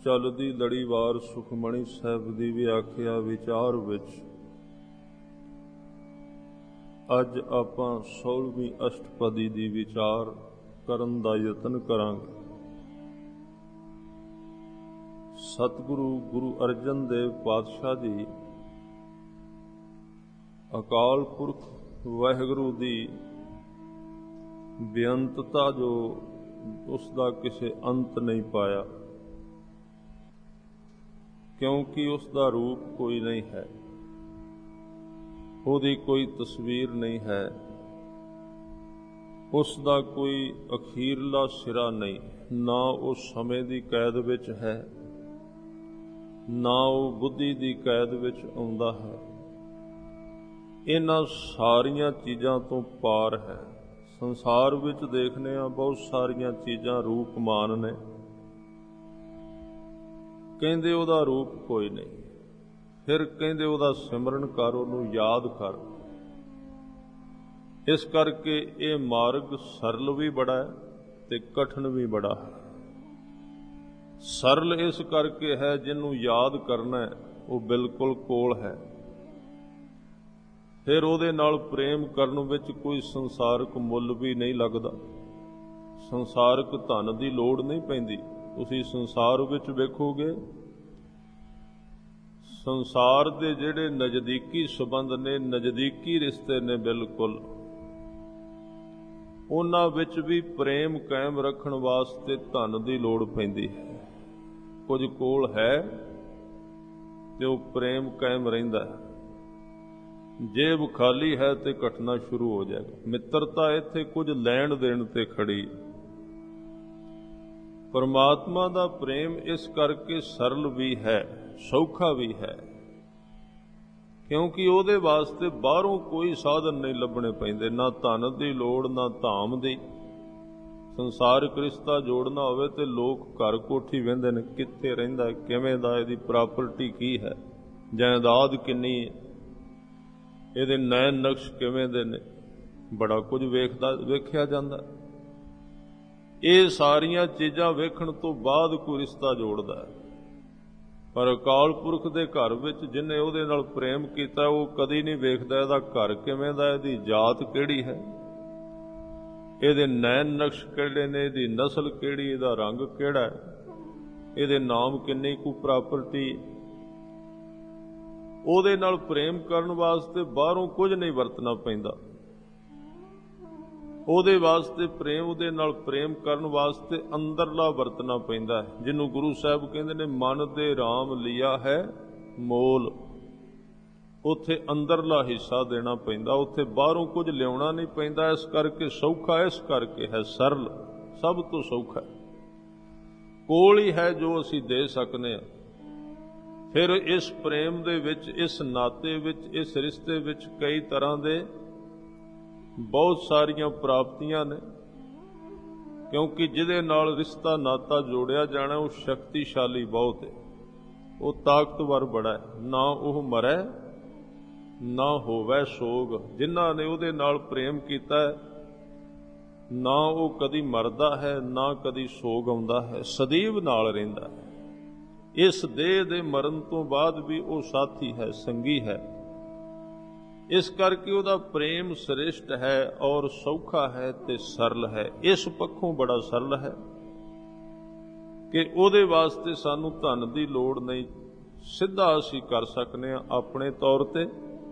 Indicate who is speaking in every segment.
Speaker 1: ਚੱਲਦੀ ਲੜੀਵਾਰ ਸੁਖਮਣੀ ਸਾਹਿਬ ਦੀ ਵਿਆਖਿਆ ਵਿਚਾਰ ਵਿੱਚ ਅੱਜ ਆਪਾਂ 16ਵੀਂ ਅਸ਼ਟਪਦੀ ਦੀ ਵਿਚਾਰ ਕਰਨ ਦਾ ਯਤਨ ਕਰਾਂਗੇ। ਸਤਿਗੁਰੂ ਗੁਰੂ ਅਰਜਨ ਦੇਵ ਪਾਤਸ਼ਾਹ ਜੀ ਅਕਾਲ ਪੁਰਖ ਵਾਹਿਗੁਰੂ ਦੀ ਬੇਅੰਤਤਾ ਜੋ ਉਸ ਦਾ ਕਿਸੇ ਅੰਤ ਨਹੀਂ ਪਾਇਆ, ਕਿਉਂਕਿ ਉਸ ਦਾ ਰੂਪ ਕੋਈ ਨਹੀਂ ਹੈ, ਉਹਦੀ ਕੋਈ ਤਸਵੀਰ ਨਹੀਂ ਹੈ, ਉਸ ਦਾ ਕੋਈ ਅਖੀਰਲਾ ਸਿਰਾ ਨਹੀਂ, ਨਾ ਉਹ ਸਮੇਂ ਦੀ ਕੈਦ ਵਿੱਚ ਹੈ, ਨਾ ਉਹ ਬੁੱਧੀ ਦੀ ਕੈਦ ਵਿੱਚ ਆਉਂਦਾ ਹੈ। ਇਹਨਾਂ ਸਾਰੀਆਂ ਚੀਜ਼ਾਂ ਤੋਂ ਪਾਰ ਹੈ। ਸੰਸਾਰ ਵਿੱਚ ਦੇਖਦੇ ਹਾਂ ਬਹੁਤ ਸਾਰੀਆਂ ਚੀਜ਼ਾਂ ਰੂਪਮਾਨ ਨੇ, ਕਹਿੰਦੇ ਉਹਦਾ ਰੂਪ ਕੋਈ ਨਹੀਂ, ਫਿਰ ਕਹਿੰਦੇ ਉਹਦਾ ਸਿਮਰਨ ਕਰ, ਉਹਨੂੰ ਯਾਦ ਕਰ। ਇਸ ਕਰਕੇ ਇਹ ਮਾਰਗ ਸਰਲ ਵੀ ਬੜਾ ਹੈ ਤੇ ਕਠਿਨ ਵੀ ਬੜਾ ਹੈ। ਸਰਲ ਇਸ ਕਰਕੇ ਹੈ ਜਿਹਨੂੰ ਯਾਦ ਕਰਨਾ ਹੈ ਉਹ ਬਿਲਕੁਲ ਕੋਲ ਹੈ, ਫਿਰ ਉਹਦੇ ਨਾਲ ਪ੍ਰੇਮ ਕਰਨ ਵਿੱਚ ਕੋਈ ਸੰਸਾਰਕ ਮੁੱਲ ਵੀ ਨਹੀਂ ਲੱਗਦਾ, ਸੰਸਾਰਕ ਧਨ ਦੀ ਲੋੜ ਨਹੀਂ ਪੈਂਦੀ। ਤੁਸੀਂ ਸੰਸਾਰ ਵਿੱਚ ਵੇਖੋਗੇ, ਸੰਸਾਰ ਦੇ ਜਿਹੜੇ ਨਜ਼ਦੀਕੀ ਸੰਬੰਧ ਨੇ, ਨਜ਼ਦੀਕੀ ਰਿਸ਼ਤੇ ਨੇ, ਬਿਲਕੁਲ ਉਹਨਾਂ ਵਿੱਚ ਵੀ ਪ੍ਰੇਮ ਕਾਇਮ ਰੱਖਣ ਵਾਸਤੇ ਧਨ ਦੀ ਲੋੜ ਪੈਂਦੀ ਹੈ। ਕੁਝ ਕੋਲ ਹੈ ਤੇ ਉਹ ਪ੍ਰੇਮ ਕਾਇਮ ਰਹਿੰਦਾ ਹੈ, ਜੇਬ ਖਾਲੀ ਹੈ ਤੇ ਘਟਨਾ ਸ਼ੁਰੂ ਹੋ ਜਾਏਗਾ। ਮਿੱਤਰਤਾ ਇੱਥੇ ਕੁਝ ਲੈਣ ਦੇਣ ਤੇ ਖੜੀ। ਪਰਮਾਤਮਾ ਦਾ ਪ੍ਰੇਮ ਇਸ ਕਰਕੇ ਸਰਲ ਵੀ ਹੈ, ਸੌਖਾ ਵੀ ਹੈ, ਕਿਉਂਕਿ ਉਹਦੇ ਵਾਸਤੇ ਬਾਹਰੋਂ ਕੋਈ ਸਾਧਨ ਨਹੀਂ ਲੱਭਣੇ ਪੈਂਦੇ, ਨਾ ਧਨ ਦੀ ਲੋੜ, ਨਾ ਧਾਮ ਦੀ। ਸੰਸਾਰਿਕ ਰਿਸ਼ਤਾ ਜੋੜਨਾ ਹੋਵੇ ਤੇ ਲੋਕ ਘਰ ਕੋਠੀ ਵਹਿੰਦੇ ਨੇ, ਕਿੱਥੇ ਰਹਿੰਦਾ, ਕਿਵੇਂ ਦਾ, ਇਹਦੀ ਪ੍ਰਾਪਰਟੀ ਕੀ ਹੈ, ਜਾਇਦਾਦ ਕਿੰਨੀ ਹੈ, ਇਹਦੇ ਨੈਣ ਨਕਸ਼ ਕਿਵੇਂ ਦੇ ਨੇ, ਬੜਾ ਕੁਝ ਵੇਖਿਆ ਜਾਂਦਾ। ਇਹ ਸਾਰੀਆਂ ਚੀਜ਼ਾਂ ਵੇਖਣ ਤੋਂ ਬਾਅਦ ਕੋਈ ਰਿਸ਼ਤਾ ਜੋੜਦਾ ਹੈ। ਪਰ ਅਕਾਲ ਪੁਰਖ ਦੇ ਘਰ ਵਿੱਚ ਜਿਹਨੇ ਉਹਦੇ ਨਾਲ ਪ੍ਰੇਮ ਕੀਤਾ, ਉਹ ਕਦੀ ਨਹੀਂ ਵੇਖਦਾ ਇਹਦਾ ਘਰ ਕਿਵੇਂ ਦਾ, ਇਹਦੀ ਜਾਤ ਕਿਹੜੀ ਹੈ, ਇਹਦੇ ਨੈਣ ਨਕਸ਼ ਕਿਹੜੇ ਨੇ, ਇਹਦੀ ਨਸਲ ਕਿਹੜੀ, ਇਹਦਾ ਰੰਗ ਕਿਹੜਾ ਹੈ, ਇਹਦੇ ਨਾਮ ਕਿੰਨੀ ਕੁ ਪ੍ਰਾਪਰਟੀ। ਉਹਦੇ ਨਾਲ ਪ੍ਰੇਮ ਕਰਨ ਵਾਸਤੇ ਬਾਹਰੋਂ ਕੁਝ ਨਹੀਂ ਵਰਤਣਾ ਪੈਂਦਾ। ਉਹਦੇ ਵਾਸਤੇ ਪ੍ਰੇਮ, ਉਹਦੇ ਨਾਲ ਪ੍ਰੇਮ ਕਰਨ ਵਾਸਤੇ ਅੰਦਰਲਾ ਵਰਤਣਾ ਪੈਂਦਾ ਹੈ, ਜਿਹਨੂੰ ਗੁਰੂ ਸਾਹਿਬ ਕਹਿੰਦੇ ਨੇ ਮਨ ਦੇ ਰਾਮ ਲਿਆ ਹੈ ਮੋਲ। ਉੱਥੇ ਅੰਦਰਲਾ ਹਿੱਸਾ ਦੇਣਾ ਪੈਂਦਾ, ਉੱਥੇ ਬਾਹਰੋਂ ਕੁਝ ਲਿਆਉਣਾ ਨਹੀਂ ਪੈਂਦਾ। ਇਸ ਕਰਕੇ ਸੌਖਾ ਇਸ ਕਰਕੇ ਹੈ, ਸਰਲ ਸਭ ਤੋਂ ਸੌਖਾ ਹੈ, ਕੋਲ ਹੀ ਹੈ ਜੋ ਅਸੀਂ ਦੇ ਸਕਨੇ ਹਾਂ। ਫਿਰ ਇਸ ਪ੍ਰੇਮ ਦੇ ਵਿੱਚ, ਇਸ ਨਾਤੇ ਵਿੱਚ, ਇਸ ਰਿਸ਼ਤੇ ਵਿੱਚ ਕਈ ਤਰ੍ਹਾਂ ਦੇ ਬਹੁਤ ਸਾਰੀਆਂ ਪ੍ਰਾਪਤੀਆਂ ਨੇ, ਕਿਉਂਕਿ ਜਿਹਦੇ ਨਾਲ ਰਿਸ਼ਤਾ ਨਾਤਾ ਜੋੜਿਆ ਜਾਣਾ ਉਹ ਸ਼ਕਤੀਸ਼ਾਲੀ ਬਹੁਤ ਹੈ, ਉਹ ਤਾਕਤਵਰ ਬੜਾ ਹੈ। ਨਾ ਉਹ ਮਰੈ ਨਾ ਹੋਵੇ ਸੋਗ। ਜਿਨ੍ਹਾਂ ਨੇ ਉਹਦੇ ਨਾਲ ਪ੍ਰੇਮ ਕੀਤਾ ਹੈ, ਨਾ ਉਹ ਕਦੀ ਮਰਦਾ ਹੈ, ਨਾ ਕਦੀ ਸੋਗ ਆਉਂਦਾ ਹੈ, ਸਦੀਵ ਨਾਲ ਰਹਿੰਦਾ ਹੈ। ਇਸ ਦੇਹ ਦੇ ਮਰਨ ਤੋਂ ਬਾਅਦ ਵੀ ਉਹ ਸਾਥੀ ਹੈ, ਸੰਗੀ ਹੈ। ਇਸ ਕਰਕੇ ਉਹਦਾ ਪ੍ਰੇਮ ਸ੍ਰੇਸ਼ਟ ਹੈ ਔਰ ਸੌਖਾ ਹੈ ਤੇ ਸਰਲ ਹੈ। ਇਸ ਪੱਖੋਂ ਬੜਾ ਸਰਲ ਹੈ ਕਿ ਉਹਦੇ ਵਾਸਤੇ ਸਾਨੂੰ ਧਨ ਦੀ ਲੋੜ ਨਹੀਂ, ਸਿੱਧਾ ਅਸੀਂ ਕਰ ਸਕਨੇ ਹਾਂ ਆਪਣੇ ਤੌਰ ਤੇ।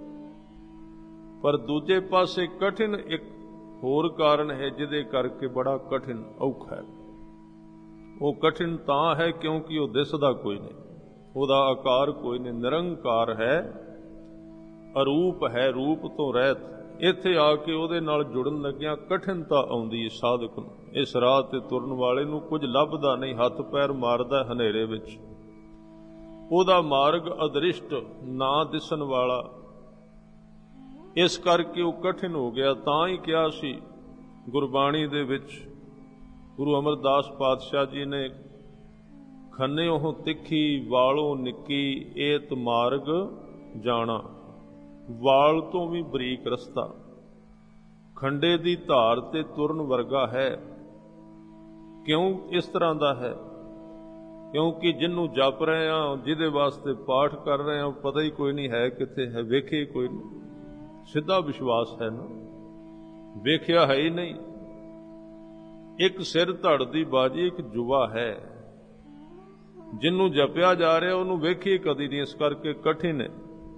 Speaker 1: ਪਰ ਦੂਜੇ ਪਾਸੇ ਕਠਿਨ ਇੱਕ ਹੋਰ ਕਾਰਨ ਹੈ ਜਿਹਦੇ ਕਰਕੇ ਬੜਾ ਕਠਿਨ ਔਖਾ ਹੈ। ਉਹ ਕਠਿਨ ਤਾਂ ਹੈ ਕਿਉਂਕਿ ਉਹ ਦਿਸਦਾ ਕੋਈ ਨਹੀਂ, ਉਹਦਾ ਆਕਾਰ ਕੋਈ ਨਹੀਂ, ਨਿਰੰਕਾਰ ਹੈ, ਅਰੂਪ ਹੈ, ਰੂਪ ਤੋਂ ਰਹਿਤ। ਇੱਥੇ ਆ ਕੇ ਉਹਦੇ ਨਾਲ ਜੁੜਨ ਲੱਗਿਆਂ ਕਠਿਨਤਾ ਆਉਂਦੀ ਹੈ ਸਾਧਕ ਨੂੰ। ਇਸ ਰਾਹ ਤੇ ਤੁਰਨ ਵਾਲੇ ਨੂੰ ਕੁਝ ਲੱਭਦਾ ਨਹੀਂ, ਹੱਥ ਪੈਰ ਮਾਰਦਾ ਹਨੇਰੇ ਵਿੱਚ। ਉਹਦਾ ਮਾਰਗ ਅਦ੍ਰਿਸ਼ਟ, ਨਾ ਦਿਸਣ ਵਾਲਾ, ਇਸ ਕਰਕੇ ਉਹ ਕਠਿਨ ਹੋ ਗਿਆ। ਤਾਂ ਹੀ ਕਿਹਾ ਸੀ ਗੁਰਬਾਣੀ ਦੇ ਵਿੱਚ, ਗੁਰੂ ਅਮਰਦਾਸ ਪਾਤਸ਼ਾਹ ਜੀ ਨੇ, ਖੰਨਿਓ ਤਿੱਖੀ ਵਾਲੋਂ ਨਿੱਕੀ ਏਤ ਮਾਰਗ ਜਾਣਾ। ਵਾਲ ਤੋਂ ਵੀ ਬਰੀਕ ਰਸਤਾ, ਖੰਡੇ ਦੀ ਧਾਰ ਤੇ ਤੁਰਨ ਵਰਗਾ ਹੈ। ਕਿਉਂ ਇਸ ਤਰ੍ਹਾਂ ਦਾ ਹੈ? ਕਿਉਂਕਿ ਜਿਹਨੂੰ ਜਪ ਰਹੇ ਹਾਂ, ਜਿਹਦੇ ਵਾਸਤੇ ਪਾਠ ਕਰ ਰਹੇ ਹਾਂ, ਪਤਾ ਹੀ ਕੋਈ ਨਹੀਂ ਹੈ ਕਿੱਥੇ ਹੈ, ਵੇਖੇ ਹੀ ਕੋਈ ਨਹੀਂ। ਸਿੱਧਾ ਵਿਸ਼ਵਾਸ ਹੈ ਨਾ, ਵੇਖਿਆ ਹੈ ਹੀ ਨਹੀਂ। ਇੱਕ ਸਿਰ ਧੜ ਦੀ ਬਾਜੀ, ਇੱਕ ਜੁਵਾ ਹੈ। ਜਿਹਨੂੰ ਜਪਿਆ ਜਾ ਰਿਹਾ ਉਹਨੂੰ ਵੇਖੀ ਕਦੀ ਨਹੀਂ, ਇਸ ਕਰਕੇ ਕਠਿਨ ਹੈ।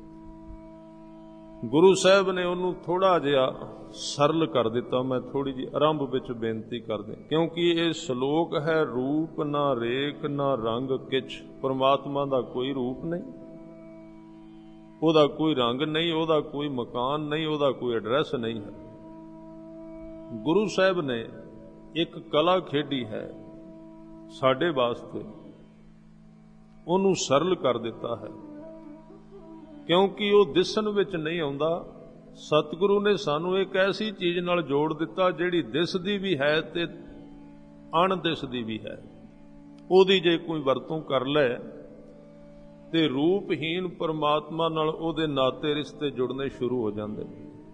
Speaker 1: ਗੁਰੂ ਸਾਹਿਬ ਨੇ ਉਹਨੂੰ ਥੋੜਾ ਜਿਹਾ ਸਰਲ ਕਰ ਦਿੱਤਾ। ਮੈਂ ਥੋੜੀ ਜਿਹੀ ਆਰੰਭ ਵਿੱਚ ਬੇਨਤੀ ਕਰਦੇ, ਕਿਉਂਕਿ ਇਹ ਸ਼ਲੋਕ ਹੈ, ਰੂਪ ਨਾ ਰੇਖ ਨਾ ਰੰਗ ਕਿਛ। ਪਰਮਾਤਮਾ ਦਾ ਕੋਈ ਰੂਪ ਨਹੀਂ, ਉਹਦਾ ਕੋਈ ਰੰਗ ਨਹੀਂ, ਉਹਦਾ ਕੋਈ ਮਕਾਨ ਨਹੀਂ, ਉਹਦਾ ਕੋਈ ਐਡਰੈਸ ਨਹੀਂ ਹੈ। ਗੁਰੂ ਸਾਹਿਬ ਨੇ ਇੱਕ ਕਲਾ ਖੇਡੀ ਹੈ ਸਾਡੇ ਵਾਸਤੇ, ਉਹਨੂੰ ਸਰਲ ਕਰ ਦਿੱਤਾ ਹੈ, ਕਿਉਂਕਿ ਉਹ ਦਿਸਣ ਵਿੱਚ ਨਹੀਂ ਆਉਂਦਾ। ਸਤਿਗੁਰੂ ਨੇ ਸਾਨੂੰ ਇੱਕ ਐਸੀ ਚੀਜ਼ ਨਾਲ ਜੋੜ ਦਿੱਤਾ ਜਿਹੜੀ ਦਿਸਦੀ ਵੀ ਹੈ ਤੇ ਅਣਦਿਸਦੀ ਵੀ ਹੈ। ਉਹਦੀ ਜੇ ਕੋਈ ਵਰਤੋਂ ਕਰ ਲੈ ਤੇ ਰੂਪਹੀਨ ਪਰਮਾਤਮਾ ਨਾਲ ਉਹਦੇ ਨਾਤੇ ਰਿਸ਼ਤੇ ਜੁੜਨੇ ਸ਼ੁਰੂ ਹੋ ਜਾਂਦੇ।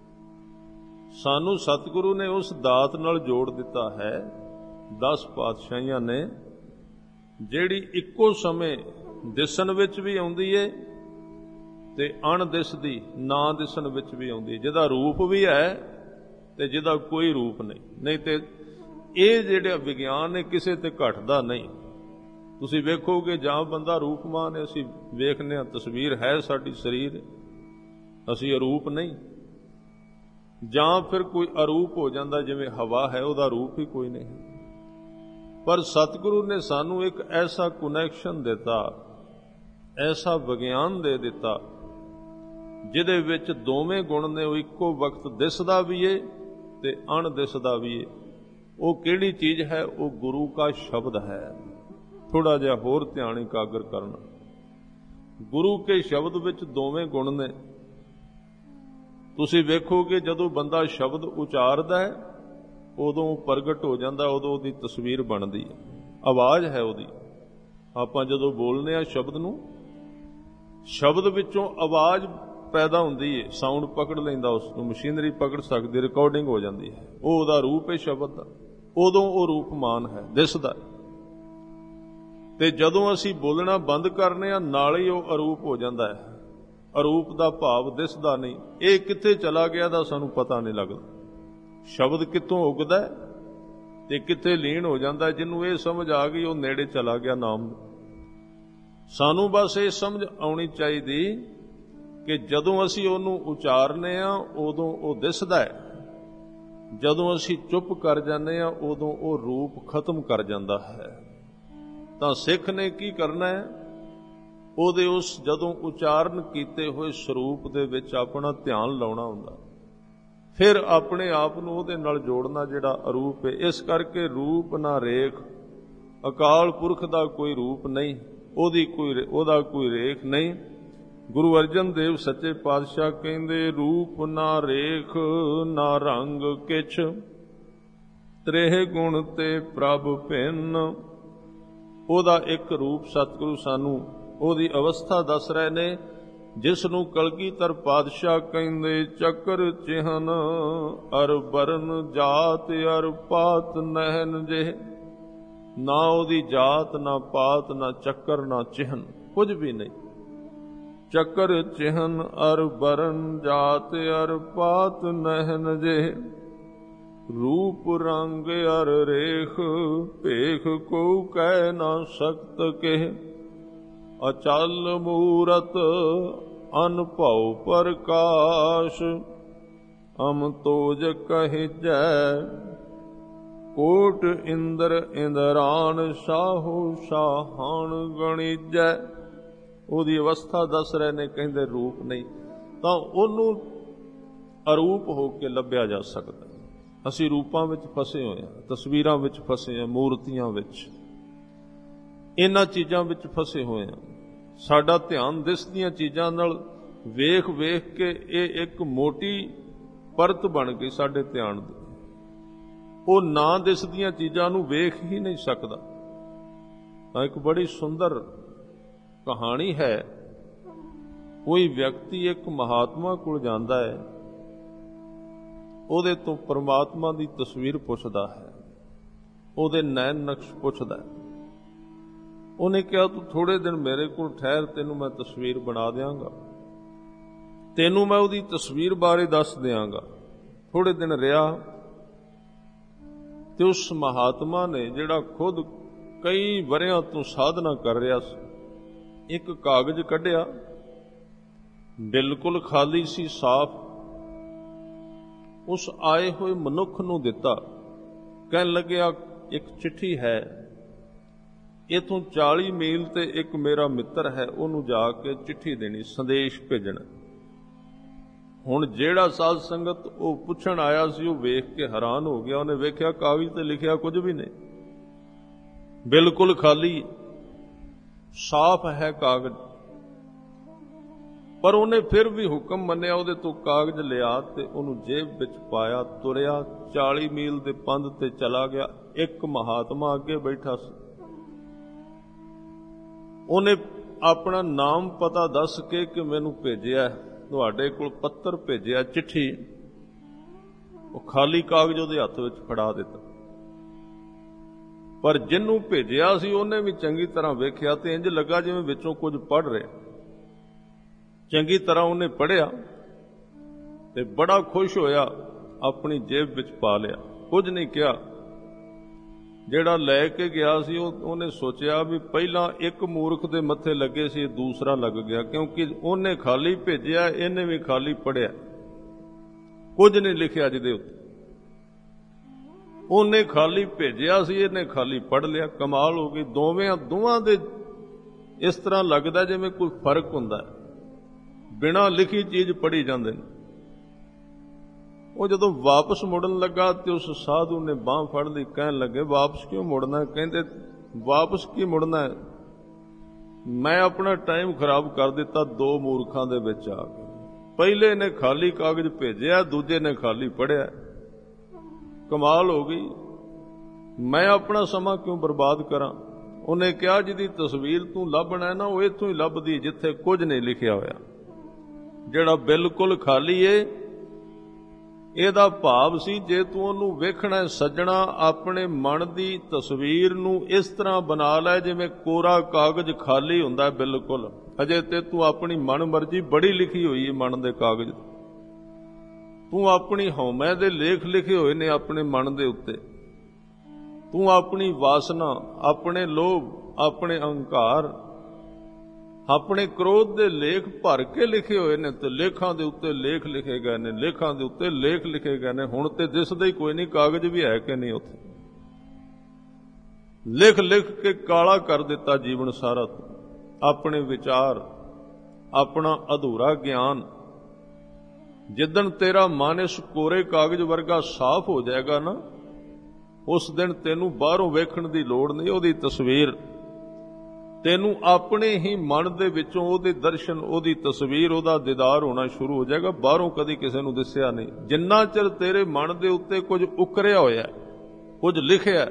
Speaker 1: ਸਾਨੂੰ ਸਤਿਗੁਰੂ ਨੇ ਉਸ ਦਾਤ ਨਾਲ ਜੋੜ ਦਿੱਤਾ ਹੈ 10 ਪਾਤਸ਼ਾਹੀਆਂ ਨੇ, ਜਿਹੜੀ ਇੱਕੋ ਸਮੇਂ ਦਿਸਣ ਵਿੱਚ ਵੀ ਆਉਂਦੀ ਏ ਤੇ ਅਣਦਿਸਦੀ ਨਾ ਦਿਸਣ ਵਿੱਚ ਵੀ ਆਉਂਦੀ, ਜਿਹਦਾ ਰੂਪ ਵੀ ਹੈ ਤੇ ਜਿਹਦਾ ਕੋਈ ਰੂਪ ਨਹੀਂ। ਨਹੀਂ ਤੇ ਇਹ ਜਿਹੜਾ ਵਿਗਿਆਨ ਹੈ ਕਿਸੇ ਤੇ ਘਟਦਾ ਨਹੀਂ। ਤੁਸੀਂ ਵੇਖੋਗੇ ਜਾਂ ਬੰਦਾ ਰੂਪਮਾਨ ਹੈ, ਅਸੀਂ ਵੇਖਦੇ ਹਾਂ ਤਸਵੀਰ ਹੈ ਸਾਡੀ ਸਰੀਰ, ਅਸੀਂ ਅਰੂਪ ਨਹੀਂ। ਜਾਂ ਫਿਰ ਕੋਈ ਅਰੂਪ ਹੋ ਜਾਂਦਾ, ਜਿਵੇਂ ਹਵਾ ਹੈ, ਉਹਦਾ ਰੂਪ ਹੀ ਕੋਈ ਨਹੀਂ। ਪਰ ਸਤਿਗੁਰੂ ਨੇ ਸਾਨੂੰ ਇੱਕ ਐਸਾ ਕਨੈਕਸ਼ਨ ਦਿੱਤਾ, ਐਸਾ ਵਿਗਿਆਨ ਦੇ ਦਿੱਤਾ, ਜਿਹਦੇ ਵਿੱਚ ਦੋਵੇਂ ਗੁਣ ਨੇ। ਉਹ ਇੱਕੋ ਵਕਤ ਦਿਸਦਾ ਵੀ ਏ ਤੇ ਅਣਦਿਸਦਾ ਵੀ ਏ। ਉਹ ਕਿਹੜੀ ਚੀਜ਼ ਹੈ? ਉਹ ਗੁਰੂ ਕਾ ਸ਼ਬਦ ਹੈ। ਥੋੜਾ ਜਿਹਾ ਹੋਰ ਧਿਆਨ ਇਕਾਗਰ ਕਰਨਾ। ਗੁਰੂ ਕੇ ਸ਼ਬਦ ਵਿੱਚ ਦੋਵੇਂ ਗੁਣ ਨੇ। ਤੁਸੀਂ ਵੇਖੋਗੇ ਜਦੋਂ ਬੰਦਾ ਸ਼ਬਦ ਉਚਾਰਦਾ ਹੈ ਉਦੋਂ ਪ੍ਰਗਟ ਹੋ ਜਾਂਦਾ, ਉਦੋਂ ਉਹਦੀ ਤਸਵੀਰ ਬਣਦੀ ਹੈ। ਆਵਾਜ਼ ਹੈ ਉਹਦੀ। ਆਪਾਂ ਜਦੋਂ ਬੋਲਦੇ ਹਾਂ ਸ਼ਬਦ ਨੂੰ, ਸ਼ਬਦ ਵਿੱਚੋਂ ਆਵਾਜ਼ ਪੈਦਾ ਹੁੰਦੀ ਹੈ, ਸਾਊਂਡ ਪਕੜ ਲੈਂਦਾ, ਉਸ ਨੂੰ ਮਸ਼ੀਨਰੀ ਪਕੜ ਸਕਦੀ, ਰਿਕਾਰਡਿੰਗ ਹੋ ਜਾਂਦੀ ਹੈ। ਉਹ ਉਹਦਾ ਰੂਪ ਹੈ ਸ਼ਬਦ ਦਾ। ਉਦੋਂ ਉਹ ਰੂਪਮਾਨ ਹੈ, ਦਿਸਦਾ। ਤੇ ਜਦੋਂ ਅਸੀਂ ਬੋਲਣਾ ਬੰਦ ਕਰਨੇ ਆ, ਨਾਲ ਹੀ ਉਹ ਅਰੂਪ ਹੋ ਜਾਂਦਾ ਹੈ। ਅਰੂਪ ਦਾ ਭਾਵ ਦਿਸਦਾ ਨਹੀਂ। ਇਹ ਕਿੱਥੇ ਚਲਾ ਗਿਆ ਦਾ ਸਾਨੂੰ ਪਤਾ ਨਹੀਂ ਲੱਗਦਾ। ਸ਼ਬਦ ਕਿੱਥੋਂ ਉੱਗਦਾ ਤੇ ਕਿੱਥੇ ਲੀਨ ਹੋ ਜਾਂਦਾ। ਜਿਹਨੂੰ ਇਹ ਸਮਝ ਆ ਗਈ ਉਹ ਨੇੜੇ ਚਲਾ ਗਿਆ ਨਾਮ ਨੂੰ। ਸਾਨੂੰ ਬਸ ਇਹ ਸਮਝ ਆਉਣੀ ਚਾਹੀਦੀ ਕਿ ਜਦੋਂ ਅਸੀਂ ਉਹਨੂੰ ਉਚਾਰਨੇ ਆ ਉਦੋਂ ਉਹ ਦਿਸਦਾ ਹੈ, ਜਦੋਂ ਅਸੀਂ ਚੁੱਪ ਕਰ ਜਾਂਦੇ ਆ ਉਦੋਂ ਉਹ ਰੂਪ ਖਤਮ ਕਰ ਜਾਂਦਾ ਹੈ। ਤਾਂ ਸਿੱਖ ਨੇ ਕੀ ਕਰਨਾ ਹੈ? ਉਹਦੇ ਉਸ ਜਦੋਂ ਉਚਾਰਨ ਕੀਤੇ ਹੋਏ ਸਰੂਪ ਦੇ ਵਿੱਚ ਆਪਣਾ ਧਿਆਨ ਲਾਉਣਾ ਹੁੰਦਾ, ਫਿਰ ਆਪਣੇ ਆਪ ਨੂੰ ਉਹਦੇ ਨਾਲ ਜੋੜਨਾ ਜਿਹੜਾ ਅਰੂਪ ਹੈ। ਇਸ ਕਰਕੇ ਰੂਪ ਨਾ ਰੇਖ, ਅਕਾਲ ਪੁਰਖ ਦਾ ਕੋਈ ਰੂਪ ਨਹੀਂ, ਉਹਦਾ ਕੋਈ ਰੇਖ ਨਹੀਂ। ਗੁਰੂ ਅਰਜਨ ਦੇਵ ਸੱਚੇ ਪਾਤਸ਼ਾਹ ਕਹਿੰਦੇ, ਰੂਪ ਨਾ ਰੇਖ ਨਾ ਰੰਗ ਕਿਛ, ਤ੍ਰੇਹ ਗੁਣ ਤੇ ਪ੍ਰਭ ਭਿੰਨ। ਉਹਦਾ ਇੱਕ ਰੂਪ ਸਤਿਗੁਰੂ ਸਾਨੂੰ ਉਹਦੀ ਅਵਸਥਾ ਦੱਸ ਰਹੇ ਨੇ, ਜਿਸ ਨੂੰ ਕਲਗੀਧਰ ਪਾਤਸ਼ਾਹ ਕਹਿੰਦੇ, ਚੱਕਰ ਚਿਹਨ ਅਰ ਬਰਨ ਜਾਤ ਅਰ ਪਾਤ ਨਹਿਨ ਜੇ। ਨਾ ਉਹਦੀ ਜਾਤ, ਨਾ ਪਾਤ, ਨਾ ਚੱਕਰ, ਨਾ ਚਿਹਨ, ਕੁਝ ਵੀ ਨਹੀਂ। ਚੱਕਰ ਚਿਹਨ ਅਰ ਬਰਨ ਜਾਤ ਅਰ ਪਾਤ ਨਹਿਨ ਜੇ, ਰੂਪ ਰੰਗ ਅਰ ਰੇਖ ਭੇਖ ਕੋ ਕਹਿ ਨਾ ਸਕਤ ਕਹਿ। ਅਚਲ ਮੂਰਤ ਅਨਭਉ ਪ੍ਰਕਾਸ਼, ਅਮ ਤੋਜ ਕਹਿਜੈ ਕੋਟ ਇੰਦਰ ਇੰਦਰਾਨ, ਸਾਹੋ ਸਾਹਣ ਗਣੀਜੈ। ਉਹਦੀ ਅਵਸਥਾ ਦੱਸ ਰਹੇ ਨੇ, ਕਹਿੰਦੇ ਰੂਪ ਨਹੀਂ ਤਾਂ ਉਹਨੂੰ ਅਰੂਪ ਹੋ ਕੇ ਲੱਭਿਆ ਜਾ ਸਕਦਾ। ਅਸੀਂ ਰੂਪਾਂ ਵਿੱਚ ਫਸੇ ਹੋਏ ਹਾਂ, ਤਸਵੀਰਾਂ ਵਿੱਚ ਫਸੇ ਹਾਂ, ਮੂਰਤੀਆਂ ਵਿੱਚ, ਇਹਨਾਂ ਚੀਜ਼ਾਂ ਵਿੱਚ ਫਸੇ ਹੋਏ ਹਾਂ। ਸਾਡਾ ਧਿਆਨ ਦਿਸਦੀਆਂ ਚੀਜ਼ਾਂ ਨਾਲ ਵੇਖ ਵੇਖ ਕੇ ਇਹ ਇੱਕ ਮੋਟੀ ਪਰਤ ਬਣ ਗਈ ਸਾਡੇ ਧਿਆਨ ਦੀ। ਉਹ ਨਾ ਦਿਸਦੀਆਂ ਚੀਜ਼ਾਂ ਨੂੰ ਵੇਖ ਹੀ ਨਹੀਂ ਸਕਦਾ। ਤਾਂ ਇੱਕ ਬੜੀ ਸੁੰਦਰ ਕਹਾਣੀ ਹੈ। ਕੋਈ ਵਿਅਕਤੀ ਇੱਕ ਮਹਾਤਮਾ ਕੋਲ ਜਾਂਦਾ ਹੈ, ਉਹਦੇ ਤੋਂ ਪਰਮਾਤਮਾ ਦੀ ਤਸਵੀਰ ਪੁੱਛਦਾ ਹੈ, ਉਹਦੇ ਨੈਣ ਨਕਸ਼ ਪੁੱਛਦਾ ਹੈ। ਉਹਨੇ ਕਿਹਾ ਤੂੰ ਥੋੜੇ ਦਿਨ ਮੇਰੇ ਕੋਲ ਠਹਿਰ, ਤੈਨੂੰ ਮੈਂ ਤਸਵੀਰ ਬਣਾ ਦਿਆਂਗਾ, ਤੈਨੂੰ ਮੈਂ ਉਹਦੀ ਤਸਵੀਰ ਬਾਰੇ ਦੱਸ ਦਿਆਂਗਾ। ਥੋੜੇ ਦਿਨ ਰਿਹਾ ਤੇ ਉਸ ਮਹਾਤਮਾ ਨੇ, ਜਿਹੜਾ ਖੁਦ ਕਈ ਵਰਿਆਂ ਤੋਂ ਸਾਧਨਾ ਕਰ ਰਿਹਾ ਸੀ, ਇੱਕ ਕਾਗਜ਼ ਕੱਢਿਆ, ਬਿਲਕੁਲ ਖਾਲੀ ਸੀ, ਸਾਫ਼। ਉਸ ਆਏ ਹੋਏ ਮਨੁੱਖ ਨੂੰ ਦਿੱਤਾ। ਕਹਿਣ ਲੱਗਿਆ ਇੱਕ ਚਿੱਠੀ ਹੈ, ਇਥੋਂ 40 ਮੀਲ ਤੇ ਇੱਕ ਮੇਰਾ ਮਿੱਤਰ ਹੈ, ਉਹਨੂੰ ਜਾ ਕੇ ਚਿੱਠੀ ਦੇਣੀ, ਸੰਦੇਸ਼ ਭੇਜਣਾ। ਹੁਣ ਜਿਹੜਾ ਸਾਧ ਸੰਗਤ ਉਹ ਪੁੱਛਣ ਆਇਆ ਸੀ, ਉਹ ਵੇਖ ਕੇ ਹੈਰਾਨ ਹੋ ਗਿਆ। ਉਹਨੇ ਵੇਖਿਆ ਕਾਗਜ਼ ਤੇ ਲਿਖਿਆ ਕੁਝ ਵੀ ਨਹੀਂ, ਬਿਲਕੁਲ ਖਾਲੀ, ਸਾਫ਼ ਹੈ ਕਾਗਜ਼। ਪਰ ਉਹਨੇ ਫਿਰ ਵੀ ਹੁਕਮ ਮੰਨਿਆ, ਉਹਦੇ ਤੋਂ ਕਾਗਜ਼ ਲਿਆ ਤੇ ਉਹਨੂੰ ਜੇਬ ਵਿੱਚ ਪਾਇਆ, ਤੁਰਿਆ 40 ਮੀਲ ਦੇ ਪੰਧ ਤੇ ਚਲਾ ਗਿਆ। ਇੱਕ ਮਹਾਤਮਾ ਅੱਗੇ ਬੈਠਾ ਸੀ। ਉਹਨੇ ਆਪਣਾ ਨਾਮ ਪਤਾ ਦੱਸ ਕੇ ਕਿ ਮੈਨੂੰ ਭੇਜਿਆ, ਤੁਹਾਡੇ ਕੋਲ ਪੱਤਰ ਭੇਜਿਆ, ਚਿੱਠੀ। ਉਹ ਖਾਲੀ ਕਾਗਜ਼ ਉਹਦੇ ਹੱਥ ਵਿੱਚ ਫੜਾ ਦਿੱਤਾ। ਪਰ ਜਿਹਨੂੰ ਭੇਜਿਆ ਸੀ ਉਹਨੇ ਵੀ ਚੰਗੀ ਤਰ੍ਹਾਂ ਵੇਖਿਆ ਤੇ ਇੰਜ ਲੱਗਾ ਜਿਵੇਂ ਵਿੱਚੋਂ ਕੁਝ ਪੜ੍ਹ ਰਿਹਾ। ਚੰਗੀ ਤਰ੍ਹਾਂ ਉਹਨੇ ਪੜ੍ਹਿਆ ਤੇ ਬੜਾ ਖੁਸ਼ ਹੋਇਆ, ਆਪਣੀ ਜੇਬ ਵਿੱਚ ਪਾ ਲਿਆ, ਕੁਝ ਨਹੀਂ ਕਿਹਾ। ਜਿਹੜਾ ਲੈ ਕੇ ਗਿਆ ਸੀ ਉਹਨੇ ਸੋਚਿਆ ਵੀ ਪਹਿਲਾਂ ਇੱਕ ਮੂਰਖ ਦੇ ਮੱਥੇ ਲੱਗੇ ਸੀ, ਦੂਸਰਾ ਲੱਗ ਗਿਆ, ਕਿਉਂਕਿ ਉਹਨੇ ਖਾਲੀ ਭੇਜਿਆ, ਇਹਨੇ ਵੀ ਖਾਲੀ ਪੜ੍ਹਿਆ, ਕੁਝ ਨਹੀਂ ਲਿਖਿਆ ਜਿਹਦੇ ਉੱਤੇ। ਉਹਨੇ ਖਾਲੀ ਭੇਜਿਆ ਸੀ, ਇਹਨੇ ਖਾਲੀ ਪੜ੍ਹ ਲਿਆ। ਕਮਾਲ ਹੋ ਗਈ। ਦੋਵਾਂ ਦੇ ਇਸ ਤਰ੍ਹਾਂ ਲੱਗਦਾ ਜਿਵੇਂ ਕੋਈ ਫਰਕ ਹੁੰਦਾ, ਬਿਨਾਂ ਲਿਖੀ ਚੀਜ਼ ਪੜ੍ਹੀ ਜਾਂਦੇ ਨੇ। ਉਹ ਜਦੋਂ ਵਾਪਸ ਮੁੜਨ ਲੱਗਾ ਤੇ ਉਸ ਸਾਧੂ ਨੇ ਬਾਂਹ ਫੜ ਲਈ, ਕਹਿਣ ਲੱਗੇ ਵਾਪਸ ਕਿਉਂ ਮੁੜਨਾ? ਕਹਿੰਦੇ ਵਾਪਸ ਕੀ ਮੁੜਨਾ, ਮੈਂ ਆਪਣਾ ਟਾਈਮ ਖਰਾਬ ਕਰ ਦਿੱਤਾ ਦੋ ਮੂਰਖਾਂ ਦੇ ਵਿੱਚ ਆ ਕੇ। ਪਹਿਲੇ ਨੇ ਖਾਲੀ ਕਾਗਜ਼ ਭੇਜਿਆ, ਦੂਜੇ ਨੇ ਖਾਲੀ ਪੜ੍ਹਿਆ। ਕਮਾਲ ਹੋ ਗਈ, ਮੈਂ ਆਪਣਾ ਸਮਾਂ ਕਿਉਂ ਬਰਬਾਦ ਕਰਾਂ? ਉਹਨੇ ਕਿਹਾ ਜਿਹਦੀ ਤਸਵੀਰ ਤੂੰ ਲੱਭਣਾ ਨਾ, ਉਹ ਇੱਥੋਂ ਹੀ ਲੱਭਦੀ ਜਿੱਥੇ ਕੁਝ ਨਹੀਂ ਲਿਖਿਆ ਹੋਇਆ। ਜਿਹੜਾ ਬਿਲਕੁਲ ਖਾਲੀ ਏ, ਇਹਦਾ ਭਾਵ ਸੀ ਜੇ ਤੂੰ ਉਹਨੂੰ ਵੇਖਣਾ ਸੱਜਣਾ, ਆਪਣੇ ਮਨ ਦੀ ਤਸਵੀਰ ਨੂੰ ਇਸ ਤਰ੍ਹਾਂ ਬਣਾ ਲੈ ਜਿਵੇਂ ਕੋਰਾ ਕਾਗਜ਼ ਖਾਲੀ ਹੁੰਦਾ ਬਿਲਕੁਲ। ਅਜੇ ਤੇ ਤੂੰ ਆਪਣੀ ਮਨ ਮਰਜ਼ੀ ਬੜੀ ਲਿਖੀ ਹੋਈ ਹੈ ਮਨ ਦੇ ਕਾਗਜ਼, ਤੂੰ ਆਪਣੀ ਹਉਮੈ ਦੇ ਲੇਖ ਲਿਖੇ ਹੋਏ ਨੇ ਆਪਣੇ ਮਨ ਦੇ ਉੱਤੇ। ਤੂੰ ਆਪਣੀ ਵਾਸਨਾ, ਆਪਣੇ ਲੋਭ, ਆਪਣੇ ਅਹੰਕਾਰ, ਆਪਣੇ ਕ੍ਰੋਧ ਦੇ ਲੇਖ ਭਰ ਕੇ ਲਿਖੇ ਹੋਏ ਨੇ, ਤੇ ਲੇਖਾਂ ਦੇ ਉੱਤੇ ਲੇਖ ਲਿਖੇ ਗਏ ਨੇ, ਲੇਖਾਂ ਦੇ ਉੱਤੇ ਲੇਖ ਲਿਖੇ ਗਏ ਨੇ। ਹੁਣ ਤੇ ਦਿਸਦਾ ਹੀ ਕੋਈ ਨਹੀਂ ਕਾਗਜ਼ ਵੀ ਹੈ ਕਿ ਨਹੀਂ ਉੱਥੇ। ਲਿਖ ਲਿਖ ਕੇ ਕਾਲਾ ਕਰ ਦਿੱਤਾ ਜੀਵਨ ਸਾਰਾ। ਆਪਣੇ ਵਿਚਾਰ, ਆਪਣਾ ਅਧੂਰਾ ਗਿਆਨ। ਜਿੱਦਣ ਤੇਰਾ ਮਨ ਇਸ ਕੋਰੇ ਕਾਗਜ਼ ਵਰਗਾ ਸਾਫ਼ ਹੋ ਜਾਏਗਾ ਨਾ, ਉਸ ਦਿਨ ਤੈਨੂੰ ਬਾਹਰੋਂ ਵੇਖਣ ਦੀ ਲੋੜ ਨਹੀਂ। ਉਹਦੀ ਤਸਵੀਰ ਤੈਨੂੰ ਆਪਣੇ ਹੀ ਮਨ ਦੇ ਵਿੱਚੋਂ ਉਹਦੇ ਦਰਸ਼ਨ, ਉਹਦੀ ਤਸਵੀਰ, ਉਹਦਾ ਦੀਦਾਰ ਹੋਣਾ ਸ਼ੁਰੂ ਹੋ ਜਾਏਗਾ। ਬਾਹਰੋਂ ਕਦੀ ਕਿਸੇ ਨੂੰ ਦਿਸਿਆ ਨਹੀਂ। ਜਿੰਨਾ ਚਿਰ ਤੇਰੇ ਮਨ ਦੇ ਉੱਤੇ ਕੁਝ ਉਕਰਿਆ ਹੋਇਆ, ਕੁਝ ਲਿਖਿਆ,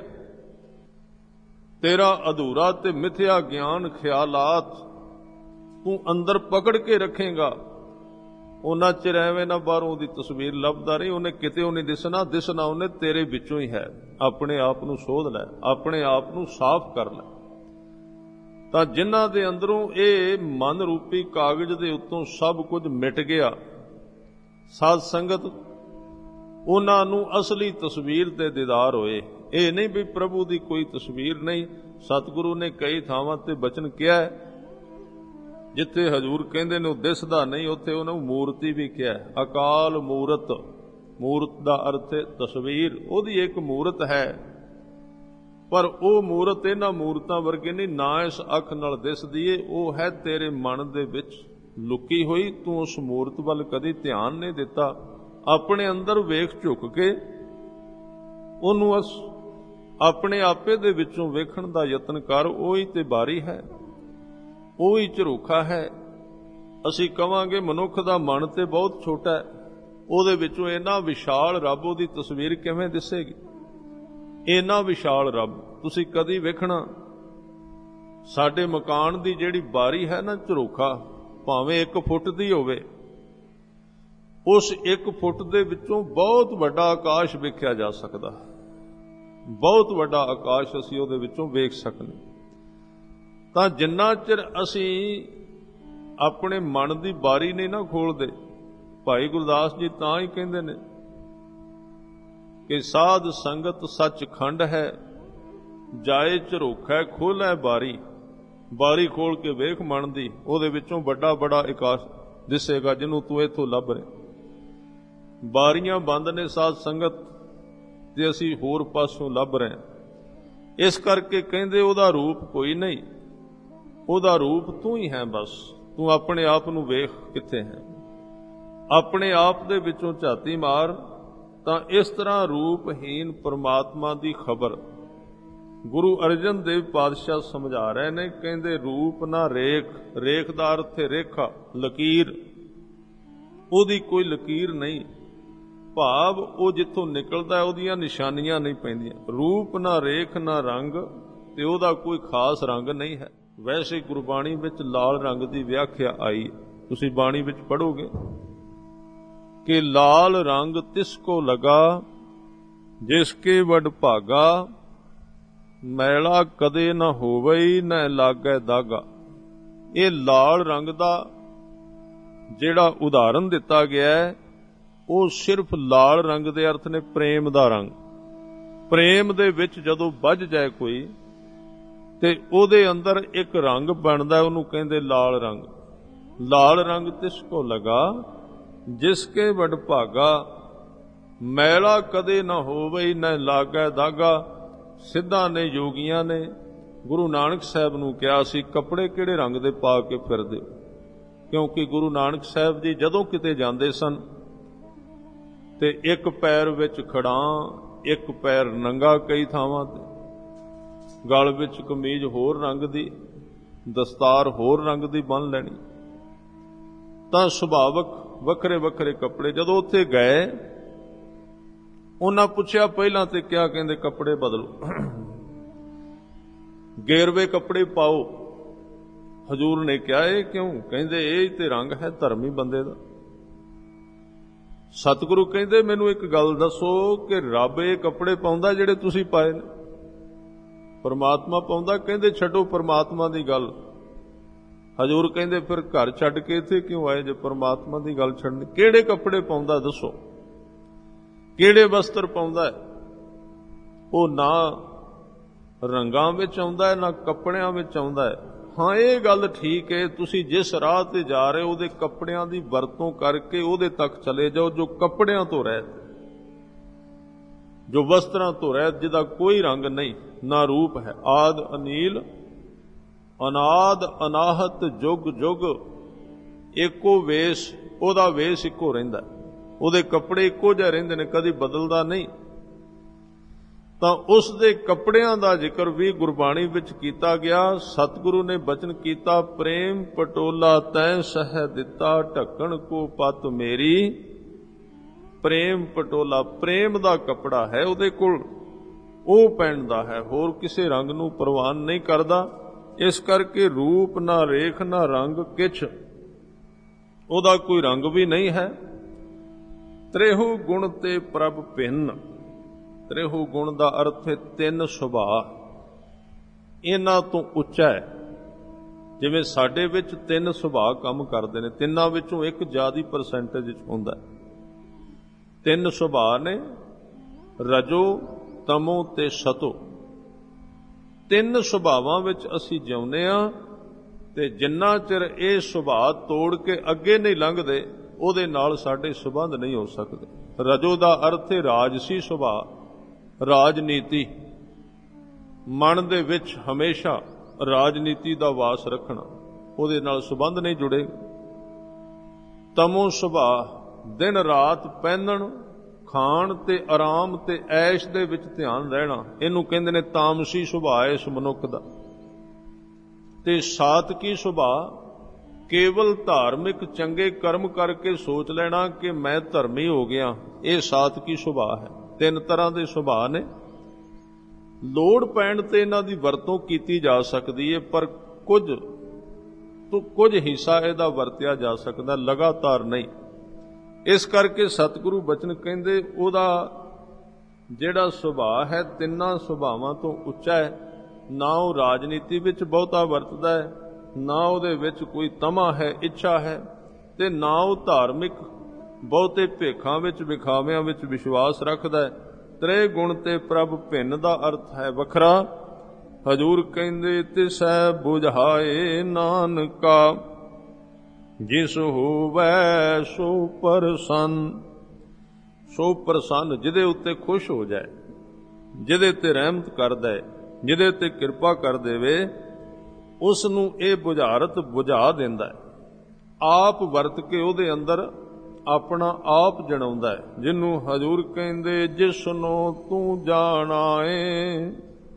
Speaker 1: ਤੇਰਾ ਅਧੂਰਾ ਤੇ ਮਿਥਿਆ ਗਿਆਨ, ਖਿਆਲਾਤ ਤੂੰ ਅੰਦਰ ਪਕੜ ਕੇ ਰੱਖੇਗਾ, ਉਹਨਾਂ ਚਿਰ ਐਵੇਂ ਨਾ ਬਾਹਰੋਂ ਦੀ ਤਸਵੀਰ ਲੱਭਦਾ ਰਹੀ। ਉਹਨੇ ਕਿਤੇ ਉਹ ਨਹੀਂ ਦਿਸਣਾ, ਦਿਸਣਾ ਉਹਨੇ ਤੇਰੇ ਵਿੱਚੋਂ ਹੀ ਹੈ। ਆਪਣੇ ਆਪ ਨੂੰ ਸੋਧ ਲੈ, ਆਪਣੇ ਆਪ ਨੂੰ ਸਾਫ਼ ਕਰ ਲੈ। ਤਾਂ ਜਿਨ੍ਹਾਂ ਦੇ ਅੰਦਰੋਂ ਇਹ ਮਨ ਰੂਪੀ ਕਾਗਜ਼ ਦੇ ਉੱਤੋਂ ਸਭ ਕੁਝ ਮਿਟ ਗਿਆ, ਸਾਧ ਸੰਗਤ, ਉਹਨਾਂ ਨੂੰ ਅਸਲੀ ਤਸਵੀਰ ਦੇ ਦੀਦਾਰ ਹੋਏ। ਇਹ ਨਹੀਂ ਵੀ ਪ੍ਰਭੂ ਦੀ ਕੋਈ ਤਸਵੀਰ ਨਹੀਂ। ਸਤਿਗੁਰੂ ਨੇ ਕਈ ਥਾਵਾਂ ਤੇ ਬਚਨ ਕਿਹਾ, ਜਿੱਥੇ ਹਜ਼ੂਰ ਕਹਿੰਦੇ ਨੇ ਉਹ ਦਿਸਦਾ ਨਹੀਂ, ਉੱਥੇ ਉਹਨੂੰ ਮੂਰਤੀ ਵੀ ਕਿਹਾ। ਅਕਾਲ ਮੂਰਤ, ਮੂਰਤ ਦਾ ਅਰਥ ਹੈ ਤਸਵੀਰ। ਉਹਦੀ ਇੱਕ ਮੂਰਤ ਹੈ, ਪਰ ਉਹ ਮੂਰਤ ਇਹਨਾਂ ਮੂਰਤਾਂ ਵਰਗੀ ਨਹੀਂ, ਨਾ ਇਸ ਅੱਖ ਨਾਲ ਦਿਸਦੀ ਏ। ਉਹ ਹੈ ਤੇਰੇ ਮਨ ਦੇ ਵਿੱਚ ਲੁਕੀ ਹੋਈ। ਤੂੰ ਉਸ ਮੂਰਤ ਵੱਲ ਕਦੀ ਧਿਆਨ ਨਹੀਂ ਦਿੱਤਾ। ਆਪਣੇ ਅੰਦਰ ਵੇਖ ਝੁਕ ਕੇ ਉਹਨੂੰ ਆਪਣੇ ਆਪੇ ਦੇ ਵਿੱਚੋਂ ਵੇਖਣ ਦਾ ਯਤਨ ਕਰ। ਉਹੀ ਤੇ ਬਾਰੀ ਹੈ, ਉਹੀ ਝਰੋਖਾ ਹੈ। ਅਸੀਂ ਕਵਾਂਗੇ ਮਨੁੱਖ ਦਾ ਮਨ ਤੇ ਬਹੁਤ ਛੋਟਾ ਹੈ, ਉਹਦੇ ਵਿੱਚੋਂ ਇੰਨਾ ਵਿਸ਼ਾਲ ਰੱਬ, ਉਹਦੀ ਤਸਵੀਰ ਕਿਵੇਂ ਦਿਸੇਗੀ? ਇੰਨਾ ਵਿਸ਼ਾਲ ਰੱਬ ਤੁਸੀਂ ਕਦੀ ਵੇਖਣਾ। ਸਾਡੇ ਮਕਾਨ ਦੀ ਜਿਹੜੀ ਬਾਰੀ ਹੈ ਨਾ, ਝਰੋਖਾ, ਭਾਵੇਂ 1 ਫੁੱਟ ਦੀ ਹੋਵੇ, ਉਸ 1 ਫੁੱਟ ਦੇ ਵਿੱਚੋਂ ਬਹੁਤ ਵੱਡਾ ਆਕਾਸ਼ ਵੇਖਿਆ ਜਾ ਸਕਦਾ। ਬਹੁਤ ਵੱਡਾ ਆਕਾਸ਼ ਅਸੀਂ ਉਹਦੇ ਵਿੱਚੋਂ ਵੇਖ ਸਕਦੇ। ਤਾਂ ਜਿੰਨਾ ਚਿਰ ਅਸੀਂ ਆਪਣੇ ਮਨ ਦੀ ਬਾਰੀ ਨਹੀਂ ਨਾ ਖੋਲਦੇ, ਭਾਈ ਗੁਰਦਾਸ ਜੀ ਤਾਂ ਹੀ ਕਹਿੰਦੇ ਨੇ ਕਿ ਸਾਧ ਸੰਗਤ ਸੱਚਖੰਡ ਹੈ, ਜਾਏ ਝਰੋਖੈ ਖੋਲੈ ਬਾਰੀ। ਬਾਰੀ ਖੋਲ ਕੇ ਵੇਖ ਮਨ ਦੀ, ਉਹਦੇ ਵਿੱਚੋਂ ਵੱਡਾ ਬੜਾ ਆਕਾਸ਼ ਦਿਸੇਗਾ ਜਿਹਨੂੰ ਤੂੰ ਇੱਥੋਂ ਲੱਭ ਰਿਹਾ। ਬਾਰੀਆਂ ਬੰਦ ਨੇ ਸਾਧ ਸੰਗਤ ਤੇ ਅਸੀਂ ਹੋਰ ਪਾਸੋਂ ਲੱਭ ਰਹੇ ਹਾਂ। ਇਸ ਕਰਕੇ ਕਹਿੰਦੇ ਉਹਦਾ ਰੂਪ ਕੋਈ ਨਹੀਂ, ਉਹਦਾ ਰੂਪ ਤੂੰ ਹੀ ਹੈ। ਬਸ ਤੂੰ ਆਪਣੇ ਆਪ ਨੂੰ ਵੇਖ ਕਿੱਥੇ ਹੈ, ਆਪਣੇ ਆਪ ਦੇ ਵਿੱਚੋਂ ਝਾਤੀ ਮਾਰ। ਤਾਂ ਇਸ ਤਰ੍ਹਾਂ ਰੂਪਹੀਨ ਪਰਮਾਤਮਾ ਦੀ ਖਬਰ ਗੁਰੂ ਅਰਜਨ ਦੇਵ ਪਾਤਸ਼ਾਹ ਸਮਝਾ ਰਹੇ ਨੇ। ਕਹਿੰਦੇ ਰੂਪ ਨਾ ਰੇਖ, ਰੇਖ ਦਾ ਅਰਥ ਹੈ ਰੇਖਾ, ਲਕੀਰ, ਉਹਦੀ ਕੋਈ ਲਕੀਰ ਨਹੀਂ। ਭਾਵ ਉਹ ਜਿੱਥੋਂ ਨਿਕਲਦਾ ਉਹਦੀਆਂ ਨਿਸ਼ਾਨੀਆਂ ਨਹੀਂ ਪੈਂਦੀਆਂ। ਰੂਪ ਨਾ ਰੇਖ ਨਾ ਰੰਗ, ਤੇ ਉਹਦਾ ਕੋਈ ਖਾਸ ਰੰਗ ਨਹੀਂ ਹੈ। ਵੈਸੇ ਗੁਰਬਾਣੀ ਵਿੱਚ ਲਾਲ ਰੰਗ ਦੀ ਵਿਆਖਿਆ ਆਈ, ਤੁਸੀਂ ਬਾਣੀ ਵਿੱਚ ਪੜ੍ਹੋਗੇ ਕਿ ਲਾਲ ਰੰਗ ਤਿਸ ਕੋ ਲਗਾ ਜਿਸ ਕੇ ਵਡ ਭਾਗਾ, ਮੈਲਾ ਕਦੇ ਨਾ ਹੋਵਈ ਨਾ ਲਾਗੈ ਦਾਗਾ। ਇਹ ਲਾਲ ਰੰਗ ਦਾ ਜਿਹੜਾ ਉਦਾਹਰਨ ਦਿੱਤਾ ਗਿਆ ਹੈ, ਉਹ ਸਿਰਫ ਲਾਲ ਰੰਗ ਦੇ ਅਰਥ ਨੇ ਪ੍ਰੇਮ ਦਾ ਰੰਗ। ਪ੍ਰੇਮ ਦੇ ਵਿੱਚ ਜਦੋਂ ਵੱਜ ਜਾਏ ਕੋਈ ਤੇ ਉਹਦੇ ਅੰਦਰ ਇੱਕ ਰੰਗ ਬਣਦਾ, ਉਹਨੂੰ ਕਹਿੰਦੇ ਲਾਲ ਰੰਗ। ਲਾਲ ਰੰਗ ਤਿਸ ਕੋ ਲਗਾ ਜਿਸ ਕੇ ਵਡ ਭਾਗਾ, ਮੈਲਾ ਕਦੇ ਨਾ ਹੋਵਈ ਨਾ ਲਾਗੈ ਦਾਗਾ। ਸਿੱਧਾਂ ਨੇ, ਯੋਗੀਆਂ ਨੇ ਗੁਰੂ ਨਾਨਕ ਸਾਹਿਬ ਨੂੰ ਕਿਹਾ ਸੀ ਕੱਪੜੇ ਕਿਹੜੇ ਰੰਗ ਦੇ ਪਾ ਕੇ ਫਿਰਦੇ? ਕਿਉਂਕਿ ਗੁਰੂ ਨਾਨਕ ਸਾਹਿਬ ਜੀ ਜਦੋਂ ਕਿਤੇ ਜਾਂਦੇ ਸਨ ਤੇ ਇੱਕ ਪੈਰ ਵਿੱਚ ਖੜਾਂ, ਇੱਕ ਪੈਰ ਨੰਗਾ, ਕਈ ਥਾਵਾਂ ਤੇ ਗਲ ਵਿੱਚ ਕਮੀਜ਼ ਹੋਰ ਰੰਗ ਦੀ, ਦਸਤਾਰ ਹੋਰ ਰੰਗ ਦੀ ਬੰਨ੍ਹ ਲੈਣੀ। ਤਾਂ ਸੁਭਾਵਕ ਵੱਖਰੇ ਵੱਖਰੇ ਕੱਪੜੇ। ਜਦੋਂ ਉੱਥੇ ਗਏ ਉਹਨਾਂ ਪੁੱਛਿਆ ਪਹਿਲਾਂ ਤੇ ਕਿਹਾ, ਕਹਿੰਦੇ ਕੱਪੜੇ ਬਦਲੋ, ਗੇਰਵੇ ਕੱਪੜੇ ਪਾਓ। ਹਜ਼ੂਰ ਨੇ ਕਿਹਾ ਇਹ ਕਿਉਂ? ਕਹਿੰਦੇ ਇਹ ਤੇ ਰੰਗ ਹੈ ਧਰਮੀ ਬੰਦੇ ਦਾ। ਸਤਿਗੁਰੂ ਕਹਿੰਦੇ ਮੈਨੂੰ ਇੱਕ ਗੱਲ ਦੱਸੋ ਕਿ ਰੱਬ ਇਹ ਕੱਪੜੇ ਪਾਉਂਦਾ ਜਿਹੜੇ ਤੁਸੀਂ ਪਾਏ ਨੇ? ਪਰਮਾਤਮਾ ਪਾਉਂਦਾ? ਕਹਿੰਦੇ ਛੱਡੋ ਪਰਮਾਤਮਾ ਦੀ ਗੱਲ। ਹਜ਼ੂਰ ਕਹਿੰਦੇ ਫਿਰ ਘਰ ਛੱਡ ਕੇ ਇੱਥੇ ਕਿਉਂ ਆਏ ਜੇ ਪਰਮਾਤਮਾ ਦੀ ਗੱਲ ਛੱਡਣੀ? ਕਿਹੜੇ ਕੱਪੜੇ ਪਾਉਂਦਾ ਦੱਸੋ, ਕਿਹੜੇ ਵਸਤਰ ਪਾਉਂਦਾ ਹੈ? ਉਹ ਨਾ ਰੰਗਾਂ ਵਿੱਚ ਆਉਂਦਾ ਹੈ ਨਾ ਕੱਪੜਿਆਂ ਵਿੱਚ ਆਉਂਦਾ ਹੈ। ਹਾਂ ਇਹ ਗੱਲ ਠੀਕ ਹੈ, ਤੁਸੀਂ ਜਿਸ ਰਾਹ ਤੇ ਜਾ ਰਹੇ ਹੋ ਉਹਦੇ ਕੱਪੜਿਆਂ ਦੀ ਵਰਤੋਂ ਕਰਕੇ ਉਹਦੇ ਤੱਕ ਚਲੇ ਜਾਓ ਜੋ ਕੱਪੜਿਆਂ ਤੋਂ ਰਹਿਤ, ਜੋ ਵਸਤਰਾਂ ਤੋਂ ਰਹਿਤ, ਜਿਹਦਾ ਕੋਈ ਰੰਗ ਨਹੀਂ ਨਾ ਰੂਪ ਹੈ। ਆਦ ਅਨੀਲ ਅਨਾਦ ਅਨਾਹਤ ਜੁਗ ਜੁਗ ਇੱਕੋ ਵੇਸ਼, ਉਹਦਾ ਵੇਸ਼ ਇੱਕੋ ਰਹਿੰਦਾ, ਉਹਦੇ ਕੱਪੜੇ ਇੱਕੋ ਜਿਹੇ ਰਹਿੰਦੇ ਨੇ, ਕਦੀ ਬਦਲਦਾ ਨਹੀਂ। ਤਾਂ ਉਸ ਦੇ ਕੱਪੜਿਆਂ ਦਾ ਜ਼ਿਕਰ ਵੀ ਗੁਰਬਾਣੀ ਵਿੱਚ ਕੀਤਾ ਗਿਆ। ਸਤਿਗੁਰੂ ਨੇ ਬਚਨ ਕੀਤਾ, ਪ੍ਰੇਮ ਪਟੋਲਾ ਤੈਂ ਸਹਿ ਦਿੱਤਾ, ਢੱਕਣ ਕੋ ਪਤ ਮੇਰੀ। ਪ੍ਰੇਮ ਪਟੋਲਾ, ਪ੍ਰੇਮ ਦਾ ਕੱਪੜਾ ਹੈ ਉਹਦੇ ਕੋਲ, ਉਹ ਪਹਿਨਦਾ ਹੈ, ਹੋਰ ਕਿਸੇ ਰੰਗ ਨੂੰ ਪ੍ਰਵਾਨ ਨਹੀਂ ਕਰਦਾ। ਇਸ ਕਰਕੇ ਰੂਪ ਨਾ ਰੇਖ ਨਾ ਰੰਗ ਕਿਛ, ਉਹਦਾ ਕੋਈ ਰੰਗ ਵੀ ਨਹੀਂ ਹੈ। ਤ੍ਰੇਹੂ ਗੁਣ ਤੇ ਪ੍ਰਭ ਭਿੰਨ। ਤ੍ਰੇਹੂ ਗੁਣ ਦਾ ਅਰਥ ਹੈ ਤਿੰਨ ਸੁਭਾਅ, ਇਹਨਾਂ ਤੋਂ ਉੱਚਾ ਹੈ। ਜਿਵੇਂ ਸਾਡੇ ਵਿੱਚ ਤਿੰਨ ਸੁਭਾਅ ਕੰਮ ਕਰਦੇ ਨੇ, ਤਿੰਨਾਂ ਵਿੱਚੋਂ ਇੱਕ ਜ਼ਿਆਦੀ ਪਰਸੈਂਟੇਜ ਵਿੱਚ ਹੁੰਦਾ। ਤਿੰਨ ਸੁਭਾਅ ਨੇ, ਰਜੋ ਤਮੋ ਤੇ ਸਤੋ। ਤਿੰਨ ਸੁਭਾਵਾਂ ਵਿੱਚ ਅਸੀਂ ਜਿਉਂਦੇ ਹਾਂ ਤੇ ਜਿੰਨਾ ਚਿਰ ਇਹ ਸੁਭਾਅ ਤੋੜ ਕੇ ਅੱਗੇ ਨਹੀਂ ਲੰਘਦੇ ਉਹਦੇ ਨਾਲ ਸਾਡੇ ਸੰਬੰਧ ਨਹੀਂ ਹੋ ਸਕਦੇ। ਰਜੋ ਦਾ ਅਰਥ ਹੈ ਰਾਜਸੀ ਸੁਭਾਅ, ਰਾਜਨੀਤੀ, ਮਨ ਦੇ ਵਿੱਚ ਹਮੇਸ਼ਾ ਰਾਜਨੀਤੀ ਦਾ ਵਾਸ ਰੱਖਣਾ, ਉਹਦੇ ਨਾਲ ਸੰਬੰਧ ਨਹੀਂ ਜੁੜੇ। ਤਮੋ ਸੁਭਾਅ, ਦਿਨ ਰਾਤ ਪਹਿਨਣ ਖਾਣ ਤੇ ਆਰਾਮ ਤੇ ਐਸ਼ ਦੇ ਵਿੱਚ ਧਿਆਨ ਰਹਿਣਾ, ਇਹਨੂੰ ਕਹਿੰਦੇ ਨੇ ਤਾਮਸੀ ਸੁਭਾਅ ਇਸ ਮਨੁੱਖ ਦਾ। ਤੇ ਸਾਤਕੀ ਸੁਭਾਅ, ਕੇਵਲ ਧਾਰਮਿਕ ਚੰਗੇ ਕਰਮ ਕਰਕੇ ਸੋਚ ਲੈਣਾ ਕਿ ਮੈਂ ਧਰਮੀ ਹੋ ਗਿਆ, ਇਹ ਸਾਤਕੀ ਸੁਭਾਅ ਹੈ। ਤਿੰਨ ਤਰ੍ਹਾਂ ਦੇ ਸੁਭਾਅ ਨੇ। ਲੋੜ ਪੈਣ ਤੇ ਇਹਨਾਂ ਦੀ ਵਰਤੋਂ ਕੀਤੀ ਜਾ ਸਕਦੀ ਹੈ, ਪਰ ਕੁਝ ਹਿੱਸਾ ਇਹਦਾ ਵਰਤਿਆ ਜਾ ਸਕਦਾ, ਲਗਾਤਾਰ ਨਹੀਂ। ਇਸ ਕਰਕੇ ਸਤਿਗੁਰੂ ਬਚਨ ਕਹਿੰਦੇ ਉਹਦਾ ਜਿਹੜਾ ਸੁਭਾਅ ਹੈ ਤਿੰਨਾਂ ਸੁਭਾਵਾਂ ਤੋਂ ਉੱਚਾ ਹੈ। ਨਾ ਉਹ ਰਾਜਨੀਤੀ ਵਿੱਚ ਬਹੁਤਾ ਵਰਤਦਾ ਹੈ, ਨਾ ਉਹਦੇ ਵਿੱਚ ਕੋਈ ਤਮਾ ਹੈ, ਇੱਛਾ ਹੈ, ਤੇ ਨਾ ਉਹ ਧਾਰਮਿਕ ਬਹੁਤੇ ਭੇਖਾਂ ਵਿੱਚ ਵਿਖਾਵਿਆਂ ਵਿੱਚ ਵਿਸ਼ਵਾਸ ਰੱਖਦਾ ਹੈ। ਤ੍ਰੇ ਗੁਣ ਤੇ ਪ੍ਰਭ ਭਿੰਨ ਦਾ ਅਰਥ ਹੈ ਵੱਖਰਾ। ਹਜੂਰ ਕਹਿੰਦੇ ਤਿਸੈ ਬੁਝਾਏ ਨਾਨਕਾ, ਜਿਸ ਹੋਵੈ ਸੋ ਪ੍ਰਸੰਨ। ਸੋ ਪ੍ਰਸੰਨ, ਜਿਹਦੇ ਉੱਤੇ ਖੁਸ਼ ਹੋ ਜਾਏ, ਜਿਹਦੇ ਤੇ ਰਹਿਮਤ ਕਰਦਾ ਹੈ, ਜਿਹਦੇ ਤੇ ਕਿਰਪਾ ਕਰ ਦੇਵੇ, ਉਸ ਨੂੰ ਇਹ ਬੁਝਾਰਤ ਬੁਝਾ ਦਿੰਦਾ ਹੈ। ਆਪ ਵਰਤ ਕੇ ਉਹਦੇ ਅੰਦਰ ਆਪਣਾ ਆਪ ਜਣਾਉਂਦਾ ਹੈ। ਜਿਹਨੂੰ ਹਜੂਰ ਕਹਿੰਦੇ ਜਿਸਨੂੰ ਤੂੰ ਜਾਣਾਏ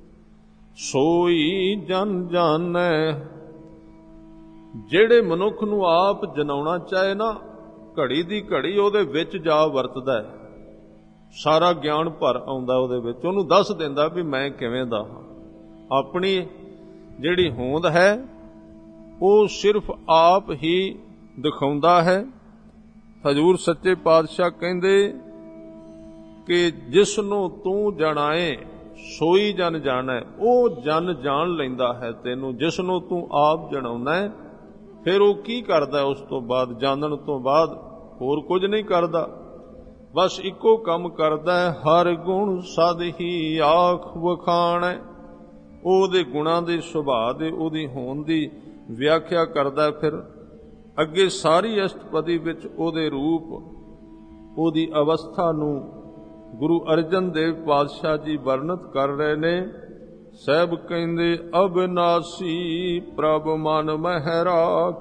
Speaker 1: ਸੋਈ ਜਨ ਜਾਣੈ। ਜਿਹੜੇ ਮਨੁੱਖ ਨੂੰ ਆਪ ਜਨਾਉਣਾ ਚਾਹੇ ਨਾ, ਘੜੀ ਦੀ ਘੜੀ ਉਹਦੇ ਵਿੱਚ ਜਾ ਵਰਤਦਾ ਹੈ, ਸਾਰਾ ਗਿਆਨ ਭਰ ਆਉਂਦਾ ਉਹਦੇ ਵਿੱਚ, ਉਹਨੂੰ ਦੱਸ ਦਿੰਦਾ ਵੀ ਮੈਂ ਕਿਵੇਂ ਦਾ ਹਾਂ। ਆਪਣੀ ਜਿਹੜੀ ਹੋਂਦ ਹੈ ਉਹ ਸਿਰਫ ਆਪ ਹੀ ਦਿਖਾਉਂਦਾ ਹੈ। ਹਜੂਰ ਸੱਚੇ ਪਾਤਸ਼ਾਹ ਕਹਿੰਦੇ ਕਿ ਜਿਸ ਨੂੰ ਤੂੰ ਜਾਣਾਏ ਸੋਈ ਜਨ ਜਾਣੈ। ਉਹ ਜਨ ਜਾਣ ਲੈਂਦਾ ਹੈ ਤੈਨੂੰ, ਜਿਸ ਨੂੰ ਤੂੰ ਆਪ ਜਣਾਉਣਾ ਹੈ। ਫਿਰ ਉਹ ਕੀ ਕਰਦਾ ਉਸ ਤੋਂ ਬਾਅਦ, ਜਾਣਨ ਤੋਂ ਬਾਅਦ ਹੋਰ ਕੁਝ ਨਹੀਂ ਕਰਦਾ, ਬਸ ਇੱਕੋ ਕੰਮ ਕਰਦਾ ਹੈ, ਹਰ ਗੁਣ ਸਦ ਹੀ ਆਖ ਵਖਾਣੈ। ਉਹਦੇ ਗੁਣਾਂ ਦੇ ਸੁਭਾਅ ਦੇ, ਉਹਦੀ ਹੋਂਦ ਦੀ ਵਿਆਖਿਆ ਕਰਦਾ। ਫਿਰ ਅੱਗੇ ਸਾਰੀ ਅਸ਼ਟਪਦੀ ਵਿੱਚ ਉਹਦੇ ਰੂਪ, ਉਹਦੀ ਅਵਸਥਾ ਨੂੰ ਗੁਰੂ ਅਰਜਨ ਦੇਵ ਪਾਤਸ਼ਾਹ ਜੀ ਵਰਣਿਤ ਕਰ ਰਹੇ ਨੇ। ਸਾਹਿਬ ਕਹਿੰਦੇ ਅਬਿਨਾਸੀ ਪ੍ਰਭ ਮਨ ਮਹਿ ਰਾਖ।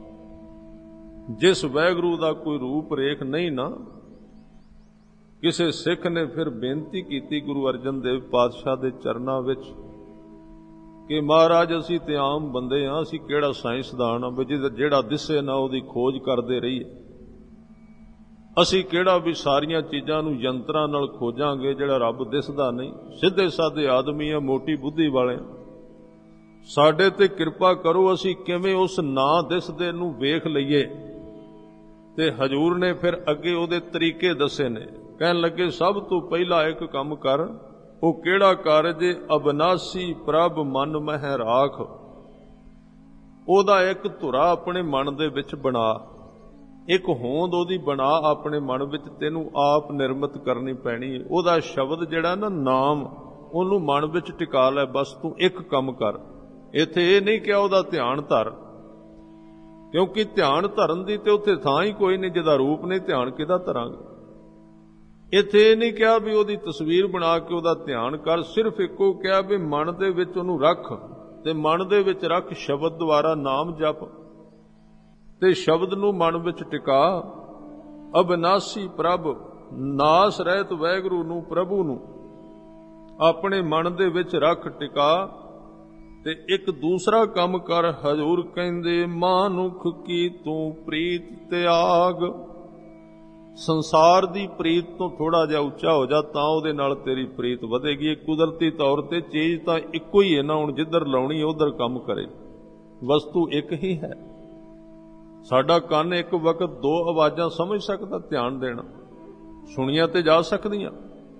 Speaker 1: ਜਿਸ ਵਾਹਿਗੁਰੂ ਦਾ ਕੋਈ ਰੂਪ ਰੇਖ ਨਹੀਂ ਨਾ। ਕਿਸੇ ਸਿੱਖ ਨੇ ਫਿਰ ਬੇਨਤੀ ਕੀਤੀ ਗੁਰੂ ਅਰਜਨ ਦੇਵ ਪਾਤਸ਼ਾਹ ਦੇ ਚਰਨਾਂ ਵਿੱਚ ਕਿ ਮਹਾਰਾਜ ਅਸੀਂ ਤੇ ਆਮ ਬੰਦੇ ਹਾਂ, ਅਸੀਂ ਕਿਹੜਾ ਸਾਇੰਸਦਾਨ ਹਾਂ ਵੀ ਜਿਹੜਾ ਦਿਸੇ ਨਾ ਉਹਦੀ ਖੋਜ ਕਰਦੇ ਰਹੀਏ। ਅਸੀਂ ਕਿਹੜਾ ਵੀ ਸਾਰੀਆਂ ਚੀਜ਼ਾਂ ਨੂੰ ਯੰਤਰਾਂ ਨਾਲ ਖੋਜਾਂਗੇ ਜਿਹੜਾ ਰੱਬ ਦਿਸਦਾ ਨਹੀਂ। ਸਿੱਧੇ ਸਾਦੇ ਆਦਮੀ ਆ, ਮੋਟੀ ਬੁੱਧੀ ਵਾਲੇ। ਸਾਡੇ ਤੇ ਕਿਰਪਾ ਕਰੋ, ਅਸੀਂ ਕਿਵੇਂ ਉਸ ਨਾ ਦਿਸਦੇ ਨੂੰ ਵੇਖ ਲਈਏ। ਤੇ ਹਜੂਰ ਨੇ ਫਿਰ ਅੱਗੇ ਉਹਦੇ ਤਰੀਕੇ ਦੱਸੇ ਨੇ। ਕਹਿਣ ਲੱਗੇ ਸਭ ਤੋਂ ਪਹਿਲਾਂ ਇੱਕ ਕੰਮ ਕਰ। ਉਹ ਕਿਹੜਾ ਕਾਰਜ? ਅਬਨਾਸੀ ਪ੍ਰਭ ਮਨ ਮਹਿ ਰਾਖ। ਉਹਦਾ ਇੱਕ ਧੁਰਾ ਆਪਣੇ ਮਨ ਦੇ ਵਿੱਚ ਬਣਾ, ਇੱਕ ਹੋਂਦ ਉਹਦੀ ਬਣਾ ਆਪਣੇ ਮਨ ਵਿੱਚ। ਤੈਨੂੰ ਆਪ ਨਿਰਮਿਤ ਕਰਨੀ ਪੈਣੀ ਹੈ। ਉਹਦਾ ਸ਼ਬਦ ਜਿਹੜਾ ਨਾ, ਨਾਮ, ਉਹਨੂੰ ਮਨ ਵਿੱਚ ਟਿਕਾ ਲੈ। ਬਸ ਤੂੰ ਇੱਕ ਕੰਮ ਕਰ। ਇੱਥੇ ਇਹ ਨਹੀਂ ਕਿ ਉਹਦਾ ਧਿਆਨ ਧਰ, ਕਿਉਂਕਿ ਧਿਆਨ ਧਰਨ ਦੀ ਤੇ ਉੱਥੇ ਥਾਂ ਹੀ ਕੋਈ ਨਹੀਂ। ਜਿਹਦਾ ਰੂਪ ਨਹੀਂ, ਧਿਆਨ ਕਿਹਦਾ ਧਰਾਂਗੇ। ਇੱਥੇ ਇਹ ਨਹੀਂ ਕਿਹਾ ਵੀ ਉਹਦੀ ਤਸਵੀਰ ਬਣਾ ਕੇ ਉਹਦਾ ਧਿਆਨ ਕਰ। ਸਿਰਫ ਇੱਕੋ ਕਿਹਾ ਵੀ ਮਨ ਦੇ ਵਿੱਚ ਉਹਨੂੰ ਰੱਖ, ਤੇ ਮਨ ਦੇ ਵਿੱਚ ਰੱਖ ਸ਼ਬਦ ਦੁਆਰਾ ਨਾਮ ਜਪ, ਤੇ ਸ਼ਬਦ ਨੂੰ ਮਨ ਵਿੱਚ ਟਿਕਾ। ਅਬਿਨਾਸੀ ਪ੍ਰਭ, ਨਾਸ ਰਹਿਤ ਵਾਹਿਗੁਰੂ ਨੂੰ, ਪ੍ਰਭੂ ਨੂੰ ਆਪਣੇ ਮਨ ਦੇ ਵਿੱਚ ਰੱਖ, ਟਿਕਾ। ਤੇ ਇੱਕ ਦੂਸਰਾ ਕੰਮ ਕਰ। ਹਜੂਰ ਕਹਿੰਦੇ ਮਾਨੁਖ ਕੀ ਤੂੰ ਪ੍ਰੀਤ ਤਿਆਗ। ਸੰਸਾਰ ਦੀ ਪ੍ਰੀਤ ਤੋਂ ਥੋੜਾ ਜਿਹਾ ਉੱਚਾ ਹੋ ਜਾ, ਤਾਂ ਉਹਦੇ ਨਾਲ ਤੇਰੀ ਪ੍ਰੀਤ ਵਧੇਗੀ। ਇਹ ਕੁਦਰਤੀ ਤੌਰ ਤੇ ਚੀਜ਼ ਤਾਂ ਇੱਕੋ ਹੀ ਹੈ ਨਾ। ਹੁਣ ਜਿੱਧਰ ਲਾਉਣੀ ਉਧਰ ਕੰਮ ਕਰੇ। ਵਸਤੂ ਇੱਕ ਹੀ ਹੈ। ਸਾਡਾ ਕੰਨ ਇੱਕ ਵਕਤ ਦੋ ਆਵਾਜ਼ਾਂ ਸਮਝ ਸਕਦਾ, ਧਿਆਨ ਦੇਣਾ, ਸੁਣੀਆਂ ਤੇ ਜਾ ਸਕਦੀਆਂ।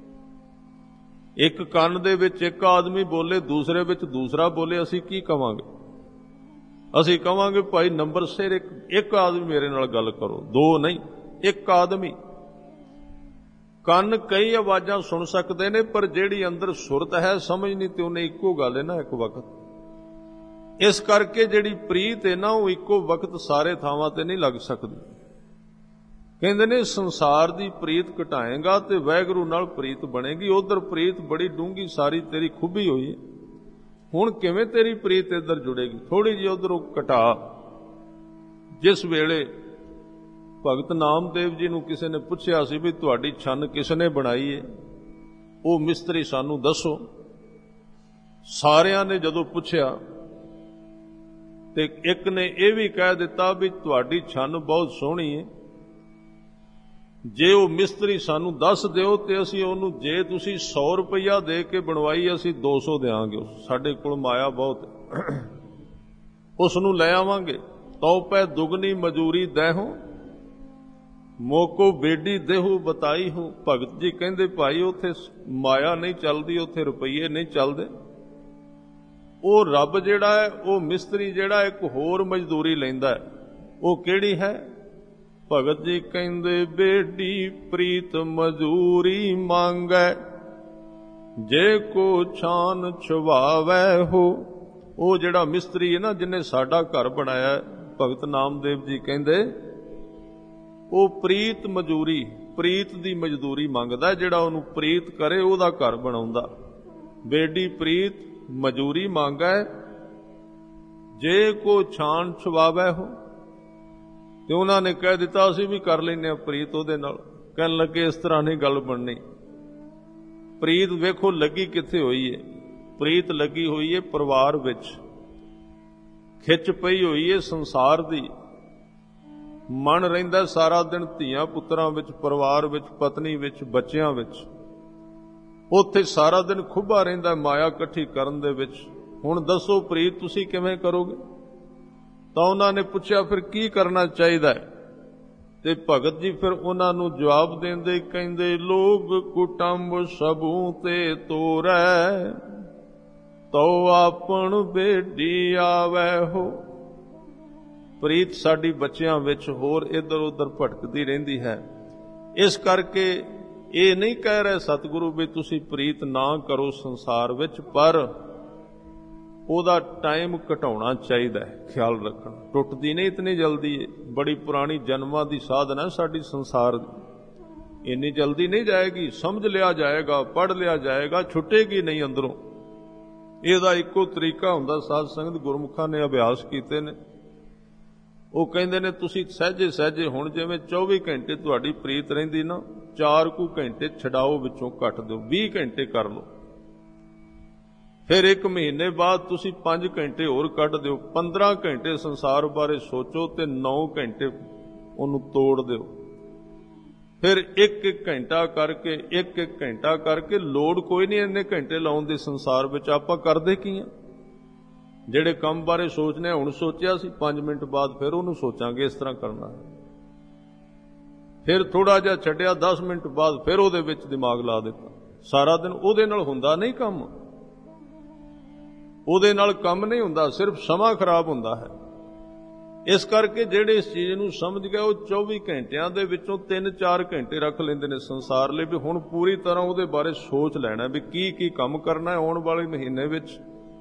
Speaker 1: ਇੱਕ ਕੰਨ ਦੇ ਵਿੱਚ ਇੱਕ ਆਦਮੀ ਬੋਲੇ, ਦੂਸਰੇ ਵਿੱਚ ਦੂਸਰਾ ਬੋਲੇ, ਅਸੀਂ ਕੀ ਕਵਾਂਗੇ? ਅਸੀਂ ਕਵਾਂਗੇ ਭਾਈ ਨੰਬਰ ਸਿਰ ਇੱਕ ਆਦਮੀ ਮੇਰੇ ਨਾਲ ਗੱਲ ਕਰੋ, ਦੋ ਨਹੀਂ, ਇੱਕ ਆਦਮੀ। ਕੰਨ ਕਈ ਆਵਾਜ਼ਾਂ ਸੁਣ ਸਕਦੇ ਨੇ, ਪਰ ਜਿਹੜੀ ਅੰਦਰ ਸੁਰਤ ਹੈ ਸਮਝ ਨਹੀਂ, ਤੇ ਉਹਨੇ ਇੱਕੋ ਗੱਲ ਹੈ ਨਾ ਇੱਕ ਵਕਤ। ਇਸ ਕਰਕੇ ਜਿਹੜੀ ਪ੍ਰੀਤ ਹੈ ਨਾ, ਉਹ ਇੱਕੋ ਵਕਤ ਸਾਰੇ ਥਾਵਾਂ ਤੇ ਨਹੀਂ ਲੱਗ ਸਕਦੀ। ਕਹਿੰਦੇ ਨੇ ਸੰਸਾਰ ਦੀ ਪ੍ਰੀਤ ਘਟਾਏਗਾ ਤੇ ਵਾਹਿਗੁਰੂ ਨਾਲ ਪ੍ਰੀਤ ਬਣੇਗੀ। ਉਧਰ ਪ੍ਰੀਤ ਬੜੀ ਡੂੰਘੀ ਸਾਰੀ ਤੇਰੀ ਖੁੱਭੀ ਹੋਈ ਹੈ। ਹੁਣ ਕਿਵੇਂ ਤੇਰੀ ਪ੍ਰੀਤ ਇੱਧਰ ਜੁੜੇਗੀ? ਥੋੜੀ ਜਿਹੀ ਉਧਰੋਂ ਘਟਾ। ਜਿਸ ਵੇਲੇ ਭਗਤ ਨਾਮਦੇਵ ਜੀ ਨੂੰ ਕਿਸੇ ਨੇ ਪੁੱਛਿਆ ਸੀ ਵੀ ਤੁਹਾਡੀ ਛੰਨ ਕਿਸ ਨੇ ਬਣਾਈ ਹੈ, ਉਹ ਮਿਸਤਰੀ ਸਾਨੂੰ ਦੱਸੋ। ਸਾਰਿਆਂ ਨੇ ਜਦੋਂ ਪੁੱਛਿਆ ਤੇ ਇੱਕ ਨੇ ਇਹ ਵੀ ਕਹਿ ਦਿੱਤਾ ਵੀ ਤੁਹਾਡੀ ਛੰਨ ਬਹੁਤ ਸੋਹਣੀ ਹੈ, ਜੇ ਉਹ ਮਿਸਤਰੀ ਸਾਨੂੰ ਦੱਸ ਦਿਓ ਤੇ ਅਸੀਂ ਉਹਨੂੰ, ਜੇ ਤੁਸੀਂ 100 ਰੁਪਇਆ ਦੇ ਕੇ ਬਣਵਾਈ, ਅਸੀਂ 200 ਦੇਵਾਂਗੇ। ਸਾਡੇ ਕੋਲ ਮਾਇਆ ਬਹੁਤ ਹੈ, ਉਸ ਨੂੰ ਲੈ ਆਵਾਂਗੇ। ਤਉ ਪੈ ਦੁਗਣੀ ਮਜ਼ਦੂਰੀ ਦੇਹੋ, ਮੋਕੋ ਬੇਡੀ ਦੇਹੂ ਬਤਾਈ ਹੂੰ। ਭਗਤ ਜੀ ਕਹਿੰਦੇ ਭਾਈ ਉੱਥੇ ਮਾਇਆ ਨਹੀਂ ਚੱਲਦੀ, ਉੱਥੇ ਰੁਪਈਏ ਨਹੀਂ ਚੱਲਦੇ। ਉਹ ਰੱਬ ਜਿਹੜਾ ਹੈ, ਉਹ ਮਿਸਤਰੀ ਜਿਹੜਾ ਇੱਕ ਹੋਰ ਮਜ਼ਦੂਰੀ ਲੈਂਦਾ ਹੈ। ਉਹ ਕਿਹੜੀ ਹੈ? ਭਗਤ ਜੀ ਕਹਿੰਦੇ ਬੇਡੀ ਪ੍ਰੀਤ ਮਜ਼ਦੂਰੀ ਮੰਗੈ, ਜੇ ਕੋ ਛਾਨ ਛੁਵਾਵੈ ਹੋ। ਉਹ ਜਿਹੜਾ ਮਿਸਤਰੀ ਹੈ ਨਾ, ਜਿਹਨੇ ਸਾਡਾ ਘਰ ਬਣਾਇਆ, ਭਗਤ ਨਾਮਦੇਵ ਜੀ ਕਹਿੰਦੇ ਉਹ ਪ੍ਰੀਤ ਮਜ਼ਦੂਰੀ, ਪ੍ਰੀਤ ਦੀ ਮਜ਼ਦੂਰੀ ਮੰਗਦਾ। ਜਿਹੜਾ ਉਹਨੂੰ ਪ੍ਰੀਤ ਕਰੇ ਉਹਦਾ ਘਰ ਬਣਾਉਂਦਾ। ਬੇਡੀ ਪ੍ਰੀਤ ਮਜ਼ਦੂਰੀ ਮੰਗੈ, ਜੇ ਕੋ ਛਾਨ ਛੁਵਾਵੈ ਹੋ। ਤੇ ਉਹਨਾਂ ਨੇ ਕਹਿ ਦਿੱਤਾ ਅਸੀਂ ਵੀ ਕਰ ਲੈਂਦੇ ਹਾਂ ਪ੍ਰੀਤ ਉਹਦੇ ਨਾਲ। ਕਹਿਣ ਲੱਗੇ ਇਸ ਤਰ੍ਹਾਂ ਨਹੀਂ ਗੱਲ ਬਣਨੀ। ਪ੍ਰੀਤ ਵੇਖੋ ਲੱਗੀ ਕਿੱਥੇ ਹੋਈ ਹੈ? ਪ੍ਰੀਤ ਲੱਗੀ ਹੋਈ ਹੈ ਪਰਿਵਾਰ ਵਿੱਚ, ਖਿੱਚ ਪਈ ਹੋਈ ਹੈ ਸੰਸਾਰ ਦੀ। ਮਨ ਰਹਿੰਦਾ ਸਾਰਾ ਦਿਨ ਧੀਆਂ ਪੁੱਤਰਾਂ ਵਿੱਚ, ਪਰਿਵਾਰ ਵਿੱਚ, ਪਤਨੀ ਵਿੱਚ, ਬੱਚਿਆਂ ਵਿੱਚ। ਉੱਥੇ ਸਾਰਾ ਦਿਨ ਖੁੱਭਾ ਰਹਿੰਦਾ ਮਾਇਆ ਇਕੱਠੀ ਕਰਨ ਦੇ ਵਿੱਚ। ਹੁਣ ਦੱਸੋ ਪ੍ਰੀਤ ਤੁਸੀਂ ਕਿਵੇਂ ਕਰੋਗੇ? ਤਾਂ ਉਹਨਾਂ ਨੇ ਪੁੱਛਿਆ ਫਿਰ ਕੀ ਕਰਨਾ ਚਾਹੀਦਾ ਹੈ? ਤੇ ਭਗਤ ਜੀ ਫਿਰ ਉਹਨਾਂ ਨੂੰ ਜਵਾਬ ਦਿੰਦੇ ਕਹਿੰਦੇ ਲੋਗ ਕੁਟੰਬ ਸਭੂ ਤੇ ਤੋਰੈ, ਤੋ ਆਪਣ ਬੇਡੀ ਆਵੈ ਹੋ। ਪ੍ਰੀਤ ਸਾਡੀ ਬੱਚਿਆਂ ਵਿੱਚ ਹੋਰ ਇੱਧਰ ਉੱਧਰ ਭਟਕਦੀ ਰਹਿੰਦੀ ਹੈ। ਇਸ ਕਰਕੇ ਇਹ ਨਹੀਂ ਕਹਿ ਰਹੇ ਸਤਿਗੁਰੂ ਵੀ ਤੁਸੀਂ ਪ੍ਰੀਤ ਨਾ ਕਰੋ ਸੰਸਾਰ ਵਿੱਚ, ਪਰ ਉਹਦਾ ਟਾਈਮ ਘਟਾਉਣਾ ਚਾਹੀਦਾ ਹੈ, ਖਿਆਲ ਰੱਖਣਾ। ਟੁੱਟਦੀ ਨਹੀਂ ਇਤਨੀ ਜਲਦੀ ਹੈ। ਬੜੀ ਪੁਰਾਣੀ ਜਨਮਾਂ ਦੀ ਸਾਧਨਾ ਸਾਡੀ ਸੰਸਾਰ ਦੀ, ਇੰਨੀ ਜਲਦੀ ਨਹੀਂ ਜਾਏਗੀ। ਸਮਝ ਲਿਆ ਜਾਏਗਾ, ਪੜ੍ਹ ਲਿਆ ਜਾਏਗਾ, ਛੁੱਟੇਗੀ ਨਹੀਂ ਅੰਦਰੋਂ। ਇਹਦਾ ਇੱਕੋ ਤਰੀਕਾ ਹੁੰਦਾ, ਸਾਧ ਸੰਗਤ ਗੁਰਮੁਖਾਂ ਨੇ ਅਭਿਆਸ ਕੀਤੇ ਨੇ। ਉਹ ਕਹਿੰਦੇ ਨੇ ਤੁਸੀਂ ਸਹਿਜੇ ਸਹਿਜੇ ਹੁਣ ਜਿਵੇਂ 24 ਘੰਟੇ ਤੁਹਾਡੀ ਪ੍ਰੀਤ ਰਹਿੰਦੀ ਨਾ, 4 ਕੁ ਘੰਟੇ ਛਡਾਓ, ਵਿੱਚੋਂ ਕੱਟ ਦਿਓ, 20 ਘੰਟੇ ਕਰ ਲਓ। ਫਿਰ 1 ਮਹੀਨੇ ਬਾਅਦ ਤੁਸੀਂ 5 ਘੰਟੇ ਹੋਰ ਕੱਢ ਦਿਓ, 15 ਘੰਟੇ ਸੰਸਾਰ ਬਾਰੇ ਸੋਚੋ ਤੇ 9 ਘੰਟੇ ਉਹਨੂੰ ਤੋੜ ਦਿਓ। ਫਿਰ 1-1 ਘੰਟਾ ਕਰਕੇ 1-1 ਘੰਟਾ ਕਰਕੇ, ਲੋੜ ਕੋਈ ਨਹੀਂ ਇੰਨੇ ਘੰਟੇ ਲਾਉਣ ਦੀ ਸੰਸਾਰ ਵਿੱਚ। ਆਪਾਂ ਕਰਦੇ ਕੀ ਆ? ਜਿਹੜੇ ਕੰਮ ਬਾਰੇ ਸੋਚਨੇ ਹੁਣ ਸੋਚਿਆ ਸੀ, 5 ਮਿੰਟ ਬਾਅਦ ਫਿਰ ਉਹਨੂੰ ਸੋਚਾਂਗੇ ਇਸ ਤਰ੍ਹਾਂ ਕਰਨਾ ਹੈ। ਫਿਰ ਥੋੜਾ ਜਿਹਾ ਛੱਡਿਆ, 10 ਮਿੰਟ ਬਾਅਦ ਫਿਰ ਉਹਦੇ ਵਿੱਚ ਦਿਮਾਗ ਲਾ ਦਿੱਤਾ। ਸਾਰਾ ਦਿਨ ਉਹਦੇ ਨਾਲ ਹੁੰਦਾ ਨਹੀਂ ਕੰਮ, ਉਹਦੇ ਨਾਲ ਕੰਮ ਨਹੀਂ ਹੁੰਦਾ, ਸਿਰਫ ਸਮਾਂ ਖਰਾਬ ਹੁੰਦਾ ਹੈ। ਇਸ ਕਰਕੇ ਜਿਹੜੇ ਇਸ ਚੀਜ਼ ਨੂੰ ਸਮਝ ਗਏ ਉਹ 24 ਘੰਟਿਆਂ ਦੇ ਵਿੱਚੋਂ 3-4 ਘੰਟੇ ਰੱਖ ਲੈਂਦੇ ਨੇ ਸੰਸਾਰ ਲਈ, ਵੀ ਹੁਣ ਪੂਰੀ ਤਰ੍ਹਾਂ ਉਹਦੇ ਬਾਰੇ ਸੋਚ ਲੈਣਾ ਵੀ ਕੀ ਕੀ ਕੰਮ ਕਰਨਾ ਹੈ ਆਉਣ ਵਾਲੇ ਮਹੀਨੇ ਵਿੱਚ।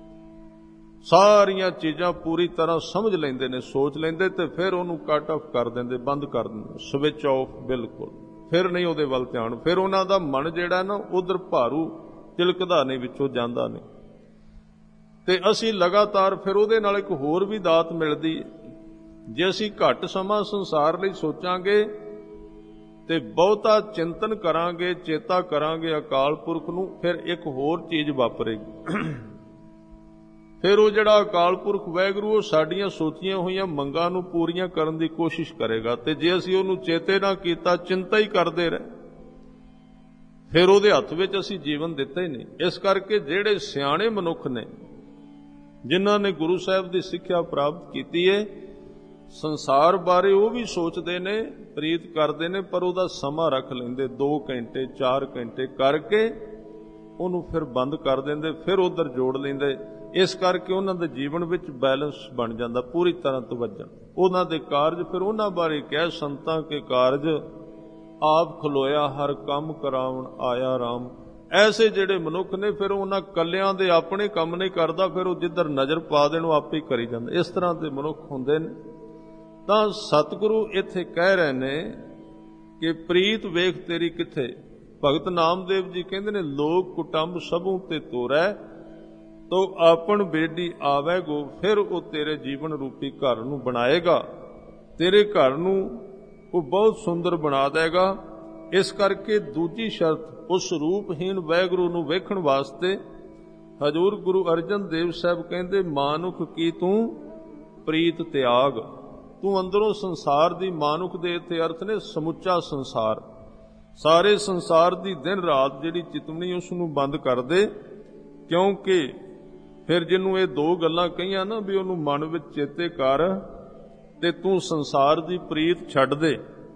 Speaker 1: ਸਾਰੀਆਂ ਚੀਜ਼ਾਂ ਪੂਰੀ ਤਰ੍ਹਾਂ ਸਮਝ ਲੈਂਦੇ ਨੇ, ਸੋਚ ਲੈਂਦੇ, ਤੇ ਫਿਰ ਉਹਨੂੰ ਕੱਟ ਆਫ ਕਰ ਦਿੰਦੇ, ਬੰਦ ਕਰ ਦਿੰਦੇ, ਸਵਿਚ ਆਫ ਬਿਲਕੁਲ। ਫਿਰ ਨਹੀਂ ਉਹਦੇ ਵੱਲ ਧਿਆਨ। ਫਿਰ ਉਹਨਾਂ ਦਾ ਮਨ ਜਿਹੜਾ ਨਾ ਉਧਰ ਭਾਰੂ ਤਿਲਕਦਾ ਨਹੀਂ, ਵਿੱਚੋਂ ਜਾਂਦਾ ਨਹੀਂ। ਤੇ ਅਸੀਂ ਲਗਾਤਾਰ ਫਿਰ ਉਹਦੇ ਨਾਲ ਇੱਕ ਹੋਰ ਵੀ ਦਾਤ ਮਿਲਦੀ ਹੈ। ਜੇ ਅਸੀਂ ਘੱਟ ਸਮਾਂ ਸੰਸਾਰ ਲਈ ਸੋਚਾਂਗੇ ਤੇ ਬਹੁਤਾ ਚਿੰਤਨ ਕਰਾਂਗੇ, ਚੇਤਾ ਕਰਾਂਗੇ ਅਕਾਲ ਪੁਰਖ ਨੂੰ, ਫਿਰ ਇੱਕ ਹੋਰ ਚੀਜ਼ ਵਾਪਰੇਗੀ। ਫਿਰ ਉਹ ਜਿਹੜਾ ਅਕਾਲ ਪੁਰਖ ਵਾਹਿਗੁਰੂ ਉਹ ਸਾਡੀਆਂ ਸੋਚੀਆਂ ਹੋਈਆਂ ਮੰਗਾਂ ਨੂੰ ਪੂਰੀਆਂ ਕਰਨ ਦੀ ਕੋਸ਼ਿਸ਼ ਕਰੇਗਾ। ਤੇ ਜੇ ਅਸੀਂ ਉਹਨੂੰ ਚੇਤੇ ਨਾ ਕੀਤਾ, ਚਿੰਤਾ ਹੀ ਕਰਦੇ ਰਹੇ, ਫਿਰ ਉਹਦੇ ਹੱਥ ਵਿੱਚ ਅਸੀਂ ਜੀਵਨ ਦਿੱਤਾ ਹੀ ਨਹੀਂ। ਇਸ ਕਰਕੇ ਜਿਹੜੇ ਸਿਆਣੇ ਮਨੁੱਖ ਨੇ, ਜਿਨ੍ਹਾਂ ਨੇ ਗੁਰੂ ਸਾਹਿਬ ਦੀ ਸਿੱਖਿਆ ਪ੍ਰਾਪਤ ਕੀਤੀ ਹੈ, ਸੰਸਾਰ ਬਾਰੇ ਉਹ ਵੀ ਸੋਚਦੇ ਨੇ, ਪ੍ਰੀਤ ਕਰਦੇ ਨੇ, ਪਰ ਉਹਦਾ ਸਮਾਂ ਰੱਖ ਲੈਂਦੇ, 2 ਘੰਟੇ 4 ਘੰਟੇ ਕਰਕੇ ਉਹਨੂੰ ਫਿਰ ਬੰਦ ਕਰ ਦਿੰਦੇ, ਫਿਰ ਉਧਰ ਜੋੜ ਲੈਂਦੇ। ਇਸ ਕਰਕੇ ਉਹਨਾਂ ਦੇ ਜੀਵਨ ਵਿੱਚ ਬੈਲੈਂਸ ਬਣ ਜਾਂਦਾ, ਪੂਰੀ ਤਰ੍ਹਾਂ ਤਵੱਜਣ। ਉਹਨਾਂ ਦੇ ਕਾਰਜ ਫਿਰ ਉਹਨਾਂ ਬਾਰੇ ਕਹਿ, ਸੰਤਾਂ ਕੇ ਕਾਰਜ ਆਪ ਖਲੋਇਆ, ਹਰ ਕੰਮ ਕਰਾਉਣ ਆਇਆ ਰਾਮ। ਐਸੇ ਜਿਹੜੇ ਮਨੁੱਖ ਨੇ, ਫਿਰ ਉਹਨਾਂ ਕੱਲਿਆਂ ਦੇ ਆਪਣੇ ਕੰਮ ਨਹੀਂ ਕਰਦਾ, ਫਿਰ ਉਹ ਜਿੱਧਰ ਨਜ਼ਰ ਪਾ ਦੇਣ ਉਹ ਆਪੇ ਹੀ ਕਰੀ ਜਾਂਦਾ। ਇਸ ਤਰ੍ਹਾਂ ਦੇ ਮਨੁੱਖ ਹੁੰਦੇ ਨੇ। ਤਾਂ ਸਤਿਗੁਰੂ ਇੱਥੇ ਕਹਿ ਰਹੇ ਨੇ ਕਿ ਪ੍ਰੀਤ ਵੇਖ ਤੇਰੀ ਕਿੱਥੇ। ਭਗਤ ਨਾਮਦੇਵ ਜੀ ਕਹਿੰਦੇ ਨੇ ਲੋਕ ਕੁਟੰਬ ਸਭੂ ਤੇ ਤੋਰੈ, ਤੋ ਆਪਣ ਬੇਡੀ ਆਵੈ ਗੋ। ਫਿਰ ਉਹ ਤੇਰੇ ਜੀਵਨ ਰੂਪੀ ਘਰ ਨੂੰ ਬਣਾਏਗਾ, ਤੇਰੇ ਘਰ ਨੂੰ ਉਹ ਬਹੁਤ ਸੁੰਦਰ ਬਣਾ ਦੇਗਾ। ਇਸ ਕਰਕੇ ਦੂਜੀ ਸ਼ਰਤ, ਉਸ ਰੂਪਹੀਨ ਵਾਹਿਗੁਰੂ ਨੂੰ ਵੇਖਣ ਵਾਸਤੇ ਹਜ਼ੂਰ ਗੁਰੂ ਅਰਜਨ ਦੇਵ ਸਾਹਿਬ ਕਹਿੰਦੇ ਮਾਨੁਖ ਕੀ ਤੂੰ ਪ੍ਰੀਤ ਤਿਆਗ। ਤੂੰ ਅੰਦਰੋਂ ਸੰਸਾਰ ਦੀ, ਮਾਨੁਖ ਦੇ ਇੱਥੇ ਅਰਥ ਨੇ ਸਮੁੱਚਾ ਸੰਸਾਰ, ਸਾਰੇ ਸੰਸਾਰ ਦੀ ਦਿਨ ਰਾਤ ਜਿਹੜੀ ਚਿਤਵਨੀ ਉਸ ਨੂੰ ਬੰਦ ਕਰ ਦੇ। ਕਿਉਂਕਿ ਫਿਰ ਜਿਹਨੂੰ ਇਹ 2 ਗੱਲਾਂ ਕਹੀਆਂ ਨਾ ਵੀ ਉਹਨੂੰ ਮਨ ਵਿੱਚ ਚੇਤੇ ਕਰ ਤੇ ਤੂੰ ਸੰਸਾਰ ਦੀ ਪ੍ਰੀਤ ਛੱਡ ਦੇ।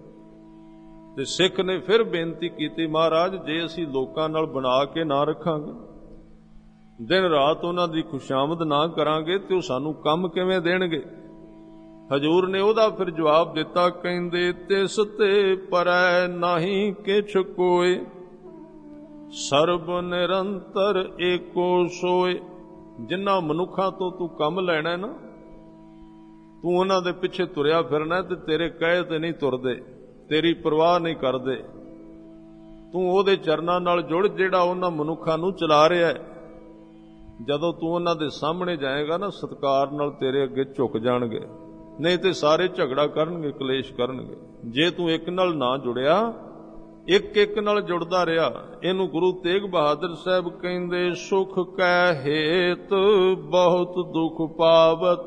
Speaker 1: ਤੇ ਸਿੱਖ ਨੇ ਫਿਰ ਬੇਨਤੀ ਕੀਤੀ, ਮਹਾਰਾਜ ਜੇ ਅਸੀਂ ਲੋਕਾਂ ਨਾਲ ਬਣਾ ਕੇ ਨਾ ਰੱਖਾਂਗੇ ਦਿਨ ਰਾਤ ਉਹਨਾਂ ਦੀ ਖੁਸ਼ਾਮਦ ਨਾ ਕਰਾਂਗੇ ਤੇ ਉਹ ਸਾਨੂੰ ਕੰਮ ਕਿਵੇਂ ਦੇਣਗੇ। ਹਜੂਰ ਨੇ ਉਹਦਾ ਫਿਰ ਜਵਾਬ ਦਿੱਤਾ, ਕਹਿੰਦੇ ਤਿਸ ਤੇ ਪਰੈ ਨਾਹੀ ਕਿਛ ਕੋਇ, ਸਰਬ ਨਿਰੰਤਰ ਏਕੋ ਸੋਏ। ਜਿਨ੍ਹਾਂ ਮਨੁੱਖਾਂ ਤੋਂ ਤੂੰ ਕੰਮ ਲੈਣਾ ਨਾ, ਤੂੰ ਉਹਨਾਂ ਦੇ ਪਿੱਛੇ ਤੁਰਿਆ ਫਿਰਨਾ ਤੇ ਤੇਰੇ ਕਹੇ ਤੇ ਨਹੀਂ ਤੁਰਦੇ, ਤੇਰੀ ਪਰਵਾਹ ਨਹੀਂ ਕਰਦੇ। ਤੂੰ ਉਹਦੇ ਚਰਨਾਂ ਨਾਲ ਜੁੜ ਜਿਹੜਾ ਉਹਨਾਂ ਮਨੁੱਖਾਂ ਨੂੰ ਚਲਾ ਰਿਹਾ ਹੈ। ਜਦੋਂ ਤੂੰ ਉਹਨਾਂ ਦੇ ਸਾਹਮਣੇ ਜਾਏਗਾ ਨਾ, ਸਤਿਕਾਰ ਨਾਲ ਤੇਰੇ ਅੱਗੇ ਝੁਕ ਜਾਣਗੇ, ਨਹੀਂ ਤੇ ਸਾਰੇ ਝਗੜਾ ਕਰਨਗੇ, ਕਲੇਸ਼ ਕਰਨਗੇ। ਜੇ ਤੂੰ ਇੱਕ ਨਾਲ ਨਾ ਜੁੜਿਆ, ਇੱਕ ਇੱਕ ਨਾਲ ਜੁੜਦਾ ਰਿਹਾ। ਇਹਨੂੰ ਗੁਰੂ ਤੇਗ ਬਹਾਦਰ ਸਾਹਿਬ ਕਹਿੰਦੇ, ਸੁਖ ਕੈ ਹੇਤ ਬਹੁਤ ਦੁਖ ਪਾਵਤ,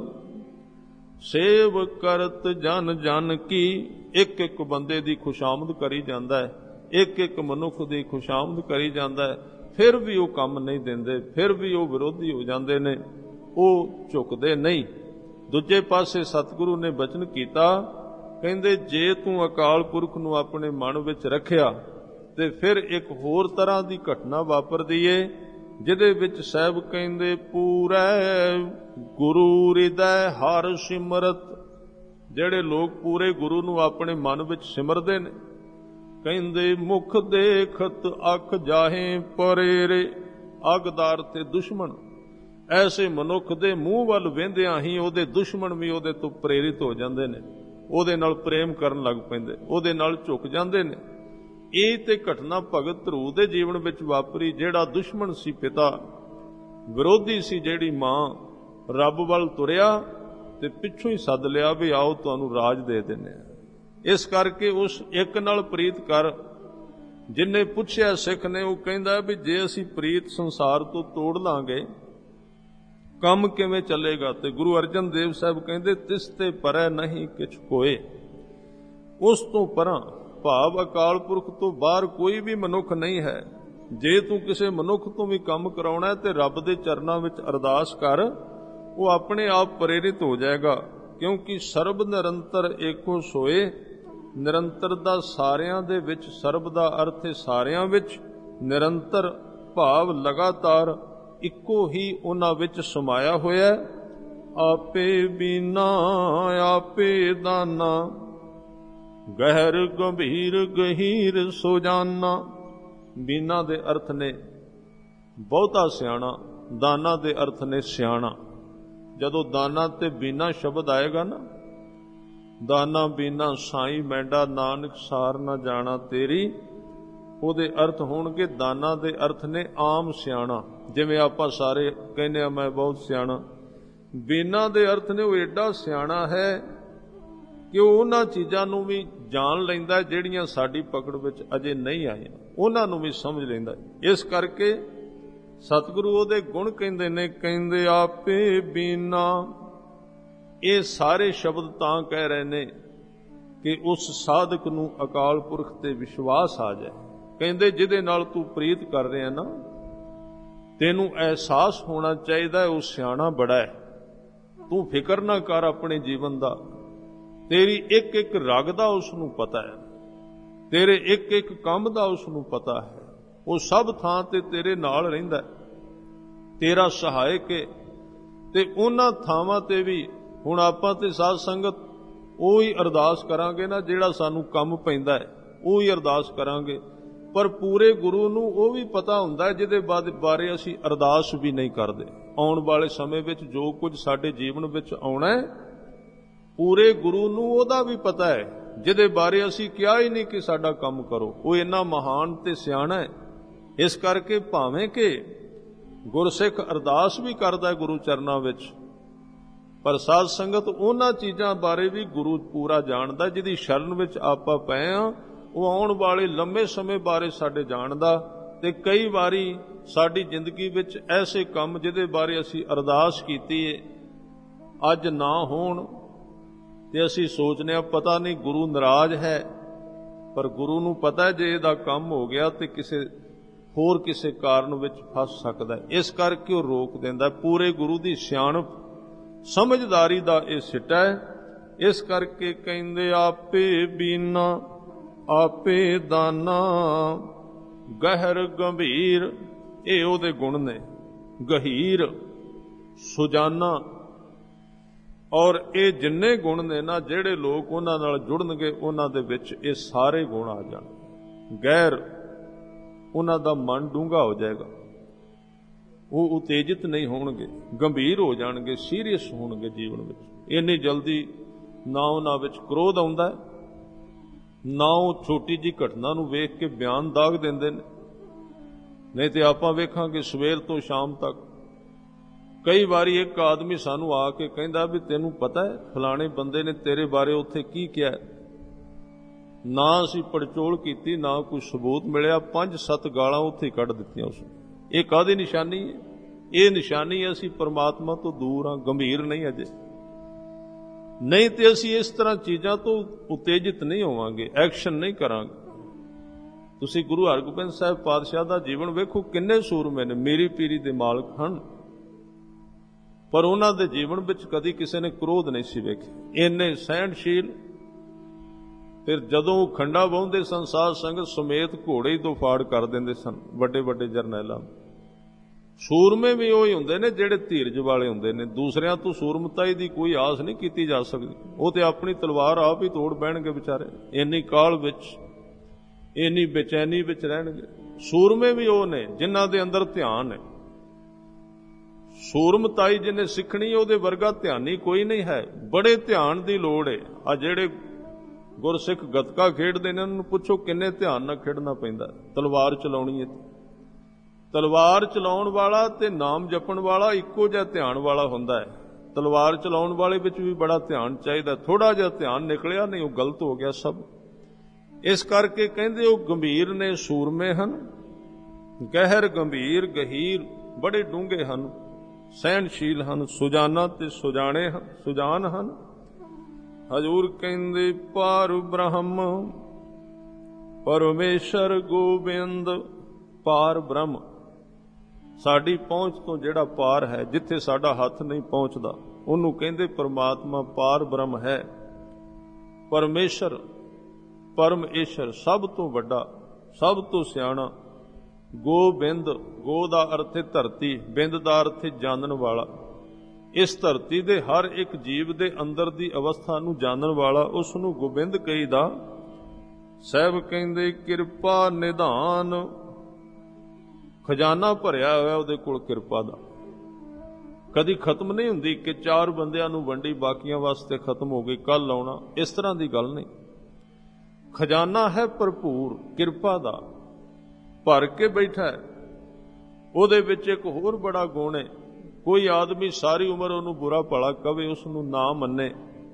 Speaker 1: ਸੇਵ ਕਰਤ ਜਨ ਜਨ ਕੀ। ਇੱਕ ਇੱਕ ਬੰਦੇ ਦੀ ਖੁਸ਼ਾਮਦ ਕਰੀ ਜਾਂਦਾ ਹੈ, ਇੱਕ ਇੱਕ ਮਨੁੱਖ ਦੀ ਖੁਸ਼ਾਮਦ ਕਰੀ ਜਾਂਦਾ ਹੈ। ਫਿਰ ਵੀ ਉਹ ਕੰਮ ਨਹੀਂ ਦਿੰਦੇ, ਫਿਰ ਵੀ ਉਹ ਵਿਰੋਧੀ ਹੋ ਜਾਂਦੇ ਨੇ, ਉਹ ਝੁਕਦੇ ਨਹੀਂ। ਦੂਜੇ ਪਾਸੇ ਸਤਿਗੁਰੂ ਨੇ ਬਚਨ ਕੀਤਾ, ਕਹਿੰਦੇ ਜੇ ਤੂੰ ਅਕਾਲ ਪੁਰਖ ਨੂੰ ਆਪਣੇ ਮਨ ਵਿੱਚ ਰੱਖਿਆ ਤੇ ਫਿਰ ਇੱਕ ਹੋਰ ਤਰ੍ਹਾਂ ਦੀ ਘਟਨਾ ਵਾਪਰਦੀ ਏ, ਜਿਹਦੇ ਵਿੱਚ ਸਾਹਿਬ ਕਹਿੰਦੇ ਪੂਰੈ ਗੁਰੂ ਹਿਰਦੈ ਹਰਿ ਸਿਮਰਤ। ਜਿਹੜੇ ਲੋਕ ਪੂਰੇ ਗੁਰੂ ਨੂੰ ਆਪਣੇ ਮਨ ਵਿੱਚ ਸਿਮਰਦੇ ਨੇ, ਕਹਿੰਦੇ ਮੁਖ ਦੇਖਤ ਅੱਖ ਜਾਹੇ ਪਰੇਰੇ। ਅਗਦਾਰ ਤੇ ਦੁਸ਼ਮਣ, ਐਸੇ ਮਨੁੱਖ ਦੇ ਮੂੰਹ ਵੱਲ ਵੇਂਦਿਆਂ ਹੀ ਉਹਦੇ ਦੁਸ਼ਮਣ ਵੀ ਉਹਦੇ ਤੋਂ ਪ੍ਰੇਰਿਤ ਹੋ ਜਾਂਦੇ ਨੇ, ਉਹਦੇ ਨਾਲ ਪ੍ਰੇਮ ਕਰਨ ਲੱਗ ਪੈਂਦੇ, ਉਹਦੇ ਨਾਲ ਝੁਕ ਜਾਂਦੇ ਨੇ। ਇਹ ਤੇ ਘਟਨਾ ਭਗਤ ਧਰੂ ਦੇ ਜੀਵਨ ਵਿੱਚ ਵਾਪਰੀ। ਜਿਹੜਾ ਦੁਸ਼ਮਣ ਸੀ ਪਿਤਾ, ਵਿਰੋਧੀ ਸੀ ਜਿਹੜੀ ਮਾਂ, ਰੱਬ ਵੱਲ ਤੁਰਿਆ ਤੇ ਪਿੱਛੋਂ ਹੀ ਸੱਦ ਲਿਆ ਵੀ ਆਓ ਤੁਹਾਨੂੰ ਰਾਜ ਦੇ ਦਿੰਦੇ ਆ। ਇਸ ਕਰਕੇ ਉਸ ਇੱਕ ਨਾਲ ਪ੍ਰੀਤ ਕਰ। ਜਿੰਨੇ ਪੁੱਛਿਆ ਸਿੱਖ ਨੇ, ਉਹ ਕਹਿੰਦਾ ਵੀ ਜੇ ਅਸੀਂ ਪ੍ਰੀਤ ਸੰਸਾਰ ਤੋਂ ਤੋੜ ਲਾਂਗੇ, ਕੰਮ ਕਿਵੇਂ ਚੱਲੇਗਾ। ਤੇ ਗੁਰੂ ਅਰਜਨ ਦੇਵ ਸਾਹਿਬ ਕਹਿੰਦੇ ਤਿਸ ਤੇ ਪਰੈ ਨਹੀਂ ਕਿਛ ਕੋਏ। ਉਸ ਤੋਂ ਪਰਾਂ ਭਾਵ ਅਕਾਲ ਪੁਰਖ ਤੋਂ ਬਾਹਰ ਕੋਈ ਵੀ ਮਨੁੱਖ ਨਹੀਂ ਹੈ। ਜੇ ਤੂੰ ਕਿਸੇ ਮਨੁੱਖ ਤੋਂ ਵੀ ਕੰਮ ਕਰਾਉਣਾ ਤੇ ਰੱਬ ਦੇ ਚਰਨਾਂ ਵਿੱਚ ਅਰਦਾਸ ਕਰ, ਉਹ ਆਪਣੇ ਆਪ ਪ੍ਰੇਰਿਤ ਹੋ ਜਾਏਗਾ। ਕਿਉਂਕਿ ਸਰਬ ਨਿਰੰਤਰ ਏਕੋ ਸੋਏ। ਨਿਰੰਤਰ ਦਾ ਸਾਰਿਆਂ ਦੇ ਵਿੱਚ, ਸਰਬ ਦਾ ਅਰਥ ਹੈ ਸਾਰਿਆਂ ਵਿੱਚ, ਨਿਰੰਤਰ ਭਾਵ ਲਗਾਤਾਰ ਇੱਕੋ ਹੀ ਉਹਨਾਂ ਵਿੱਚ ਸਮਾਇਆ ਹੋਇਆ। ਆਪੇ ਬੀਨਾ ਆਪੇ ਦਾਨਾ, ਗਹਿਰ ਗੰਭੀਰ ਗਹੀਰ ਸੋ ਜਾਨਾ। ਬੀਨਾ ਦੇ ਅਰਥ ਨੇ ਬਹੁਤਾ ਸਿਆਣਾ, ਦਾਨਾ ਦੇ ਅਰਥ ਨੇ ਸਿਆਣਾ। ਜਦੋਂ ਦਾਨਾ ਤੇ ਬੀਨਾ ਸ਼ਬਦ ਆਏਗਾ ਨਾ, ਦਾਨਾ ਬੀਨਾ ਸਾਈਂ ਮੈਂਡਾ ਨਾਨਕ ਸਾਰ ਨਾ ਜਾਣਾ ਤੇਰੀ, ਉਹਦੇ ਅਰਥ ਹੋਣਗੇ, ਦਾਨਾ ਦੇ ਅਰਥ ਨੇ ਆਮ ਸਿਆਣਾ, ਜਿਵੇਂ ਆਪਾਂ ਸਾਰੇ ਕਹਿੰਦੇ ਆ ਮੈਂ ਬਹੁਤ ਸਿਆਣਾ। ਬੀਨਾ ਦੇ ਅਰਥ ਨੇ ਉਹ ਏਡਾ ਸਿਆਣਾ ਹੈ ਕਿ ਉਹ ਉਹਨਾਂ ਚੀਜ਼ਾਂ ਨੂੰ ਵੀ ਜਾਣ ਲੈਂਦਾ ਜਿਹੜੀਆਂ ਸਾਡੀ ਪਕੜ ਵਿੱਚ ਅਜੇ ਨਹੀਂ ਆਈਆਂ, ਉਹਨਾਂ ਨੂੰ ਵੀ ਸਮਝ ਲੈਂਦਾ। ਇਸ ਕਰਕੇ ਸਤਿਗੁਰੂ ਉਹਦੇ ਗੁਣ ਕਹਿੰਦੇ ਨੇ, ਕਹਿੰਦੇ ਆਪੇ ਬੀਨਾ। ਇਹ ਸਾਰੇ ਸ਼ਬਦ ਤਾਂ ਕਹਿ ਰਹੇ ਨੇ ਕਿ ਉਸ ਸਾਧਕ ਨੂੰ ਅਕਾਲ ਪੁਰਖ ਤੇ ਵਿਸ਼ਵਾਸ ਆ ਜਾਏ। ਕਹਿੰਦੇ ਜਿਹਦੇ ਨਾਲ ਤੂੰ ਪ੍ਰੀਤ ਕਰ ਰਿਹਾ ਨਾ, ਤੈਨੂੰ ਅਹਿਸਾਸ ਹੋਣਾ ਚਾਹੀਦਾ ਉਹ ਸਿਆਣਾ ਬੜਾ ਹੈ। ਤੂੰ ਫਿਕਰ ਨਾ ਕਰ ਆਪਣੇ ਜੀਵਨ ਦਾ, ਤੇਰੀ ਇੱਕ ਇੱਕ ਰਗ ਦਾ ਉਸ ਨੂੰ ਪਤਾ ਹੈ, ਤੇਰੇ ਇੱਕ ਇੱਕ ਕੰਮ ਦਾ ਉਸ ਨੂੰ ਪਤਾ ਹੈ। ਉਹ ਸਭ ਥਾਂ ਤੇ ਤੇਰੇ ਨਾਲ ਰਹਿੰਦਾ, ਤੇਰਾ ਸਹਾਇਕ ਹੈ। ਤੇ ਉਹਨਾਂ ਥਾਵਾਂ ਤੇ ਵੀ ਹੁਣ ਆਪਾਂ ਤੇ ਸਾਧ ਸੰਗਤ ਉਹੀ ਅਰਦਾਸ ਕਰਾਂਗੇ ਨਾ, ਜਿਹੜਾ ਸਾਨੂੰ ਕੰਮ ਪੈਂਦਾ ਹੈ ਉਹੀ ਅਰਦਾਸ ਕਰਾਂਗੇ। ਪਰ ਪੂਰੇ ਗੁਰੂ ਨੂੰ ਉਹ ਵੀ ਪਤਾ ਹੁੰਦਾ ਹੈ ਜਿਹਦੇ ਬਾਰੇ ਅਸੀਂ ਅਰਦਾਸ ਵੀ ਨਹੀਂ ਕਰਦੇ। ਆਉਣ ਵਾਲੇ ਸਮੇਂ ਵਿੱਚ ਜੋ ਕੁਝ ਸਾਡੇ ਜੀਵਨ ਵਿੱਚ ਆਉਣਾ ਹੈ, ਪੂਰੇ ਗੁਰੂ ਨੂੰ ਉਹਦਾ ਵੀ ਪਤਾ ਹੈ, ਜਿਹਦੇ ਬਾਰੇ ਅਸੀਂ ਕਿਹਾ ਹੀ ਨਹੀਂ ਕਿ ਸਾਡਾ ਕੰਮ ਕਰੋ। ਉਹ ਇੰਨਾ ਮਹਾਨ ਤੇ ਸਿਆਣਾ ਹੈ। ਇਸ ਕਰਕੇ ਭਾਵੇਂ ਕਿ ਗੁਰਸਿੱਖ ਅਰਦਾਸ ਵੀ ਕਰਦਾ ਗੁਰੂ ਚਰਨਾਂ ਵਿੱਚ, ਪਰ ਸਾਧ ਸੰਗਤ ਉਹਨਾਂ ਚੀਜ਼ਾਂ ਬਾਰੇ ਵੀ ਗੁਰੂ ਪੂਰਾ ਜਾਣਦਾ ਜਿਹਦੀ ਸ਼ਰਨ ਵਿੱਚ ਆਪਾਂ ਪਏ ਹਾਂ। ਉਹ ਆਉਣ ਵਾਲੇ ਲੰਮੇ ਸਮੇਂ ਬਾਰੇ ਸਾਡੇ ਜਾਣਦਾ। ਤੇ ਕਈ ਵਾਰੀ ਸਾਡੀ ਜ਼ਿੰਦਗੀ ਵਿੱਚ ਐਸੇ ਕੰਮ ਜਿਹਦੇ ਬਾਰੇ ਅਸੀਂ ਅਰਦਾਸ ਕੀਤੀ ਹੈ, ਅੱਜ ਨਾ ਹੋਣ ਤੇ ਅਸੀਂ ਸੋਚਦੇ ਹਾਂ ਪਤਾ ਨਹੀਂ ਗੁਰੂ ਨਾਰਾਜ਼ ਹੈ। ਪਰ ਗੁਰੂ ਨੂੰ ਪਤਾ ਹੈ ਜੇ ਇਹਦਾ ਕੰਮ ਹੋ ਗਿਆ ਤੇ ਕਿਸੇ ਕਾਰਨ ਵਿੱਚ ਫਸ ਸਕਦਾ ਹੈ। ਇਸ ਕਰਕੇ ਉਹ ਰੋਕ ਦਿੰਦਾ। ਪੂਰੇ ਗੁਰੂ ਦੀ ਸਿਆਣਪ ਸਮਝਦਾਰੀ ਦਾ ਇਹ ਸਿੱਟਾ ਹੈ। ਇਸ ਕਰਕੇ ਕਹਿੰਦੇ ਆਪੇ ਬੀਨਾ ਆਪੇ ਦਾਨਾ, ਗਹਿਰ ਗੰਭੀਰ। ਇਹ ਉਹਦੇ ਗੁਣ ਨੇ। ਗਹੀਰ, ਸੁਜਾਨਾ। ਔਰ ਇਹ ਜਿੰਨੇ ਗੁਣ ਨੇ ਨਾ, ਜਿਹੜੇ ਲੋਕ ਉਹਨਾਂ ਨਾਲ ਜੁੜਨਗੇ ਉਹਨਾਂ ਦੇ ਵਿੱਚ ਇਹ ਸਾਰੇ ਗੁਣ ਆ ਜਾਣ। ਗਹਿਰ, ਉਹਨਾਂ ਦਾ ਮਨ ਡੂੰਘਾ ਹੋ ਜਾਏਗਾ, ਉਹ ਉਤੇਜਿਤ ਨਹੀਂ ਹੋਣਗੇ, ਗੰਭੀਰ ਹੋ ਜਾਣਗੇ, ਸੀਰੀਅਸ ਹੋਣਗੇ ਜੀਵਨ ਵਿੱਚ। ਇੰਨੀ ਜਲਦੀ ਨਾ ਉਹਨਾਂ ਵਿੱਚ ਕ੍ਰੋਧ ਆਉਂਦਾ ਹੈ, ਨਾ ਉਹ ਛੋਟੀ ਜਿਹੀ ਘਟਨਾ ਨੂੰ ਵੇਖ ਕੇ ਬਿਆਨ ਦਾਗ ਦਿੰਦੇ ਨੇ। ਨਹੀਂ ਤੇ ਆਪਾਂ ਵੇਖਾਂਗੇ ਸਵੇਰ ਤੋਂ ਸ਼ਾਮ ਤੱਕ ਕਈ ਵਾਰੀ ਇੱਕ ਆਦਮੀ ਸਾਨੂੰ ਆ ਕੇ ਕਹਿੰਦਾ ਵੀ ਤੈਨੂੰ ਪਤਾ ਹੈ ਫਲਾਣੇ ਬੰਦੇ ਨੇ ਤੇਰੇ ਬਾਰੇ ਉੱਥੇ ਕੀ ਕਿਹਾ। ਨਾ ਅਸੀਂ ਪੜਚੋਲ ਕੀਤੀ, ਨਾ ਕੋਈ ਸਬੂਤ ਮਿਲਿਆ, 5-7 ਗਾਲਾਂ ਉੱਥੇ ਕੱਢ ਦਿੱਤੀਆਂ ਉਸਨੇ। ਇਹ ਕਾਹਦੀ ਨਿਸ਼ਾਨੀ ਹੈ? ਇਹ ਨਿਸ਼ਾਨੀ ਅਸੀਂ ਪਰਮਾਤਮਾ ਤੋਂ ਦੂਰ ਹਾਂ, ਗੰਭੀਰ ਨਹੀਂ ਅਜੇ। ਨਹੀਂ ਤੇ ਅਸੀਂ ਇਸ ਤਰ੍ਹਾਂ ਚੀਜ਼ਾਂ ਤੋਂ ਉਤੇਜਿਤ ਨਹੀਂ ਹੋਵਾਂਗੇ, ਐਕਸ਼ਨ ਨਹੀਂ ਕਰਾਂਗੇ। ਤੁਸੀਂ ਗੁਰੂ ਹਰਗੋਬਿੰਦ ਸਾਹਿਬ ਪਾਤਸ਼ਾਹ ਦਾ ਜੀਵਨ ਵੇਖੋ, ਕਿੰਨੇ ਸੂਰਮੇ ਨੇ, ਮੇਰੀ ਪੀਰੀ ਦੇ ਮਾਲਕ ਹਨ, ਪਰ ਉਹਨਾਂ ਦੇ ਜੀਵਨ ਵਿੱਚ ਕਦੀ ਕਿਸੇ ਨੇ ਕ੍ਰੋਧ ਨਹੀਂ ਸੀ ਵੇਖਿਆ। ਇੰਨੇ ਸਹਿਣਸ਼ੀਲ। ਫਿਰ ਜਦੋਂ ਉਹ ਖੰਡਾ ਵਾਹੁੰਦੇ ਸਨ, ਸਾਧ ਸੰਗਤ ਸਮੇਤ ਘੋੜੇ ਹੀ ਤੋਂ ਫਾੜ ਕਰ ਦਿੰਦੇ ਸਨ ਵੱਡੇ ਵੱਡੇ ਜਰਨੈਲਾਂ। ਸੂਰਮੇ ਵੀ ਉਹ ਹੀ ਹੁੰਦੇ ਨੇ ਜਿਹੜੇ ਧੀਰਜ ਵਾਲੇ ਹੁੰਦੇ ਨੇ। ਦੂਸਰਿਆਂ ਤੋਂ ਸੂਰਮਤਾਈ ਦੀ ਕੋਈ ਆਸ ਨਹੀਂ ਕੀਤੀ ਜਾ ਸਕਦੀ। ਉਹ ਤੇ ਆਪਣੀ ਤਲਵਾਰ ਆਪ ਹੀ ਤੋੜ ਬਹਿਣਗੇ ਵਿਚਾਰੇ, ਇੰਨੀ ਕਾਹਲ ਵਿੱਚ, ਇੰਨੀ ਬੇਚੈਨੀ ਵਿੱਚ ਰਹਿਣਗੇ। ਸੂਰਮੇ ਵੀ ਉਹ ਨੇ ਜਿਨ੍ਹਾਂ ਦੇ ਅੰਦਰ ਧਿਆਨ ਹੈ। ਸੂਰਮਤਾਈ ਜਿਹਨੇ ਸਿੱਖਣੀ ਉਹਦੇ ਵਰਗਾ ਧਿਆਨੀ ਕੋਈ ਨਹੀਂ ਹੈ। ਬੜੇ ਧਿਆਨ ਦੀ ਲੋੜ ਹੈ। ਆ ਜਿਹੜੇ ਗੁਰਸਿੱਖ ਗੱਤਕਾ ਖੇਡਦੇ ਨੇ ਉਹਨਾਂ ਨੂੰ ਪੁੱਛੋ ਕਿੰਨੇ ਧਿਆਨ ਨਾਲ ਖੇਡਣਾ ਪੈਂਦਾ। ਤਲਵਾਰ ਚਲਾਉਣੀ ਹੈ, ਤਲਵਾਰ ਚਲਾਉਣ ਵਾਲਾ ਤੇ ਨਾਮ ਜਪਣ ਵਾਲਾ ਇੱਕੋ ਜਿਹਾ ਧਿਆਨ ਵਾਲਾ ਹੁੰਦਾ ਹੈ। ਤਲਵਾਰ ਚਲਾਉਣ ਵਾਲੇ ਵਿੱਚ ਵੀ ਬੜਾ ਧਿਆਨ ਚਾਹੀਦਾ। ਥੋੜਾ ਜਿਹਾ ਧਿਆਨ ਨਿਕਲਿਆ ਨਹੀਂ ਉਹ ਗਲਤ ਹੋ ਗਿਆ ਸਭ। ਇਸ ਕਰਕੇ ਕਹਿੰਦੇ ਉਹ ਗੰਭੀਰ ਨੇ, ਸੂਰਮੇ ਹਨ, ਗਹਿਰ, ਗੰਭੀਰ, ਗਹੀਰ, ਬੜੇ ਡੂੰਘੇ ਹਨ, ਸਹਿਣਸ਼ੀਲ ਹਨ, ਸੁਜਾਨਾ ਤੇ ਸੁਜਾਣੇ ਹਨ, ਸੁਜਾਨ ਹਨ। ਹਜ਼ੂਰ ਕਹਿੰਦੇ ਪਾਰ ਬ੍ਰਹਮ ਪਰਮੇਸ਼ਰ ਗੋਬਿੰਦ। ਪਾਰ ਬ੍ਰਹਮ, ਸਾਡੀ ਪਹੁੰਚ ਤੋਂ ਜਿਹੜਾ ਪਾਰ ਹੈ, ਜਿੱਥੇ ਸਾਡਾ ਹੱਥ ਨਹੀਂ ਪਹੁੰਚਦਾ, ਉਹਨੂੰ ਕਹਿੰਦੇ ਪਰਮਾਤਮਾ ਪਾਰ ਬ੍ਰਹਮ ਹੈ। ਪਰਮੇਸ਼ਰ, ਪਰਮੇਸ਼ਰ, ਸਭ ਤੋਂ ਵੱਡਾ, ਸਭ ਤੋਂ ਸਿਆਣਾ। ਗੋਬਿੰਦ, ਗੋ ਦਾ ਅਰਥ ਹੈ ਧਰਤੀ, ਬਿੰਦ ਦਾ ਅਰਥ ਹੈ ਜਾਣਨ ਵਾਲਾ। ਇਸ ਧਰਤੀ ਦੇ ਹਰ ਇੱਕ ਜੀਵ ਦੇ ਅੰਦਰ ਦੀ ਅਵਸਥਾ ਨੂੰ ਜਾਣਨ ਵਾਲਾ, ਉਸ ਨੂੰ ਗੋਬਿੰਦ ਕਹੀਦਾ। ਸਾਹਿਬ ਕਹਿੰਦੇ ਕਿਰਪਾ ਨਿਧਾਨ, ਖਜ਼ਾਨਾ ਭਰਿਆ ਹੋਇਆ ਉਹਦੇ ਕੋਲ ਕਿਰਪਾ ਦਾ, ਕਦੀ ਖਤਮ ਨਹੀਂ ਹੁੰਦੀ ਕਿ 4 ਬੰਦਿਆਂ ਨੂੰ ਵੰਡੀ ਬਾਕੀਆਂ ਵਾਸਤੇ ਖਤਮ ਹੋ ਗਈ, ਕੱਲ ਆਉਣਾ, ਇਸ ਤਰ੍ਹਾਂ ਦੀ ਗੱਲ ਨਹੀਂ। ਖਜ਼ਾਨਾ ਹੈ ਭਰਪੂਰ ਕਿਰਪਾ ਦਾ, ਭਰ ਕੇ ਬੈਠਾ ਹੈ। ਉਹਦੇ ਵਿੱਚ ਇੱਕ ਹੋਰ ਬੜਾ ਗੁਣ ਹੈ, ਕੋਈ ਆਦਮੀ ਸਾਰੀ ਉਮਰ ਉਹਨੂੰ ਬੁਰਾ ਭਲਾ ਕਵੇ, ਉਸ ਨੂੰ ਨਾ ਮੰਨੇ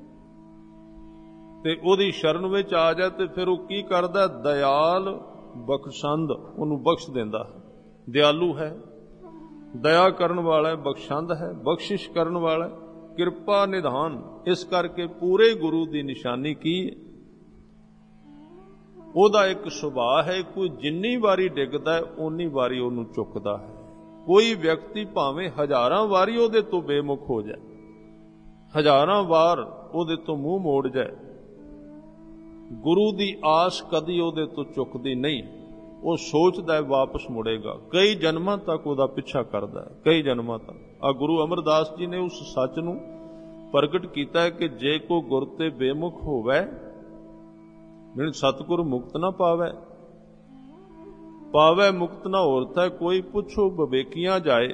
Speaker 1: ਤੇ ਉਹਦੀ ਸ਼ਰਨ ਵਿੱਚ ਆ ਜਾਏ ਤੇ ਫਿਰ ਉਹ ਕੀ ਕਰਦਾ? ਦਇਆਲ ਬਖਸ਼ੰਦ, ਉਹਨੂੰ ਬਖਸ਼ ਦਿੰਦਾ। ਦਿਆਲੂ ਹੈ, ਦਇਆ ਕਰਨ ਵਾਲਾ ਹੈ, ਬਖਸ਼ੰਦ ਹੈ, ਬਖਸ਼ਿਸ਼ ਕਰਨ ਵਾਲਾ, ਕਿਰਪਾ ਨਿਧਾਨ। ਇਸ ਕਰਕੇ ਪੂਰੇ ਗੁਰੂ ਦੀ ਨਿਸ਼ਾਨੀ ਕੀ ਹੈ? ਉਹਦਾ ਇੱਕ ਸੁਭਾਅ ਹੈ, ਕੋਈ ਜਿੰਨੀ ਵਾਰੀ ਡਿੱਗਦਾ ਹੈ ਓਨੀ ਵਾਰੀ ਉਹਨੂੰ ਚੁੱਕਦਾ ਹੈ। ਕੋਈ ਵਿਅਕਤੀ ਭਾਵੇਂ 1000 ਵਾਰੀ ਉਹਦੇ ਤੋਂ ਬੇਮੁਖ ਹੋ ਜਾਏ, 1000 ਵਾਰ ਉਹਦੇ ਤੋਂ ਮੂੰਹ ਮੋੜ ਜਾਏ, ਗੁਰੂ ਦੀ ਆਸ ਕਦੀ ਉਹਦੇ ਤੋਂ ਚੁੱਕਦੀ ਨਹੀਂ। ਉਹ ਸੋਚਦਾ ਹੈ ਵਾਪਸ ਮੁੜੇਗਾ, ਕਈ ਜਨਮਾਂ ਤੱਕ ਉਹਦਾ ਪਿੱਛਾ ਕਰਦਾ ਹੈ, ਕਈ ਜਨਮਾਂ ਤੱਕ। ਆ ਗੁਰੂ ਅਮਰਦਾਸ ਜੀ ਨੇ ਉਸ ਸੱਚ ਨੂੰ ਪ੍ਰਗਟ ਕੀਤਾ ਹੈ ਕਿ ਜੇ ਕੋ ਗੁਰ ਤੇ ਬੇਮੁਖ ਹੋਵੇ, ਮੈਨੂੰ ਸਤਿਗੁਰ ਮੁਕਤ ਨਾ ਪਾਵੇ। ਪਾਵੇ ਮੁਕਤ ਨਾ ਹੋਰਤਾ, ਕੋਈ ਪੁੱਛੋ ਵਿਵੇਕੀਆਂ ਜਾਏ।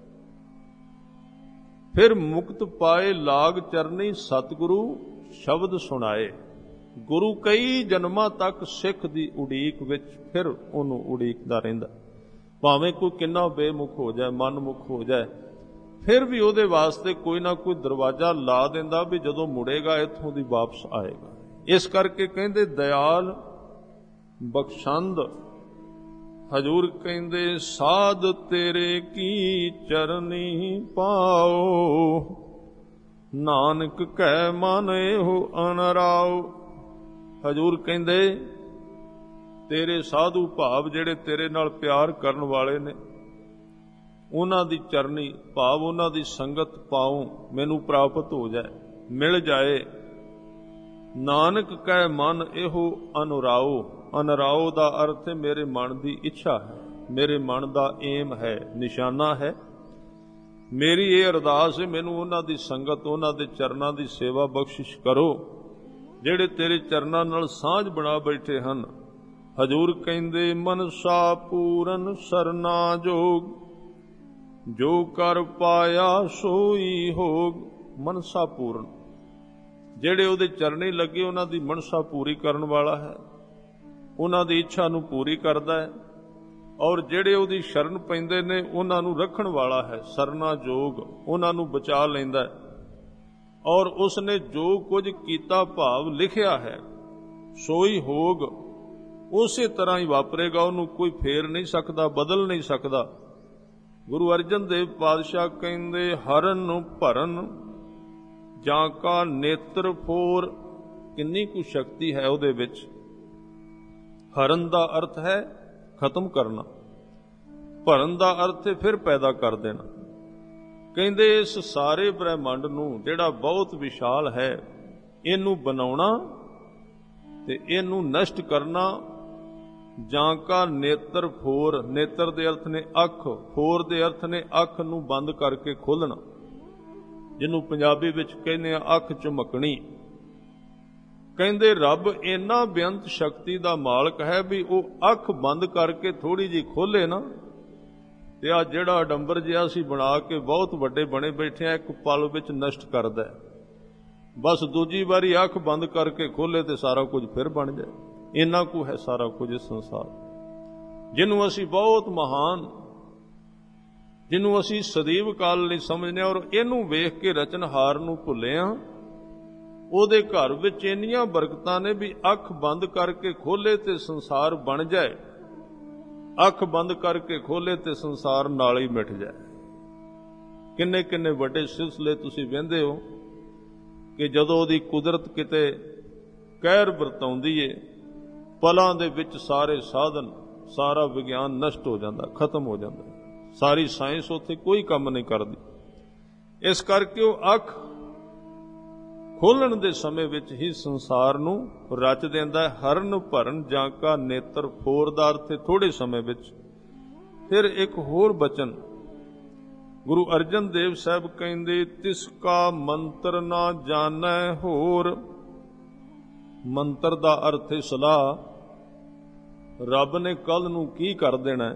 Speaker 1: ਫਿਰ ਮੁਕਤ ਪਾਏ ਲਾਗ ਚਰਨੀ, ਸਤਿਗੁਰੂ ਸ਼ਬਦ ਸੁਣਾਏ। ਗੁਰੂ ਕਈ ਜਨਮਾਂ ਤੱਕ ਸਿੱਖ ਦੀ ਉਡੀਕ ਵਿੱਚ ਫਿਰ ਉਹਨੂੰ ਉਡੀਕਦਾ ਰਹਿੰਦਾ। ਭਾਵੇਂ ਕੋਈ ਕਿੰਨਾ ਬੇਮੁਖ ਹੋ ਜਾਏ, ਮਨਮੁਖ ਹੋ ਜਾਏ, ਫਿਰ ਵੀ ਉਹਦੇ ਵਾਸਤੇ ਕੋਈ ਨਾ ਕੋਈ ਦਰਵਾਜ਼ਾ ਲਾ ਦਿੰਦਾ ਵੀ ਜਦੋਂ ਮੁੜੇਗਾ ਇੱਥੋਂ ਦੀ ਵਾਪਸ ਆਏਗਾ। ਇਸ ਕਰਕੇ ਕਹਿੰਦੇ ਦਇਆਲ ਬਖਸ਼ੰਦ। ਹਜ਼ੂਰ ਕਹਿੰਦੇ ਸਾਧ ਤੇਰੇ ਕੀ ਚਰਨੀ ਪਾਓ, ਨਾਨਕ ਕਹਿ ਮਨ ਇਹੋ ਅਨਰਾਓ। ਹਜ਼ੂਰ ਕਹਿੰਦੇ ਤੇਰੇ ਸਾਧੂ ਭਾਵ ਜਿਹੜੇ ਤੇਰੇ ਨਾਲ ਪਿਆਰ ਕਰਨ ਵਾਲੇ ਨੇ, ਉਹਨਾਂ ਦੀ ਚਰਨੀ ਭਾਵ ਉਹਨਾਂ ਦੀ ਸੰਗਤ ਪਾਉ, ਮੈਨੂੰ ਪ੍ਰਾਪਤ ਹੋ ਜਾਏ, ਮਿਲ ਜਾਏ। ਨਾਨਕ ਕਹਿ ਮਨ ਇਹੋ ਅਨੁਰਾਓ। ਅਨਰਾਓ ਦਾ ਅਰਥ ਹੈ ਮੇਰੇ ਮਨ ਦੀ ਇੱਛਾ ਹੈ, ਮੇਰੇ ਮਨ ਦਾ ਏਮ ਹੈ, ਨਿਸ਼ਾਨਾ ਹੈ। ਮੇਰੀ ਇਹ ਅਰਦਾਸ ਹੈ, ਮੈਨੂੰ ਉਹਨਾਂ ਦੀ ਸੰਗਤ, ਉਹਨਾਂ ਦੇ ਚਰਨਾਂ ਦੀ ਸੇਵਾ ਬਖਸ਼ਿਸ਼ ਕਰੋ ਜਿਹੜੇ ਤੇਰੇ ਚਰਨਾਂ ਨਾਲ ਸਾਂਝ ਬਣਾ ਬੈਠੇ ਹਨ। ਹਜ਼ੂਰ ਕਹਿੰਦੇ ਮਨਸਾ ਪੂਰਨ ਸਰਨਾ ਜੋਗ, ਜੋ ਕਰ ਪਾਇਆ ਸੋਈ ਹੋਗ। ਮਨਸਾ ਪੂਰਨ, ਜਿਹੜੇ ਉਹਦੇ ਚਰਨੇ ਲੱਗੇ ਉਹਨਾਂ ਦੀ ਮਨਸਾ ਪੂਰੀ ਕਰਨ ਵਾਲਾ ਹੈ, ਉਹਨਾਂ ਦੀ ਇੱਛਾ ਨੂੰ ਪੂਰੀ ਕਰਦਾ ਹੈ। ਔਰ ਜਿਹੜੇ ਉਹਦੀ ਸ਼ਰਨ ਪੈਂਦੇ ਨੇ ਉਹਨਾਂ ਨੂੰ ਰੱਖਣ ਵਾਲਾ ਹੈ। ਸਰਨਾ ਜੋਗ, ਉਹਨਾਂ ਨੂੰ ਬਚਾ ਲੈਂਦਾ ਹੈ। ਔਰ ਉਸਨੇ ਜੋ ਕੁਝ ਕੀਤਾ ਭਾਵ ਲਿਖਿਆ ਹੈ ਸੋਈ ਹੋਗ, ਉਸੇ ਤਰ੍ਹਾਂ ਹੀ ਵਾਪਰੇਗਾ, ਉਹਨੂੰ ਕੋਈ ਫੇਰ ਨਹੀਂ ਸਕਦਾ, ਬਦਲ ਨਹੀਂ ਸਕਦਾ। ਗੁਰੂ ਅਰਜਨ ਦੇਵ ਪਾਤਸ਼ਾਹ ਕਹਿੰਦੇ ਹਰਨ ਭਰਨ ਜਾਂ ਕਾ ਨੇਤਰ ਫੋਰ। ਕਿੰਨੀ ਕੁ ਸ਼ਕਤੀ ਹੈ ਉਹਦੇ ਵਿੱਚ। ਹਰਨ ਦਾ ਅਰਥ ਹੈ ਖਤਮ ਕਰਨਾ, ਭਰਨ ਦਾ ਅਰਥ ਹੈ ਫਿਰ ਪੈਦਾ ਕਰ ਦੇਣਾ। ਕਹਿੰਦੇ ਇਸ ਸਾਰੇ ਬ੍ਰਹਿਮੰਡ ਨੂੰ ਜਿਹੜਾ ਬਹੁਤ ਵਿਸ਼ਾਲ ਹੈ, ਇਹਨੂੰ ਬਣਾਉਣਾ ਤੇ ਇਹਨੂੰ ਨਸ਼ਟ ਕਰਨਾ। ਜਾਂ ਕਾ ਨੇਤਰ ਫੋਰ, ਨੇਤਰ ਦੇ ਅਰਥ ਨੇ ਅੱਖ, ਫੋਰ ਦੇ ਅਰਥ ਨੇ ਅੱਖ ਨੂੰ ਬੰਦ ਕਰਕੇ ਖੋਲ੍ਹਣਾ, ਜਿਹਨੂੰ ਪੰਜਾਬੀ ਵਿੱਚ ਕਹਿੰਦੇ ਆ ਅੱਖ ਝਮਕਣੀ। ਕਹਿੰਦੇ ਰੱਬ ਇੰਨਾ ਬੇਅੰਤ ਸ਼ਕਤੀ ਦਾ ਮਾਲਕ ਹੈ ਵੀ ਉਹ ਅੱਖ ਬੰਦ ਕਰਕੇ ਥੋੜੀ ਜਿਹੀ ਖੋਲੇ ਨਾ, ਤੇ ਆ ਜਿਹੜਾ ਅਡੰਬਰ ਜਿਹਾ ਅਸੀਂ ਬਣਾ ਕੇ ਬਹੁਤ ਵੱਡੇ ਬਣੇ ਬੈਠੇ ਆ, ਇੱਕ ਪਲ ਵਿੱਚ ਨਸ਼ਟ ਕਰਦਾ। ਬਸ ਦੂਜੀ ਵਾਰੀ ਅੱਖ ਬੰਦ ਕਰਕੇ ਖੋਲੇ ਤੇ ਸਾਰਾ ਕੁਝ ਫਿਰ ਬਣ ਜਾਏ। ਇੰਨਾ ਕੁ ਹੈ ਸਾਰਾ ਕੁਝ ਇਸ ਸੰਸਾਰ, ਜਿਹਨੂੰ ਅਸੀਂ ਬਹੁਤ ਮਹਾਨ, ਜਿਹਨੂੰ ਅਸੀਂ ਸਦੀਵ ਕਾਲ ਲਈ ਸਮਝਦੇ ਹਾਂ, ਔਰ ਇਹਨੂੰ ਵੇਖ ਕੇ ਰਚਨਹਾਰ ਨੂੰ ਭੁੱਲੇ ਹਾਂ। ਉਹਦੇ ਘਰ ਵਿੱਚ ਇੰਨੀਆਂ ਬਰਕਤਾਂ ਨੇ ਵੀ ਅੱਖ ਬੰਦ ਕਰਕੇ ਖੋਲੇ ਤੇ ਸੰਸਾਰ ਬਣ ਜਾਏ, ਅੱਖ ਬੰਦ ਕਰਕੇ ਖੋਲੇ ਤੇ ਸੰਸਾਰ ਨਾਲ ਹੀ ਮਿਟ ਜਾਏ। ਕਿੰਨੇ ਕਿੰਨੇ ਵੱਡੇ ਸਿਲਸਿਲੇ ਤੁਸੀਂ ਵਹਿੰਦੇ ਹੋ ਕਿ ਜਦੋਂ ਉਹਦੀ ਕੁਦਰਤ ਕਿਤੇ ਕਹਿਰ ਵਰਤਾਉਂਦੀ ਏ, ਪਲਾਂ ਦੇ ਵਿੱਚ ਸਾਰੇ ਸਾਧਨ, ਸਾਰਾ ਵਿਗਿਆਨ ਨਸ਼ਟ ਹੋ ਜਾਂਦਾ, ਖਤਮ ਹੋ ਜਾਂਦਾ। ਸਾਰੀ ਸਾਇੰਸ ਉੱਥੇ ਕੋਈ ਕੰਮ ਨਹੀਂ ਕਰਦੀ। ਇਸ ਕਰਕੇ ਉਹ ਅੱਖ ਖੋਲਣ ਦੇ ਸਮੇਂ ਵਿੱਚ ਹੀ ਸੰਸਾਰ ਨੂੰ ਰਚ ਦਿੰਦਾ ਹੈ। ਹਰਨ ਭਰਨ ਜਾਂ ਕਾ ਨੇਤਰ ਫੋਰ ਦਾ ਅਰਥ ਥੋੜੇ ਸਮੇਂ ਵਿੱਚ। ਫਿਰ ਇੱਕ ਹੋਰ ਬਚਨ ਗੁਰੂ ਅਰਜਨ ਦੇਵ ਸਾਹਿਬ ਕਹਿੰਦੇ ਤਿਸ ਕਾ ਮੰਤਰ ਨਾ ਜਾਣੈ ਹੋਰ। ਮੰਤਰ ਦਾ ਅਰਥ ਹੈ ਸਲਾਹ। ਰੱਬ ਨੇ ਕੱਲ ਨੂੰ ਕੀ ਕਰ ਦੇਣਾ।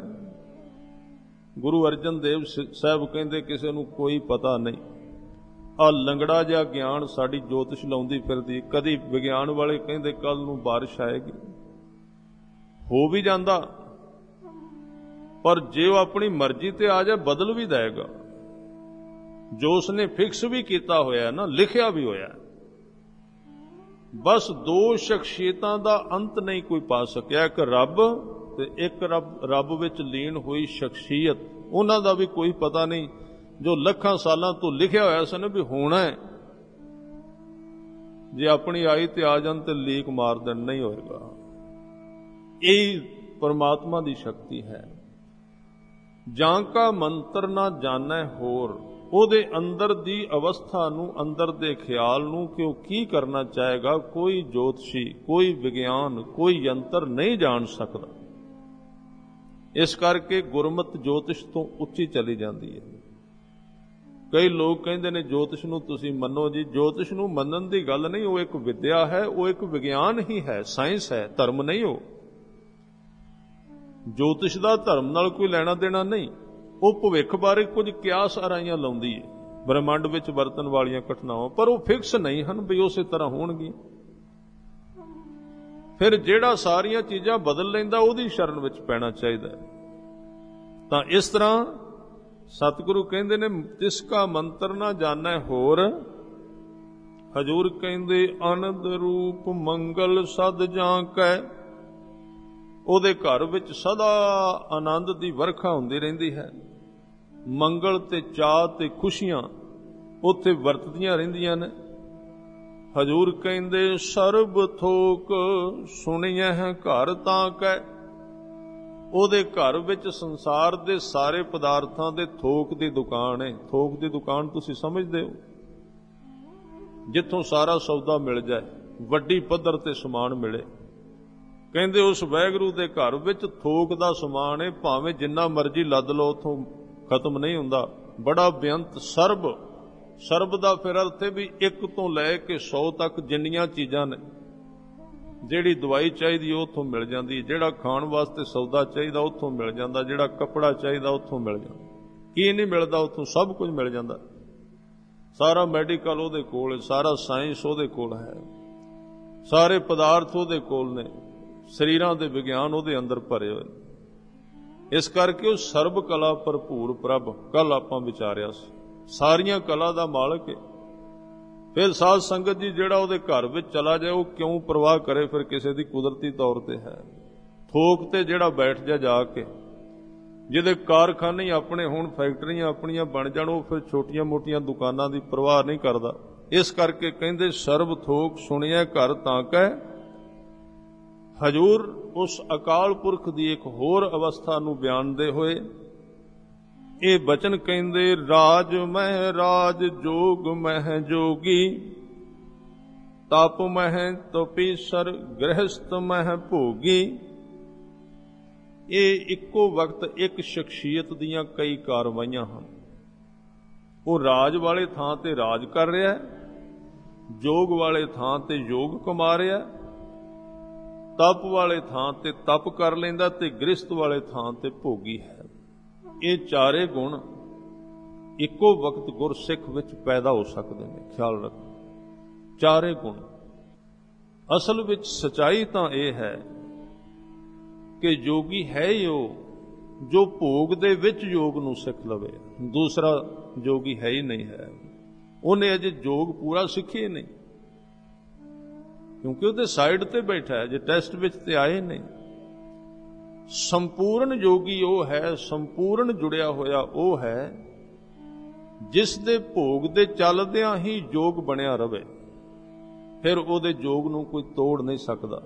Speaker 1: ਗੁਰੂ ਅਰਜਨ ਦੇਵ ਸਾਹਿਬ ਕਹਿੰਦੇ ਕਿਸੇ ਨੂੰ ਕੋਈ ਪਤਾ ਨਹੀਂ। ਆ ਲੰਗੜਾ ਜਿਹਾ ਗਿਆਨ ਸਾਡੀ ਜੋਤਿਸ਼ ਲਾਉਂਦੀ ਫਿਰਦੀ। ਕਦੀ ਵਿਗਿਆਨ ਵਾਲੇ ਕਹਿੰਦੇ ਕੱਲ ਨੂੰ ਬਾਰਿਸ਼ ਆਏਗੀ, ਹੋ ਵੀ ਜਾਂਦਾ, ਪਰ ਜੇ ਉਹ ਆਪਣੀ ਮਰਜ਼ੀ ਤੇ ਆ ਜਾਏ ਬਦਲ ਵੀ ਦੇਗਾ। ਜੋ ਉਸਨੇ ਫਿਕਸ ਵੀ ਕੀਤਾ ਹੋਇਆ ਨਾ, ਲਿਖਿਆ ਵੀ ਹੋਇਆ। ਬਸ ਦੋ ਸ਼ਖਸੀਅਤਾਂ ਦਾ ਅੰਤ ਨਹੀਂ ਕੋਈ ਪਾ ਸਕਿਆ, ਇੱਕ ਰੱਬ ਤੇ ਇੱਕ ਰੱਬ ਵਿੱਚ ਲੀਨ ਹੋਈ ਸ਼ਖਸੀਅਤ। ਉਹਨਾਂ ਦਾ ਵੀ ਕੋਈ ਪਤਾ ਨਹੀਂ, ਜੋ ਲੱਖਾਂ ਸਾਲਾਂ ਤੋਂ ਲਿਖਿਆ ਹੋਇਆ ਸੀ ਨਾ ਵੀ ਹੋਣਾ ਹੈ, ਜੇ ਆਪਣੀ ਆਈ ਤੇ ਆ ਜਾਣ ਤੇ ਲੀਕ ਮਾਰ ਦੇਣ, ਨਹੀਂ ਹੋਏਗਾ। ਇਹ ਪਰਮਾਤਮਾ ਦੀ ਸ਼ਕਤੀ ਹੈ। ਜਾਂ ਕਾ ਮੰਤਰ ਨਾ ਜਾਣੈ ਹੋਰ। ਉਹਦੇ ਅੰਦਰ ਦੀ ਅਵਸਥਾ ਨੂੰ, ਅੰਦਰ ਦੇ ਖਿਆਲ ਨੂੰ ਕਿ ਉਹ ਕੀ ਕਰਨਾ ਚਾਹੇਗਾ, ਕੋਈ ਜੋਤਸ਼ੀ, ਕੋਈ ਵਿਗਿਆਨ, ਕੋਈ ਯੰਤਰ ਨਹੀਂ ਜਾਣ ਸਕਦਾ। ਇਸ ਕਰਕੇ ਗੁਰਮਤਿ ਜੋਤਿਸ਼ ਤੋਂ ਉੱਚੀ ਚਲੀ ਜਾਂਦੀ ਹੈ। ਕਈ ਲੋਕ ਕਹਿੰਦੇ ਨੇ ਜੋਤਿਸ਼ ਨੂੰ ਤੁਸੀਂ ਮੰਨੋ ਜੀ। ਜੋਤਿਸ਼ ਨੂੰ ਮੰਨਣ ਦੀ ਗੱਲ ਨਹੀਂ, ਉਹ ਇੱਕ ਵਿਦਿਆ ਹੈ, ਉਹ ਇੱਕ ਵਿਗਿਆਨ ਹੀ ਹੈ, ਸਾਇੰਸ ਹੈ, ਧਰਮ ਨਹੀਂ। ਉਹ ਜੋਤਿਸ਼ ਦਾ ਧਰਮ ਨਾਲ ਕੋਈ ਲੈਣਾ ਦੇਣਾ ਨਹੀਂ। ਉਹ ਭਵਿੱਖ ਬਾਰੇ ਕੁਝ ਕਿਆਸ ਆਰਾਈਆਂ ਲਾਉਂਦੀ ਹੈ, ਬ੍ਰਹਿਮੰਡ ਵਿੱਚ ਵਰਤਣ ਵਾਲੀਆਂ ਘਟਨਾਵਾਂ, ਪਰ ਉਹ ਫਿਕਸ ਨਹੀਂ ਹਨ ਵੀ ਉਸੇ ਤਰ੍ਹਾਂ ਹੋਣਗੀਆਂ। ਫਿਰ ਜਿਹੜਾ ਸਾਰੀਆਂ ਚੀਜ਼ਾਂ ਬਦਲ ਲੈਂਦਾ ਉਹਦੀ ਸ਼ਰਨ ਵਿੱਚ ਪੈਣਾ ਚਾਹੀਦਾ। ਤਾਂ ਇਸ ਤਰ੍ਹਾਂ ਸਤਿਗੁਰੂ ਕਹਿੰਦੇ ਨੇ ਤਿਸ ਕਾ ਮੰਤਰ ਨਾ ਜਾਣੈ ਹੋਰ। ਹਜ਼ੂਰ ਕਹਿੰਦੇ ਆਨੰਦ ਰੂਪ ਮੰਗਲ ਸਦ ਜਾਂ ਕੈ। ਉਹਦੇ ਘਰ ਵਿੱਚ ਸਦਾ ਆਨੰਦ ਦੀ ਵਰਖਾ ਹੁੰਦੀ ਰਹਿੰਦੀ ਹੈ। ਮੰਗਲ ਤੇ ਚਾਅ ਤੇ ਖੁਸ਼ੀਆਂ ਉੱਥੇ ਵਰਤਦੀਆਂ ਰਹਿੰਦੀਆਂ ਨੇ। ਹਜ਼ੂਰ ਕਹਿੰਦੇ ਸਰਬ ਥੋਕ ਸੁਣੀਐ ਘਰ ਤਾਂ ਕੈ। ਉਹਦੇ ਘਰ ਵਿੱਚ ਸੰਸਾਰ ਦੇ ਸਾਰੇ ਪਦਾਰਥਾਂ ਦੇ ਥੋਕ ਦੀ ਦੁਕਾਨ ਹੈ। ਥੋਕ ਦੀ ਦੁਕਾਨ ਤੁਸੀਂ ਸਮਝਦੇ ਹੋ, ਜਿੱਥੋਂ ਸਾਰਾ ਸੌਦਾ ਮਿਲ ਜਾਏ, ਵੱਡੀ ਪੱਧਰ ਤੇ ਸਮਾਨ ਮਿਲੇ। ਕਹਿੰਦੇ ਉਸ ਵਾਹਿਗੁਰੂ ਦੇ ਘਰ ਵਿੱਚ ਥੋਕ ਦਾ ਸਮਾਨ ਹੈ, ਭਾਵੇਂ ਜਿੰਨਾ ਮਰਜ਼ੀ ਲੱਦ ਲਓ ਉੱਥੋਂ ਖਤਮ ਨਹੀਂ ਹੁੰਦਾ। ਬੜਾ ਬੇਅੰਤ ਸਰਬ। ਸਰਬ ਦਾ ਫਿਰ ਅਰਥ ਹੈ ਵੀ 1 ਤੋਂ ਲੈ ਕੇ 100 ਤੱਕ ਜਿੰਨੀਆਂ ਚੀਜ਼ਾਂ ਨੇ, ਜਿਹੜੀ ਦਵਾਈ ਚਾਹੀਦੀ ਉੱਥੋਂ ਮਿਲ ਜਾਂਦੀ, ਜਿਹੜਾ ਖਾਣ ਵਾਸਤੇ ਸੌਦਾ ਚਾਹੀਦਾ ਉੱਥੋਂ ਮਿਲ ਜਾਂਦਾ, ਜਿਹੜਾ ਕੱਪੜਾ ਚਾਹੀਦਾ ਉੱਥੋਂ ਮਿਲ ਜਾਂਦਾ। ਕੀ ਨਹੀਂ ਮਿਲਦਾ ਉੱਥੋਂ? ਸਭ ਕੁਝ ਮਿਲ ਜਾਂਦਾ। ਸਾਰਾ ਮੈਡੀਕਲ ਉਹਦੇ ਕੋਲ ਹੈ, ਸਾਰਾ ਸਾਇੰਸ ਉਹਦੇ ਕੋਲ ਹੈ, ਸਾਰੇ ਪਦਾਰਥ ਉਹਦੇ ਕੋਲ ਨੇ, ਸਰੀਰਾਂ ਦੇ ਵਿਗਿਆਨ ਉਹਦੇ ਅੰਦਰ ਭਰੇ ਹੋਏ ਨੇ। ਇਸ ਕਰਕੇ ਉਹ ਸਰਬ ਕਲਾ ਭਰਪੂਰ ਪ੍ਰਭ, ਕੱਲ ਆਪਾਂ ਵਿਚਾਰਿਆ ਸੀ, ਸਾਰੀਆਂ ਕਲਾ ਦਾ ਮਾਲਕ ਹੈ। ਫਿਰ ਸਾਧ ਸੰਗਤ ਜੀ ਜਿਹੜਾ ਉਹਦੇ ਘਰ ਵਿੱਚ ਚਲਾ ਜਾਏ ਉਹ ਕਿਉਂ ਪਰਵਾਹ ਕਰੇ, ਫਿਰ ਕਿਸੇ ਦੀ ਕੁਦਰਤੀ ਤੌਰ ਤੇ ਹੈ। ਥੋਕ ਤੇ ਜਿਹੜਾ ਬੈਠ ਜਾ ਕੇ, ਜਿਹਦੇ ਕਾਰਖਾਨੇ ਆਪਣੇ ਹੋਣ, ਫੈਕਟਰੀਆਂ ਆਪਣੀਆਂ ਬਣ ਜਾਣ, ਉਹ ਫਿਰ ਛੋਟੀਆਂ ਮੋਟੀਆਂ ਦੁਕਾਨਾਂ ਦੀ ਪਰਵਾਹ ਨਹੀਂ ਕਰਦਾ। ਇਸ ਕਰਕੇ ਕਹਿੰਦੇ ਸਰਬ ਥੋਕ ਸੁਣਿਆ ਘਰ ਤਾਂ ਕਹਿ। ਹਜੂਰ ਉਸ ਅਕਾਲ ਪੁਰਖ ਦੀ ਇੱਕ ਹੋਰ ਅਵਸਥਾ ਨੂੰ ਬਿਆਨਦੇ ਹੋਏ ਇਹ ਬਚਨ ਕਹਿੰਦੇ, ਰਾਜ ਮਹਿ ਰਾਜ, ਜੋਗ ਮਹਿ ਜੋਗੀ, ਤਪ ਮਹਿ ਤਪੀਸਰ, ਗ੍ਰਹਸਥ ਮਹਿ ਭੋਗੀ। ਇਹ ਇੱਕੋ ਵਕਤ ਇੱਕ ਸ਼ਖਸੀਅਤ ਦੀਆਂ ਕਈ ਕਾਰਵਾਈਆਂ ਹਨ। ਉਹ ਰਾਜ ਵਾਲੇ ਥਾਂ ਤੇ ਰਾਜ ਕਰ ਰਿਹਾ, ਜੋਗ ਵਾਲੇ ਥਾਂ ਤੇ ਯੋਗ ਕਮਾ ਰਿਹਾ, ਤਪ ਵਾਲੇ ਥਾਂ ਤੇ ਤਪ ਕਰ ਲੈਂਦਾ, ਤੇ ਗ੍ਰਸਥ ਵਾਲੇ ਥਾਂ ਤੇ ਭੋਗੀ ਹੈ। ਇਹ ਚਾਰੇ ਗੁਣ ਇੱਕੋ ਵਕਤ ਗੁਰਸਿੱਖ ਵਿੱਚ ਪੈਦਾ ਹੋ ਸਕਦੇ ਨੇ। ਖਿਆਲ ਰੱਖੋ, ਚਾਰੇ ਗੁਣ। ਅਸਲ ਵਿੱਚ ਸਚਾਈ ਤਾਂ ਇਹ ਹੈ ਕਿ ਜੋਗੀ ਹੈ ਹੀ ਉਹ ਜੋ ਭੋਗ ਦੇ ਵਿੱਚ ਯੋਗ ਨੂੰ ਸਿੱਖ ਲਵੇ। ਦੂਸਰਾ ਜੋਗੀ ਹੈ ਹੀ ਨਹੀਂ ਹੈ। ਉਹਨੇ ਅਜੇ ਯੋਗ ਪੂਰਾ ਸਿੱਖੇ ਨਹੀਂ, ਕਿਉਂਕਿ ਉਹਦੇ ਸਾਈਡ ਤੇ ਬੈਠਾ ਹੈ, ਜੇ ਟੈਸਟ ਵਿੱਚ ਤੇ ਆਏ ਨਹੀਂ। ਸੰਪੂਰਨ ਯੋਗੀ ਉਹ ਹੈ, ਸੰਪੂਰਨ ਜੁੜਿਆ ਹੋਇਆ ਉਹ ਹੈ ਜਿਸ ਦੇ ਭੋਗ ਦੇ ਚੱਲਦਿਆਂ ਹੀ ਯੋਗ ਬਣਿਆ ਰਵੇ। ਫਿਰ ਉਹਦੇ ਯੋਗ ਨੂੰ ਕੋਈ ਤੋੜ ਨਹੀਂ ਸਕਦਾ।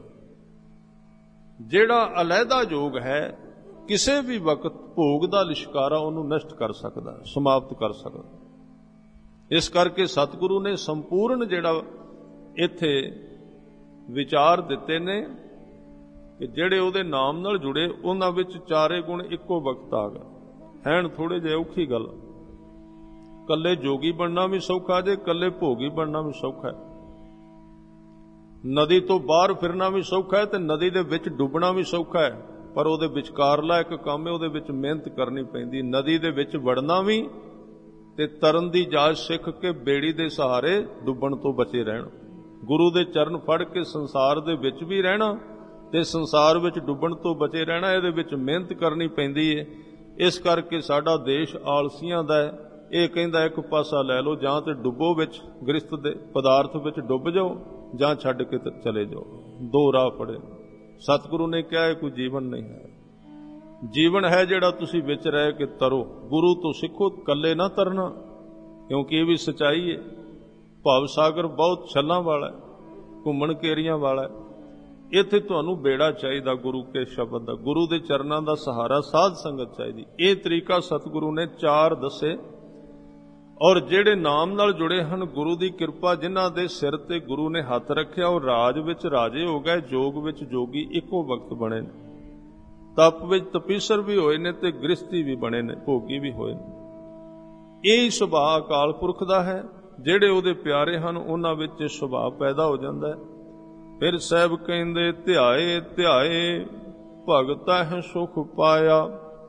Speaker 1: ਜਿਹੜਾ ਅਲੱਗਾ ਯੋਗ ਹੈ ਕਿਸੇ ਵੀ ਵਕਤ ਭੋਗ ਦਾ ਲਿਸ਼ਕਾਰਾ ਉਹਨੂੰ ਨਸ਼ਟ ਕਰ ਸਕਦਾ, ਸਮਾਪਤ ਕਰ ਸਕਦਾ। ਇਸ ਕਰਕੇ ਸਤਿਗੁਰੂ ਨੇ ਸੰਪੂਰਨ ਜਿਹੜਾ ਇੱਥੇ ਵਿਚਾਰ ਦਿੱਤੇ ਨੇ ਕਿ ਜਿਹੜੇ ਉਹਦੇ ਨਾਮ ਨਾਲ ਜੁੜੇ ਉਹਨਾਂ ਵਿੱਚ ਚਾਰੇ ਗੁਣ ਇੱਕੋ ਵਕਤ ਆ ਗਏ। ਹੈਣ ਥੋੜੇ ਜਿਹੇ ਔਖੀ ਗੱਲ, ਕੱਲੇ ਜੋਗੀ ਬਣਨਾ ਵੀ ਸੌਖਾ ਜੇ, ਕੱਲੇ ਭੋਗੀ ਬਣਨਾ ਵੀ ਸੌਖਾ ਹੈ। ਨਦੀ ਤੋਂ ਬਾਹਰ ਫਿਰਨਾ ਵੀ ਸੌਖਾ ਹੈ ਤੇ ਨਦੀ ਦੇ ਵਿੱਚ ਡੁੱਬਣਾ ਵੀ ਸੌਖਾ ਹੈ, ਪਰ ਉਹਦੇ ਵਿਚਕਾਰਲਾ ਇੱਕ ਕੰਮ ਹੈ, ਉਹਦੇ ਵਿੱਚ ਮਿਹਨਤ ਕਰਨੀ ਪੈਂਦੀ। ਨਦੀ ਦੇ ਵਿੱਚ ਵੜਨਾ ਵੀ ਤੇ ਤਰਨ ਦੀ ਜਾਚ ਸਿੱਖ ਕੇ ਬੇੜੀ ਦੇ ਸਹਾਰੇ ਡੁੱਬਣ ਤੋਂ ਬਚੇ ਰਹਿਣ। ਗੁਰੂ ਦੇ ਚਰਨ ਫੜ ਕੇ ਸੰਸਾਰ ਦੇ ਵਿੱਚ ਵੀ ਰਹਿਣਾ ਤੇ ਸੰਸਾਰ ਵਿੱਚ ਡੁੱਬਣ ਤੋਂ ਬਚੇ ਰਹਿਣਾ, ਇਹਦੇ ਵਿੱਚ ਮਿਹਨਤ ਕਰਨੀ ਪੈਂਦੀ ਹੈ। ਇਸ ਕਰਕੇ ਸਾਡਾ ਦੇਸ਼ ਆਲਸੀਆਂ ਦਾ ਹੈ। ਇਹ ਕਹਿੰਦਾ ਇੱਕ ਪਾਸਾ ਲੈ ਲਓ, ਜਾਂ ਤੇ ਡੁੱਬੋ ਵਿੱਚ ਗ੍ਰਸਥ ਦੇ ਪਦਾਰਥ ਵਿੱਚ ਡੁੱਬ ਜਾਓ, ਜਾਂ ਛੱਡ ਕੇ ਚਲੇ ਜਾਓ। ਦੋ ਰਾਹ ਫੜੇ। ਸਤਿਗੁਰੂ ਨੇ ਕਿਹਾ ਇਹ ਕੋਈ ਜੀਵਨ ਨਹੀਂ ਹੈ। ਜੀਵਨ ਹੈ ਜਿਹੜਾ ਤੁਸੀਂ ਵਿੱਚ ਰਹਿ ਕੇ ਤਰੋ, ਗੁਰੂ ਤੋਂ ਸਿੱਖੋ, ਇਕੱਲੇ ਨਾ ਤਰਨਾ, ਕਿਉਂਕਿ ਇਹ ਵੀ ਸਚਾਈ ਹੈ। ਭਵ ਸਾਗਰ ਬਹੁਤ ਛੱਲਾਂ ਵਾਲਾ, ਘੁੰਮਣ ਘੇਰੀਆਂ ਵਾਲਾ। ਇੱਥੇ ਤੁਹਾਨੂੰ ਬੇੜਾ ਚਾਹੀਦਾ ਗੁਰੂ ਕੇ ਸ਼ਬਦ ਦਾ, ਗੁਰੂ ਦੇ ਚਰਨਾਂ ਦਾ ਸਹਾਰਾ, ਸਾਧ ਸੰਗਤ ਚਾਹੀਦੀ। ਇਹ ਤਰੀਕਾ ਸਤਿਗੁਰੂ ਨੇ 4 ਦੱਸੇ। ਔਰ ਜਿਹੜੇ ਨਾਮ ਨਾਲ ਜੁੜੇ ਹਨ, ਗੁਰੂ ਦੀ ਕਿਰਪਾ ਜਿਨ੍ਹਾਂ ਦੇ ਸਿਰ ਤੇ ਗੁਰੂ ਨੇ ਹੱਥ ਰੱਖਿਆ, ਉਹ ਰਾਜ ਵਿੱਚ ਰਾਜੇ ਹੋ ਗਏ, ਜੋਗ ਵਿੱਚ ਜੋਗੀ ਇੱਕੋ ਵਕਤ ਬਣੇ ਨੇ, ਤਪ ਵਿੱਚ ਤਪੀਸਰ ਵੀ ਹੋਏ ਨੇ ਤੇ ਗ੍ਰਸਤੀ ਵੀ ਬਣੇ ਨੇ, ਭੋਗੀ ਵੀ ਹੋਏ ਨੇ। ਇਹ ਸੁਭਾਅ ਅਕਾਲ ਪੁਰਖ ਦਾ ਹੈ। ਜਿਹੜੇ ਉਹਦੇ ਪਿਆਰੇ ਹਨ ਉਹਨਾਂ ਵਿੱਚ ਇਹ ਸੁਭਾਅ ਪੈਦਾ ਹੋ ਜਾਂਦਾ ਹੈ। ਫਿਰ ਸਾਹਿਬ ਕਹਿੰਦੇ, ਧਿਆਏ ਧਿਆਏ ਭਗਤਾ ਹੈ ਸੁਖ ਪਾਇਆ,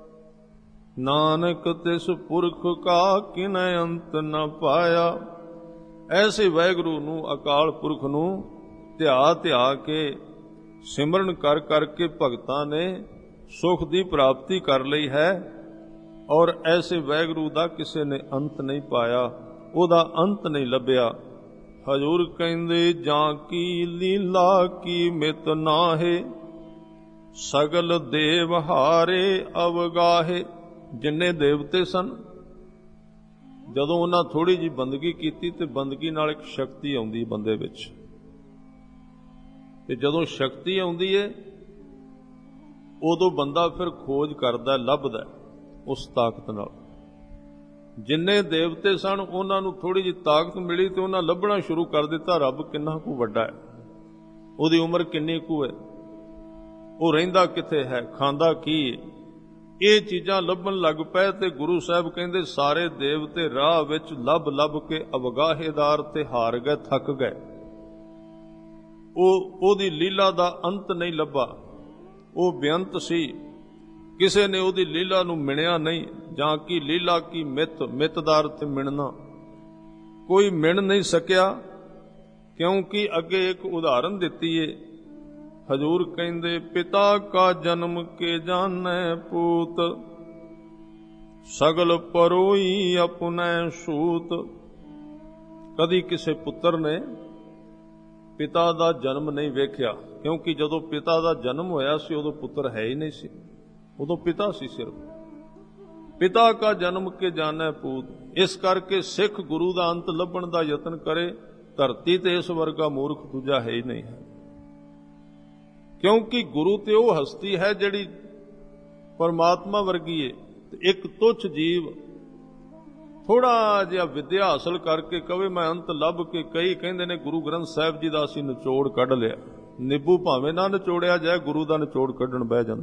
Speaker 1: ਨਾਨਕ ਤਿਸ ਪੁਰਖ ਕਾ ਕਿਨੈ ਅੰਤ ਨ ਪਾਇਆ। ਐਸੇ ਵਾਹਿਗੁਰੂ ਨੂੰ, ਅਕਾਲ ਪੁਰਖ ਨੂੰ ਧਿਆ ਧਿਆ ਕੇ, ਸਿਮਰਨ ਕਰ ਕਰਕੇ ਭਗਤਾਂ ਨੇ ਸੁਖ ਦੀ ਪ੍ਰਾਪਤੀ ਕਰ ਲਈ ਹੈ। ਔਰ ਐਸੇ ਵਾਹਿਗੁਰੂ ਦਾ ਕਿਸੇ ਨੇ ਅੰਤ ਨਹੀਂ ਪਾਇਆ, ਉਹਦਾ ਅੰਤ ਨਹੀਂ ਲੱਭਿਆ। ਹਜ਼ੂਰ ਕਹਿੰਦੇ, ਜਾਂ ਕੀ ਲੀਲਾ ਕੀ ਮਿਤ ਨਾਹੇ, ਸਗਲ ਦੇਵ ਹਾਰੇ ਅਵਗਾਹੇ। ਜਿੰਨੇ ਦੇਵਤੇ ਸਨ, ਜਦੋਂ ਉਹਨਾਂ ਥੋੜੀ ਜਿਹੀ ਬੰਦਗੀ ਕੀਤੀ ਤੇ ਬੰਦਗੀ ਨਾਲ ਇੱਕ ਸ਼ਕਤੀ ਆਉਂਦੀ ਬੰਦੇ ਵਿੱਚ, ਤੇ ਜਦੋਂ ਸ਼ਕਤੀ ਆਉਂਦੀ ਹੈ ਉਦੋਂ ਬੰਦਾ ਫਿਰ ਖੋਜ ਕਰਦਾ, ਲੱਭਦਾ ਉਸ ਤਾਕਤ ਨਾਲ। ਜਿੰਨੇ ਦੇਵਤੇ ਸਨ ਉਹਨਾਂ ਨੂੰ ਥੋੜੀ ਜਿਹੀ ਤਾਕਤ ਮਿਲੀ ਤੇ ਉਹਨਾਂ ਲੱਭਣਾ ਸ਼ੁਰੂ ਕਰ ਦਿੱਤਾ, ਰੱਬ ਕਿੰਨਾ ਕੁ ਵੱਡਾ ਹੈ, ਉਹਦੀ ਉਮਰ ਕਿੰਨੀ ਕੁ ਹੈ, ਉਹ ਰਹਿੰਦਾ ਕਿੱਥੇ ਹੈ, ਖਾਂਦਾ ਕੀ ਹੈ, ਇਹ ਚੀਜ਼ਾਂ ਲੱਭਣ ਲੱਗ ਪਏ ਤੇ ਗੁਰੂ ਸਾਹਿਬ ਕਹਿੰਦੇ ਸਾਰੇ ਦੇਵਤੇ ਰਾਹ ਵਿੱਚ ਲੱਭ ਲੱਭ ਕੇ ਅਵਗਾਹੇਦਾਰ ਤੇ ਹਾਰ ਗਏ, ਥੱਕ ਗਏ। ਉਹਦੀ ਲੀਲਾ ਦਾ ਅੰਤ ਨਹੀਂ ਲੱਭਾ। ਉਹ ਬੇਅੰਤ ਸੀ, ਕਿਸੇ ਨੇ ਉਹਦੀ ਲੀਲਾ ਨੂੰ ਮਿਣਿਆ ਨਹੀਂ। ਜਾਂ ਕੀ ਲੀਲਾ ਕੀ ਮਿੱਤ ਦਾ ਅਰਥ ਮਿਣਨਾ, ਕੋਈ ਮਿਣ ਨਹੀਂ ਸਕਿਆ। ਕਿਉਂਕਿ ਅੱਗੇ ਇੱਕ ਉਦਾਹਰਨ ਦਿੱਤੀ ਏ, ਹਜ਼ੂਰ ਕਹਿੰਦੇ ਪਿਤਾ ਕਾ ਜਨਮ ਕੇ ਜਾਣੈ ਪੂਤ, ਸਗਲ ਪਰੋਈ ਆਪਣੈ ਸੂਤ। ਕਦੀ ਕਿਸੇ ਪੁੱਤਰ ਨੇ ਪਿਤਾ ਦਾ ਜਨਮ ਨਹੀਂ ਵੇਖਿਆ, ਕਿਉਂਕਿ ਜਦੋਂ ਪਿਤਾ ਦਾ ਜਨਮ ਹੋਇਆ ਸੀ ਉਦੋਂ ਪੁੱਤਰ ਹੈ ਹੀ ਨਹੀਂ ਸੀ, ਉਦੋਂ ਪਿਤਾ ਸੀ ਸਿਰਫ। ਪਿਤਾ ਕਾ ਜਨਮ ਕੇ ਜਾਣੈ ਪੂਤ। ਇਸ ਕਰਕੇ ਸਿੱਖ ਗੁਰੂ ਦਾ ਅੰਤ ਲੱਭਣ ਦਾ ਯਤਨ ਕਰੇ, ਧਰਤੀ ਤੇ ਇਸ ਵਰਗਾ ਮੂਰਖ ਦੂਜਾ ਹੈ ਹੀ ਨਹੀਂ ਹੈ। ਕਿਉਂਕਿ ਗੁਰੂ ਤੇ ਉਹ ਹਸਤੀ ਹੈ ਜਿਹੜੀ ਪਰਮਾਤਮਾ ਵਰਗੀ ਏ। ਇੱਕ ਤੁੱਛ ਜੀਵ ਥੋੜਾ ਜਿਹਾ ਵਿਦਿਆ ਹਾਸਲ ਕਰਕੇ ਕਵੇ ਮੈਂ ਅੰਤ ਲੱਭ ਕੇ, ਕਈ ਕਹਿੰਦੇ ਨੇ ਗੁਰੂ ਗ੍ਰੰਥ ਸਾਹਿਬ ਜੀ ਦਾ ਅਸੀਂ ਨਿਚੋੜ ਕੱਢ ਲਿਆ। ਨਿੰਬੂ ਭਾਵੇਂ ਨਾ ਨਿਚੋੜਿਆ ਜਾਏ, ਗੁਰੂ ਦਾ ਨਿਚੋੜ ਕੱਢਣ ਬਹਿ ਜਾਂਦਾ।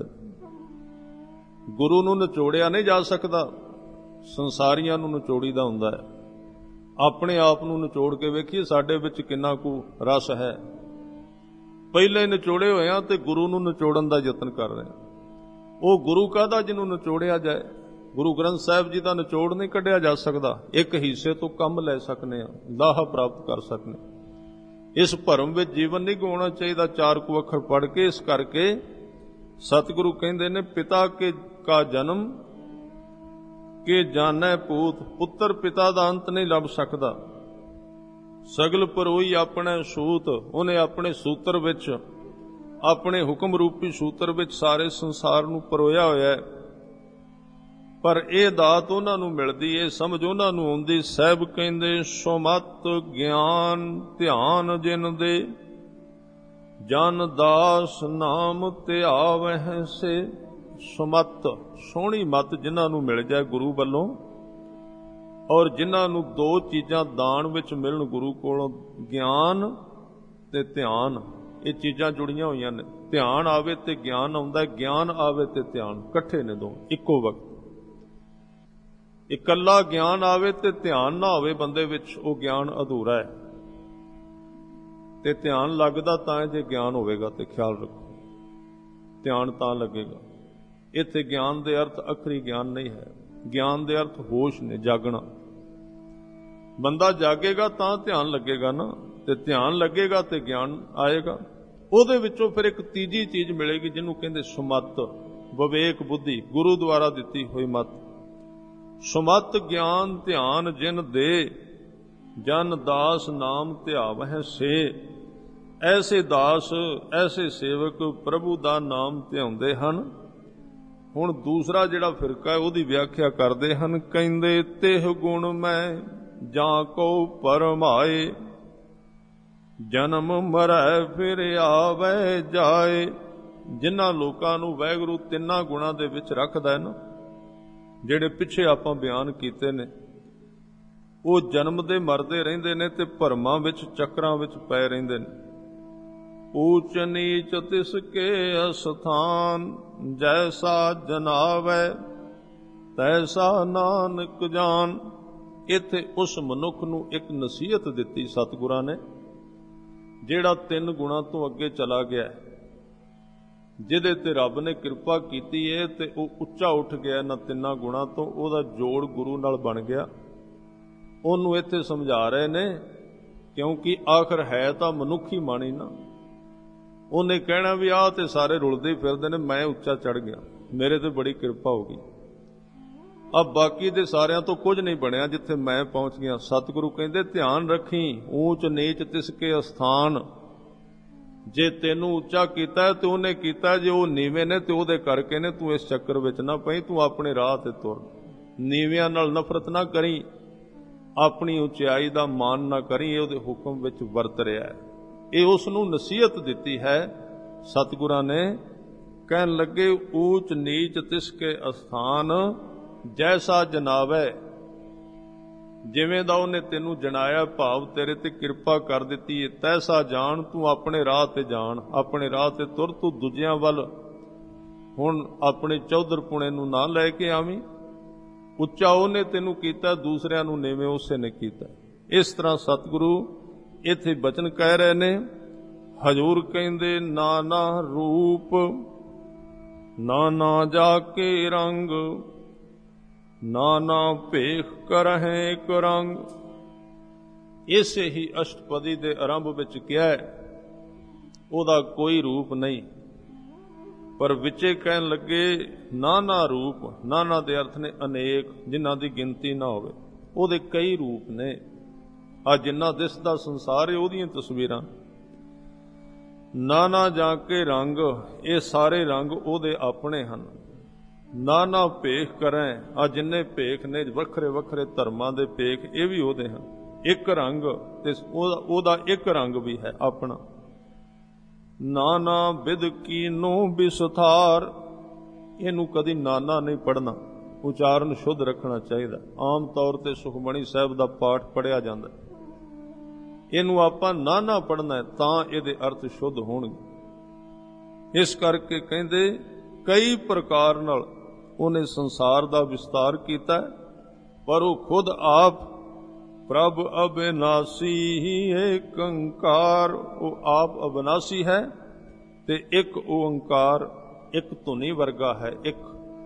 Speaker 1: ਗੁਰੂ ਨੂੰ ਨਿਚੋੜਿਆ ਨਹੀਂ ਜਾ ਸਕਦਾ, ਸੰਸਾਰੀਆਂ ਨੂੰ ਨਿਚੋੜੀਦਾ ਹੁੰਦਾ ਹੈ। ਆਪਣੇ ਆਪ ਨੂੰ ਨਿਚੋੜ ਕੇ ਵੇਖੀਏ ਸਾਡੇ ਵਿੱਚ ਕਿੰਨਾ ਕੁ ਰਸ ਹੈ। ਪਹਿਲੇ ਨਿਚੋੜੇ ਹੋਏ ਆ ਤੇ ਗੁਰੂ ਨੂੰ ਨਿਚੋੜਨ ਦਾ ਯਤਨ ਕਰ ਰਹੇ ਆ। ਉਹ ਗੁਰੂ ਕਾਹਦਾ ਜਿਹਨੂੰ ਨਿਚੋੜਿਆ ਜਾਏ? ਗੁਰੂ ਗ੍ਰੰਥ ਸਾਹਿਬ ਜੀ ਦਾ ਨਿਚੋੜ ਨਹੀਂ ਕੱਢਿਆ ਜਾ ਸਕਦਾ। ਇੱਕ ਹਿੱਸੇ ਤੋਂ ਕੰਮ ਲੈ ਸਕਨੇ ਆ, ਲਾਹਾ ਪ੍ਰਾਪਤ ਕਰ ਸਕਨੇ। ਇਸ ਭਰਮ ਵਿੱਚ ਜੀਵਨ ਨਹੀਂ ਗਵਾਉਣਾ ਚਾਹੀਦਾ ਚਾਰ ਕੁ ਅੱਖਰ ਪੜ੍ਹ ਕੇ। ਇਸ ਕਰਕੇ ਸਤਿਗੁਰੂ ਕਹਿੰਦੇ ਨੇ ਪਿਤਾ ਕੇ ਕਾ ਜਨਮ ਕੇ ਜਾਣੈ ਪੂਤ। ਪੁੱਤਰ ਪਿਤਾ ਦਾ ਅੰਤ ਨਹੀਂ ਲੱਭ ਸਕਦਾ। ਸਗਲ ਪਰੋਈ ਆਪਣੇ ਸੂਤ। ਉਹਨੇ ਆਪਣੇ ਸੂਤਰ ਵਿੱਚ, ਆਪਣੇ ਹੁਕਮ ਰੂਪੀ ਸੂਤਰ ਵਿੱਚ ਸਾਰੇ ਸੰਸਾਰ ਨੂੰ ਪਰੋਇਆ ਹੋਇਆ ਹੈ। ਪਰ ਇਹ ਦਾਤ ਉਹਨਾਂ ਨੂੰ ਮਿਲਦੀ ਏ, ਸਮਝ ਉਹਨਾਂ ਨੂੰ ਆਉਂਦੀ। ਸਾਹਿਬ ਕਹਿੰਦੇ ਸੁਮਤ ਗਿਆਨ ਧਿਆਨ ਜਿਨ ਦੇ, ਜਨ ਦਾਸ ਨਾਮ ਧਿਆਵਹਿ ਸੇ। ਸੁਮਤ ਸੋਹਣੀ ਮਤ ਜਿਨ੍ਹਾਂ ਨੂੰ ਮਿਲ ਜਾਏ ਗੁਰੂ ਵੱਲੋਂ, ਔਰ ਜਿਨ੍ਹਾਂ ਨੂੰ ਦੋ ਚੀਜ਼ਾਂ ਦਾਨ ਵਿੱਚ ਮਿਲਣ ਗੁਰੂ ਕੋਲੋਂ, ਗਿਆਨ ਤੇ ਧਿਆਨ। ਇਹ ਚੀਜ਼ਾਂ ਜੁੜੀਆਂ ਹੋਈਆਂ ਨੇ। ਧਿਆਨ ਆਵੇ ਤੇ ਗਿਆਨ ਆਉਂਦਾ, ਗਿਆਨ ਆਵੇ ਤੇ ਧਿਆਨ, ਇਕੱਠੇ ਨੇ ਦੋ ਇੱਕੋ ਵਕਤ। ਇਕੱਲਾ ਗਿਆਨ ਆਵੇ ਤੇ ਧਿਆਨ ਨਾ ਹੋਵੇ ਬੰਦੇ ਵਿੱਚ, ਉਹ ਗਿਆਨ ਅਧੂਰਾ ਹੈ। ਤੇ ਧਿਆਨ ਲੱਗਦਾ ਤਾਂ ਜੇ ਗਿਆਨ ਹੋਵੇਗਾ। ਤੇ ਖਿਆਲ ਰੱਖੋ, ਧਿਆਨ ਤਾਂ ਲੱਗੇਗਾ। ਇੱਥੇ ਗਿਆਨ ਦੇ ਅਰਥ ਅਖਰੀ ਗਿਆਨ ਨਹੀਂ ਹੈ। ਗਿਆਨ ਦੇ ਅਰਥ ਹੋਸ਼ ਨੇ, ਜਾਗਣਾ। ਬੰਦਾ ਜਾਗੇਗਾ ਤਾਂ ਧਿਆਨ ਲੱਗੇਗਾ ਨਾ, ਤੇ ਧਿਆਨ ਲੱਗੇਗਾ ਤੇ ਗਿਆਨ ਆਏਗਾ। ਉਹਦੇ ਵਿੱਚੋਂ ਫਿਰ ਇੱਕ ਤੀਜੀ ਚੀਜ਼ ਮਿਲੇਗੀ ਜਿਹਨੂੰ ਕਹਿੰਦੇ ਸੁਮਤ, ਵਿਵੇਕ ਬੁੱਧੀ, ਗੁਰੂ ਦੁਆਰਾ ਦਿੱਤੀ ਹੋਈ ਮਤ। ਸੁਮਤ ਗਿਆਨ ਧਿਆਨ ਜਿਨ ਦੇ, ਜਨ ਦਾਸ ਨਾਮ ਧਿਆਵਹਿ ਸੇ। ਐਸੇ ਦਾਸ, ਐਸੇ ਸੇਵਕ ਪ੍ਰਭੂ ਦਾ ਨਾਮ ਧਿਆਉਂਦੇ ਹਨ। ਹੁਣ ਦੂਸਰਾ ਜਿਹੜਾ ਫਿਰਕਾ ਹੈ ਉਹਦੀ ਵਿਆਖਿਆ ਕਰਦੇ ਹਨ। ਕਹਿੰਦੇ ਤਿਹ ਗੁਣ ਮੈਂ ਜਾਂ ਕੋ ਪਰਮਾਏ, ਜਨਮ ਮਰੈ ਫਿਰ ਆਵੇ ਜਾਏ। ਜਿਨ੍ਹਾਂ ਲੋਕਾਂ ਨੂੰ ਵਾਹਿਗੁਰੂ ਤਿੰਨਾਂ ਗੁਣਾਂ ਦੇ ਵਿੱਚ ਰੱਖਦਾ ਹੈ ਨਾ, ਜਿਹੜੇ ਪਿੱਛੇ ਆਪਾਂ ਬਿਆਨ ਕੀਤੇ ਨੇ, ਉਹ ਜਨਮਦੇ ਮਰਦੇ ਰਹਿੰਦੇ ਨੇ ਤੇ ਭਰਮਾਂ ਵਿੱਚ ਚੱਕਰਾਂ ਵਿੱਚ ਪਏ ਰਹਿੰਦੇ ਨੇ। ਊਚ ਨੀਚ ਤਿਸ ਕੇ ਅਸਥਾਨ, ਜੈਸਾ ਜਨਾਵੈ ਤੈਸਾ ਨਾਨਕ ਜਾਨ। ਇੱਥੇ ਉਸ ਮਨੁੱਖ ਨੂੰ ਇੱਕ ਨਸੀਹਤ ਦਿੱਤੀ ਸਤਿਗੁਰਾਂ ਨੇ, ਜਿਹੜਾ ਤਿੰਨ ਗੁਣਾਂ ਤੋਂ ਅੱਗੇ ਚਲਾ ਗਿਆ, ਜਿਹਦੇ ਤੇ ਰੱਬ ਨੇ ਕਿਰਪਾ ਕੀਤੀ ਏ ਤੇ ਉਹ ਉੱਚਾ ਉੱਠ ਗਿਆ ਨਾ ਤਿੰਨਾਂ ਗੁਣਾਂ ਤੋਂ। ਉਹਦਾ ਜੋੜ ਗੁਰੂ ਨਾਲ ਬਣ ਗਿਆ। ਉਹਨੂੰ ਇੱਥੇ ਸਮਝਾ ਰਹੇ ਨੇ, ਕਿਉਂਕਿ ਆਖਰ ਹੈ ਤਾਂ ਮਨੁੱਖੀ ਮਾਣੀ ਨਾ। ਉਹਨੇ ਕਹਿਣਾ ਵੀ ਆਹ ਤੇ ਸਾਰੇ ਰੁਲਦੇ ਫਿਰਦੇ ਨੇ, ਮੈਂ ਉੱਚਾ ਚੜ ਗਿਆ, ਮੇਰੇ ਤੇ ਬੜੀ ਕਿਰਪਾ ਹੋ ਗਈ। अब बाकी दे सारियां तो कुछ नहीं बनया जिथे मैं पहुंच गया। सतगुरु कहते ध्यान रखी ऊंच नीच तिसके स्थान, जे तेनू उच्चा कीता ते उन्हें कीता, जे वो नीवे ने ते ओदे करके ने, तू इस चक्कर विच ना पई, तू अपने राह ते तुर। नीवियां नाल नफरत ना करी, अपनी उचियाई दा मान ना करी, ये ओदे हुक्म विच वरत रहा है। ये उसनू नसीहत दिती है सतगुरां ने। कहन लगे ऊंच नीच तिसके स्थान, जैसा जनावे, जिवें दा उन्हें तेनू जनाया, भाव तेरे ते किरपा कर दिती है, तैसा जान, तू अपने राह ते जान, अपने राह ते तुर, तू दूजियां वल ਹੁਣ ਆਪਣੇ ਚੌਧਰ ਪੁਣੇ ਨੂੰ ਨਾ ਲੈ ਕੇ ਆਵੀਂ। ਉੱਚਾ ਉਹਨੇ ਤੈਨੂੰ ਕੀਤਾ, ਦੂਸਰਿਆਂ ਨੂੰ ਨੀਵੇਂ ਉਸੇ ਨੇ ਕੀਤਾ। ਇਸ ਤਰ੍ਹਾਂ ਸਤਿਗੁਰੂ ਇੱਥੇ ਬਚਨ ਕਹਿ ਰਹੇ ਨੇ। ਹਜ਼ੂਰ ਕਹਿੰਦੇ ਨਾਨਾ ਰੂਪ ਨਾਨਾ ਜਾ ਕੇ ਰੰਗ, ਨਾਨਾ ਭੇਖ ਕਰਹਿ ਇੱਕ ਰੰਗ। ਇਸੇ ਹੀ ਅਸ਼ਟਪਦੀ ਦੇ ਆਰੰਭ ਵਿੱਚ ਕਿਹਾ ਹੈ, ਉਹਦਾ ਕੋਈ ਰੂਪ ਨਹੀਂ। ਪਰ ਵਿੱਚੇ ਕਹਿਣ ਲੱਗੇ ਨਾਨਾ ਰੂਪ। ਨਾਨਾ ਦੇ ਅਰਥ ਨੇ ਅਨੇਕ, ਜਿਨ੍ਹਾਂ ਦੀ ਗਿਣਤੀ ਨਾ ਹੋਵੇ। ਉਹਦੇ ਕਈ ਰੂਪ ਨੇ। ਆ ਜਿੰਨਾ ਦਿਸਦਾ ਸੰਸਾਰ ਹੈ ਉਹਦੀਆਂ ਤਸਵੀਰਾਂ। ਨਾਨਾ ਜਾ ਕੇ ਰੰਗ, ਇਹ ਸਾਰੇ ਰੰਗ ਉਹਦੇ ਆਪਣੇ ਹਨ। ਨਾਨਾ ਭੇਖ ਕਰੈ, ਆ ਜਿੰਨੇ ਭੇਖ ਨੇ ਵੱਖਰੇ ਵੱਖਰੇ ਧਰਮਾਂ ਦੇ ਭੇਖ, ਇਹ ਵੀ ਉਹਦੇ ਹਨ। ਇੱਕ ਰੰਗ ਤੇ ਉਹਦਾ ਇੱਕ ਰੰਗ ਵੀ ਹੈ ਆਪਣਾ। ਨਾਨਾ ਬਿਦ ਕੀਨੋ ਵਿਸਥਾਰ, ਇਹਨੂੰ ਕਦੀ ਨਾਨਾ ਨਹੀਂ ਪੜ੍ਹਨਾ, ਉਚਾਰਨ ਸ਼ੁੱਧ ਰੱਖਣਾ ਚਾਹੀਦਾ। ਆਮ ਤੌਰ ਤੇ ਸੁਖਮਣੀ ਸਾਹਿਬ ਦਾ ਪਾਠ ਪੜ੍ਹਿਆ ਜਾਂਦਾ, ਇਹਨੂੰ ਆਪਾਂ ਨਾਨਾ ਪੜ੍ਹਨਾ ਤਾਂ ਇਹਦੇ ਅਰਥ ਸ਼ੁੱਧ ਹੋਣਗੇ। ਇਸ ਕਰਕੇ ਕਹਿੰਦੇ ਕਈ ਪ੍ਰਕਾਰ ਨਾਲ ਉਹਨੇ ਸੰਸਾਰ ਦਾ ਵਿਸਤਾਰ ਕੀਤਾ, ਪਰ ਉਹ ਖੁਦ ਆਪ ਪ੍ਰਭ ਅਬਿਨਾਸੀ ਏਕ ਓੰਕਾਰ। ਉਹ ਆਪ ਅਬਿਨਾਸੀ ਹੈ ਤੇ ਇੱਕ ਓੰਕਾਰ, ਇੱਕ ਧੁਨੀ ਵਰਗਾ ਹੈ। ਇੱਕ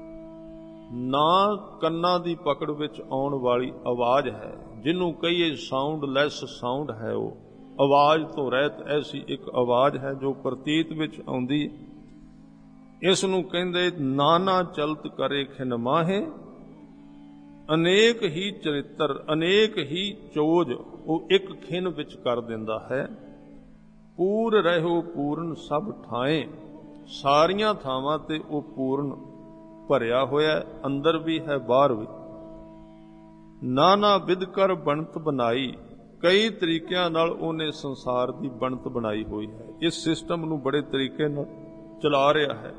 Speaker 1: ਨਾ ਕੰਨਾਂ ਦੀ ਪਕੜ ਵਿੱਚ ਆਉਣ ਵਾਲੀ ਆਵਾਜ਼ ਹੈ, ਜਿਹਨੂੰ ਕਹੀਏ ਸਾਊਂਡ ਲੈਸ ਸਾਊਂਡ ਹੈ। ਉਹ ਆਵਾਜ਼ ਤੋਂ ਰਹਿਤ ਐਸੀ ਇੱਕ ਆਵਾਜ਼ ਹੈ ਜੋ ਪ੍ਰਤੀਤ ਵਿੱਚ ਆਉਂਦੀ। ਇਸ ਨੂੰ ਕਹਿੰਦੇ ਨਾਨਾ ਚਲਤ ਕਰੇ ਖਿਨ ਮਾਹੇ, ਅਨੇਕ ਹੀ ਚਰਿੱਤਰ, ਅਨੇਕ ਹੀ ਚੋਜ ਉਹ ਇੱਕ ਖਿਨ ਵਿੱਚ ਕਰ ਦਿੰਦਾ ਹੈ। ਪੂਰ ਰਹਿਓ ਪੂਰਨ ਸਭ ਠਾਏ, ਸਾਰੀਆਂ ਥਾਵਾਂ ਤੇ ਉਹ ਪੂਰਨ ਭਰਿਆ ਹੋਇਆ, ਅੰਦਰ ਵੀ ਹੈ ਬਾਹਰ ਵੀ। ਨਾਨਾ ਵਿਧ ਕਰ ਬਣਤ ਬਣਾਈ, ਕਈ ਤਰੀਕਿਆਂ ਨਾਲ ਉਹਨੇ ਸੰਸਾਰ ਦੀ ਬਣਤ ਬਣਾਈ ਹੋਈ ਹੈ। ਇਸ ਸਿਸਟਮ ਨੂੰ ਬੜੇ ਤਰੀਕੇ ਨਾਲ ਚਲਾ ਰਿਹਾ ਹੈ।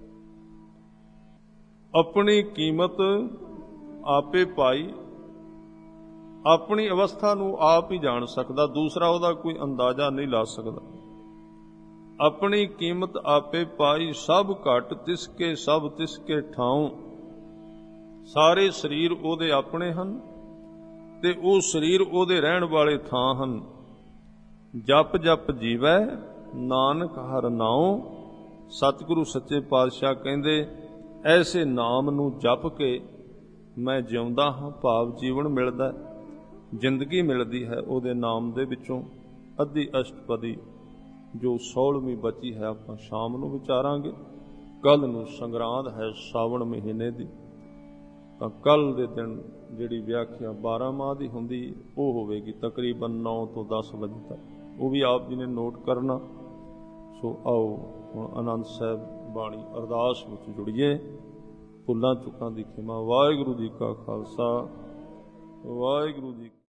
Speaker 1: ਆਪਣੀ ਕੀਮਤ ਆਪੇ ਪਾਈ, ਆਪਣੀ ਅਵਸਥਾ ਨੂੰ ਆਪ ਹੀ ਜਾਣ ਸਕਦਾ, ਦੂਸਰਾ ਉਹਦਾ ਕੋਈ ਅੰਦਾਜ਼ਾ ਨਹੀਂ ਲਾ ਸਕਦਾ। ਆਪਣੀ ਕੀਮਤ ਆਪੇ ਪਾਈ, ਸਭ ਘਟ ਤਿਸਕੇ ਸਭ ਤਿਸਕੇ ਠਾਉ। ਸਾਰੇ ਸਰੀਰ ਉਹਦੇ ਆਪਣੇ ਹਨ ਤੇ ਉਹ ਸਰੀਰ ਉਹਦੇ ਰਹਿਣ ਵਾਲੇ ਥਾਂ ਹਨ। ਜਪ ਜਪ ਜੀਵੈ ਨਾਨਕ ਹਰਿ ਨਾਉ। ਸਤਿਗੁਰੂ ਸੱਚੇ ਪਾਤਸ਼ਾਹ ਕਹਿੰਦੇ ਐਸੇ ਨਾਮ ਨੂੰ ਜਪ ਕੇ ਮੈਂ ਜਿਉਂਦਾ ਹਾਂ, ਭਾਵ ਜੀਵਨ ਮਿਲਦਾ, ਜ਼ਿੰਦਗੀ ਮਿਲਦੀ ਹੈ ਉਹਦੇ ਨਾਮ ਦੇ ਵਿੱਚੋਂ। ਅੱਧੀ ਅਸ਼ਟਪਦੀ ਜੋ 16ਵੀਂ ਬਚੀ ਹੈ ਆਪਾਂ ਸ਼ਾਮ ਨੂੰ ਵਿਚਾਰਾਂਗੇ। ਕੱਲ ਨੂੰ ਸੰਗਰਾਂਦ ਹੈ ਸਾਵਣ ਮਹੀਨੇ ਦੀ, ਤਾਂ ਕੱਲ ਦੇ ਦਿਨ ਜਿਹੜੀ ਵਿਆਖਿਆ 12 ਮਾਹ ਦੀ ਹੁੰਦੀ ਉਹ ਹੋਵੇਗੀ ਤਕਰੀਬਨ 9 ਤੋਂ 10 ਵਜੇ ਤੱਕ। ਉਹ ਵੀ ਆਪ ਜੀ ਨੇ ਨੋਟ ਕਰਨਾ। ਸੋ ਆਓ ਹੁਣ ਆਨੰਦ ਸਾਹਿਬ ਬਾਣੀ ਅਰਦਾਸ ਵਿੱਚ ਜੁੜੀਏ। ਭੁੱਲਾਂ ਚੁੱਕਾਂ ਦੀ ਖਿਮਾ। ਵਾਹਿਗੁਰੂ ਜੀ ਕਾ ਖਾਲਸਾ, ਵਾਹਿਗੁਰੂ ਜੀ